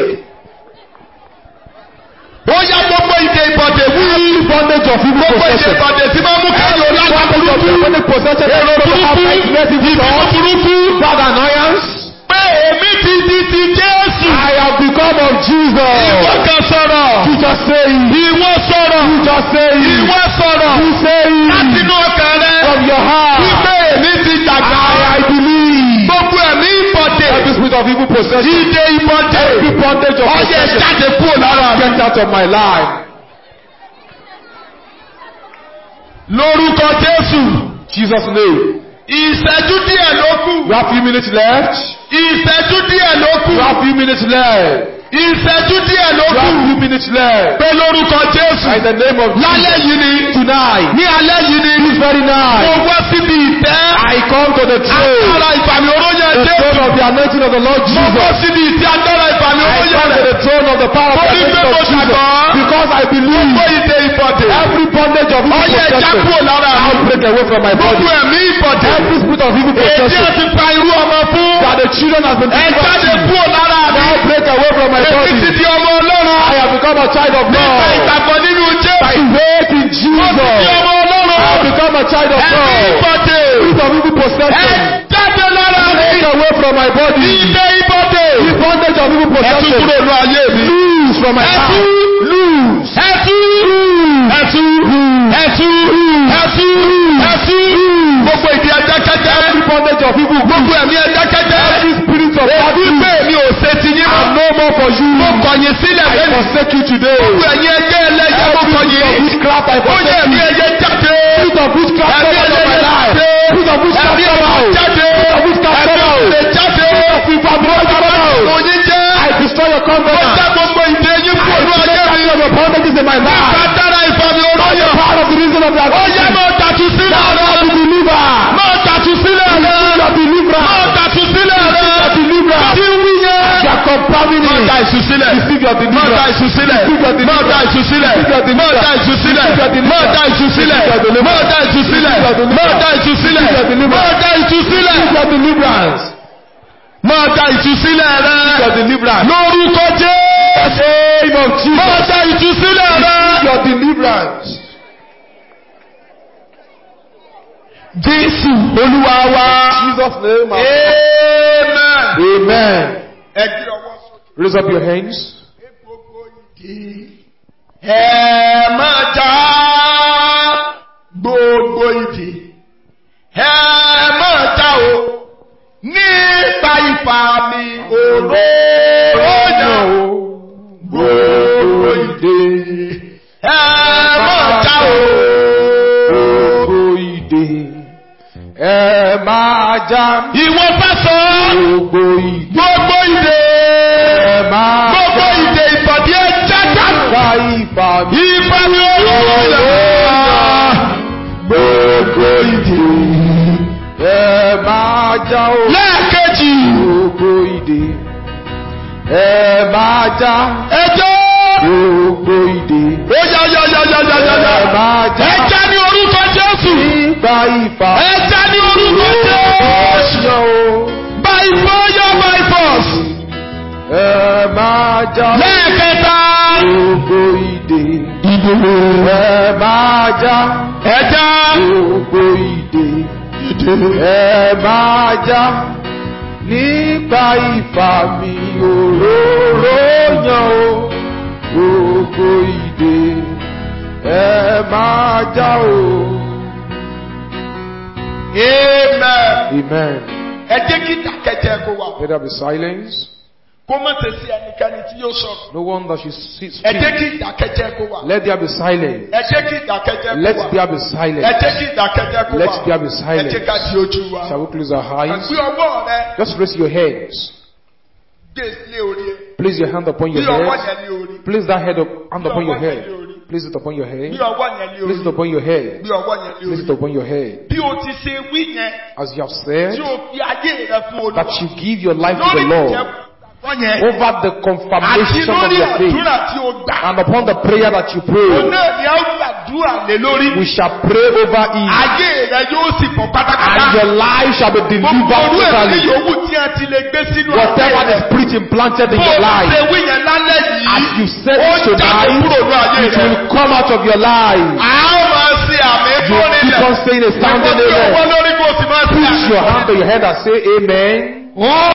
Ó yá gbogbo ìdè ìbọ̀dé wí. Every bondage of evil Gbogbo ìdè possession. ìbọ̀dé tí máa mú kéèyàn Every lágbá bondage of burúkú. demonic possession. Èrò burúkú. Ìbínú burúkú. Bad annoyance. Pé èmi ti di ti Jésù. I have become of Jesus. Ìwọ kan sọ̀rọ̀. You just say it. Ìwọ sọ̀rọ̀. You just say it. Ìwọ sọ̀rọ̀. You say Láti it. inú ọkàn rẹ. From your heart. Wípé èmi ti dàgbà. I believe. Gbogbo ẹ̀mí ìbọ̀dé. Every spirit of evil possession. Ìdè ìbọ̀dé. Every bondage of Ó yẹ possession. jáde kúrò lára mi. Get out of my life. Lórúkọ Jésù. Jesus' name. Ìṣẹ́jú díẹ̀ ló kù. We have few minutes left. Ìṣẹ́jú díẹ̀ ló kù. We have few minutes left. Ìṣẹ́jú díẹ̀ ló We kù. have few minutes left. Pé lórúkọ Jésù. In the name of Lálẹ́ Jesus. yìí ni. Tonight. Ní alẹ́ yìí ni. This very Mo night. wá síbi ìtẹ́. I come to the throne. Agbára ìfàmì oróyè The Jésù. throne of the anointing of the Lord Mo wá Jesus. síbi ìtẹ́ agbára ìfàmì I oróyè come to rẹ̀. the throne of the power of the Torí pé anointing mo of Jesus. gbàgbọ́. Because I believe. Gbogbo ìdè ìbọ̀dé. Every bondage of evil Ó yẹ já possession. kúrò lára mi. I'll break away from my body. Gbogbo ẹ̀mí ìbọ̀dé. Every spirit of evil Èdè possession. ti pa irú ọmọ fún. That the children have been Ẹ jáde delivered to. kúrò lára mi. Now break away from my Èmi ti body. di ọmọ Ọlọ́run. I have become a child of Nípa God. ìgbàgbọ́ nínú Jésù. By faith in Mo ti di Jesus. ọmọ Ọlọ́run. I have become a child of Ẹ̀mí God. ìbọ̀dé. Spirit of evil Ẹ possession. jáde lára mi. Break away from my body. Ìdè ìbọ̀dé. The bondage of evil Ẹ tún possession. kúrò ní ayé mi. Loose from my Ẹ heart. tú. Loose. Ẹ tú. Ẹ tú. Ẹ tú. Ẹ tú. Ẹ tú. Gbogbo ìdí ẹ̀dákẹ́jẹ́. Every bondage of evil. Gbogbo ẹ̀mí ẹ̀dákẹ́jẹ́. Every spirit of bad Èyí news. pé mi ò ṣe ti yín mọ́. And no more for you. Mo kọ̀yìn sílẹ̀ I lẹ́nu. forsake you today. Gbogbo ẹ̀yin ẹgbẹ́ ẹlẹ́yẹ mo Every spirit of kọ̀yìn. witchcraft I Ó yẹ forsake ẹ̀mí you. ẹyẹ jáde. Spirit of witchcraft Ẹ̀mí come out of my ẹyẹ life. jáde. Spirit of witchcraft Ẹ̀mí come ẹyẹ out. jáde. Spirit of witchcraft Ẹ̀mí come out. ẹyẹ jáde. Infatuation come out. Oyin jẹ́. I destroy your Ó covenant. já gbogbo ìdè yín I kúrò ní break ayé mi. out of your bondages in my Nípa life. dára ìfàmì By olóyè. the power of the reason of the Ó yẹ anointing. máa tàtú sílẹ̀ Now rẹ̀. the believer. Máa tàtú sílẹ̀ rẹ̀. Your Máa deliverance. tàtú sílẹ̀ rẹ̀. Your deliverance. Tí ń wí yẹn. You are confirming Máa it. da ìsúsílẹ̀. Receive your Máa da deliverance. ìsúsílẹ̀. Receive your Máa da deliverance. ìsúsílẹ̀. Receive your Máa da deliverance. ìsúsílẹ̀. Receive your deliverance. Máa da ìsúsílẹ̀. Receive your deliverance. Máa da ìsúsílẹ̀. Receive your deliverance. Máa da ìsúsílẹ̀. Receive your deliverance. Máa da ìsúsílẹ̀. Receive your deliverance. Máa gba ìtúsílẹ̀ rẹ. Your deliverance. Lórúkọ Jésù. Name of Jesus. Máa gba ìtúsílẹ̀ rẹ. Your deliverance. Jésù Olúwa wa. Jesus' name. Amen. Amen. Ẹ gbé ọwọ́ sókè. Raise up your hands. Gbogbo ìdí. Ẹ máa já gbogbo ìdí. Ẹ máa já o. Nípa ìfàmì òróró yàn o. Gbogbo ìdí. Ẹ máa já o. Gbogbo ìdè. Ẹ máa já. Ìwọ fásọ. Gbogbo ìdè. Gbogbo ìdè. Ẹ máa já. Gbogbo ìdè ìbọ̀dí ẹ jájá. Nípa ìfàmì. Ìfàmì òróró yàn. Gbogbo ìdè. Ẹ máa já o. Lẹ́ẹ̀kejì. Gbogbo ìdè. Ẹ máa já. Ẹjọ́. Gbogbo ìdè. Ó yá. Ẹ máa já. Ẹja ní orúkọ Jésù. Nípa ìfàmì. Ẹja ní orúkọ Jésù. By fire, by force. Ẹ máa já. Lẹ́ẹ̀kẹta. Gbogbo ìdè. Ìdòwò. Ẹ máa já. Ẹja. Gbogbo ìdè. Ẹ máa já. Nípa ìfàmì òróró yàn o. Gbogbo ìdè. Ẹ máa já o. Amen. Amen. Ẹ jẹ́ kí ìdákẹ́jẹ́ kó wà. Let there be silence. Kó má ṣe sí ẹnikẹ́ni tí yóò sọ̀rọ̀. No one that should speak. Ẹ jẹ́ kí ìdákẹ́jẹ́ kó wà. Let there be silence. Ẹ jẹ́ kí ìdákẹ́jẹ́ kó wà. Let there be Ẹ silence. jẹ́ kí ìdákẹ́jẹ́ kó wà. Let there be Ẹ silence. jẹ́ ká di ojú wa. Shall we close our eyes? Àgbé ọwọ́ rẹ Just raise your hands. gbé lé orí ẹ. Place your hand upon Bí your ọwọ́ head. yẹn lé orí. Place that hand upon your head. Place it upon your Bí head. ọwọ́ yẹn lé Place it orí. upon your head. Bí ọwọ́ yẹn lé Place it orí. upon your head. Bí o ti ṣe wí yẹn, As you have said, tí o fi ayé rẹ fún Olúwa. that you give your life to Lórí the Lord ìjẹ́bú yẹn. over the Àti confirmation of lórí your faith àdúrà tí o gbà. and upon the prayer that you Òun pray. náà ni a ó gbàdúrà lé lórí. We shall pray over it, Ayé rẹ yóò sì pọ̀ pátápátá. and your life shall be Gbogbo delivered orú èmi totally. yòówù tí a ti lè gbé sínú Whatever ayé is rẹ. preached implanted in Bó your o ṣe life, wí yẹn lálẹ́ as yìí, you said ó it jáde tonight, kúrò ní ayé it rẹ. will come out of your life. A ó máa ṣe àmì You fún keep nílẹ̀. on saying a sounding Ìwọ tí ọwọ́ amen. lórí kò sì máa ṣe Put àmì your fún hand nílẹ̀. to your head and say amen.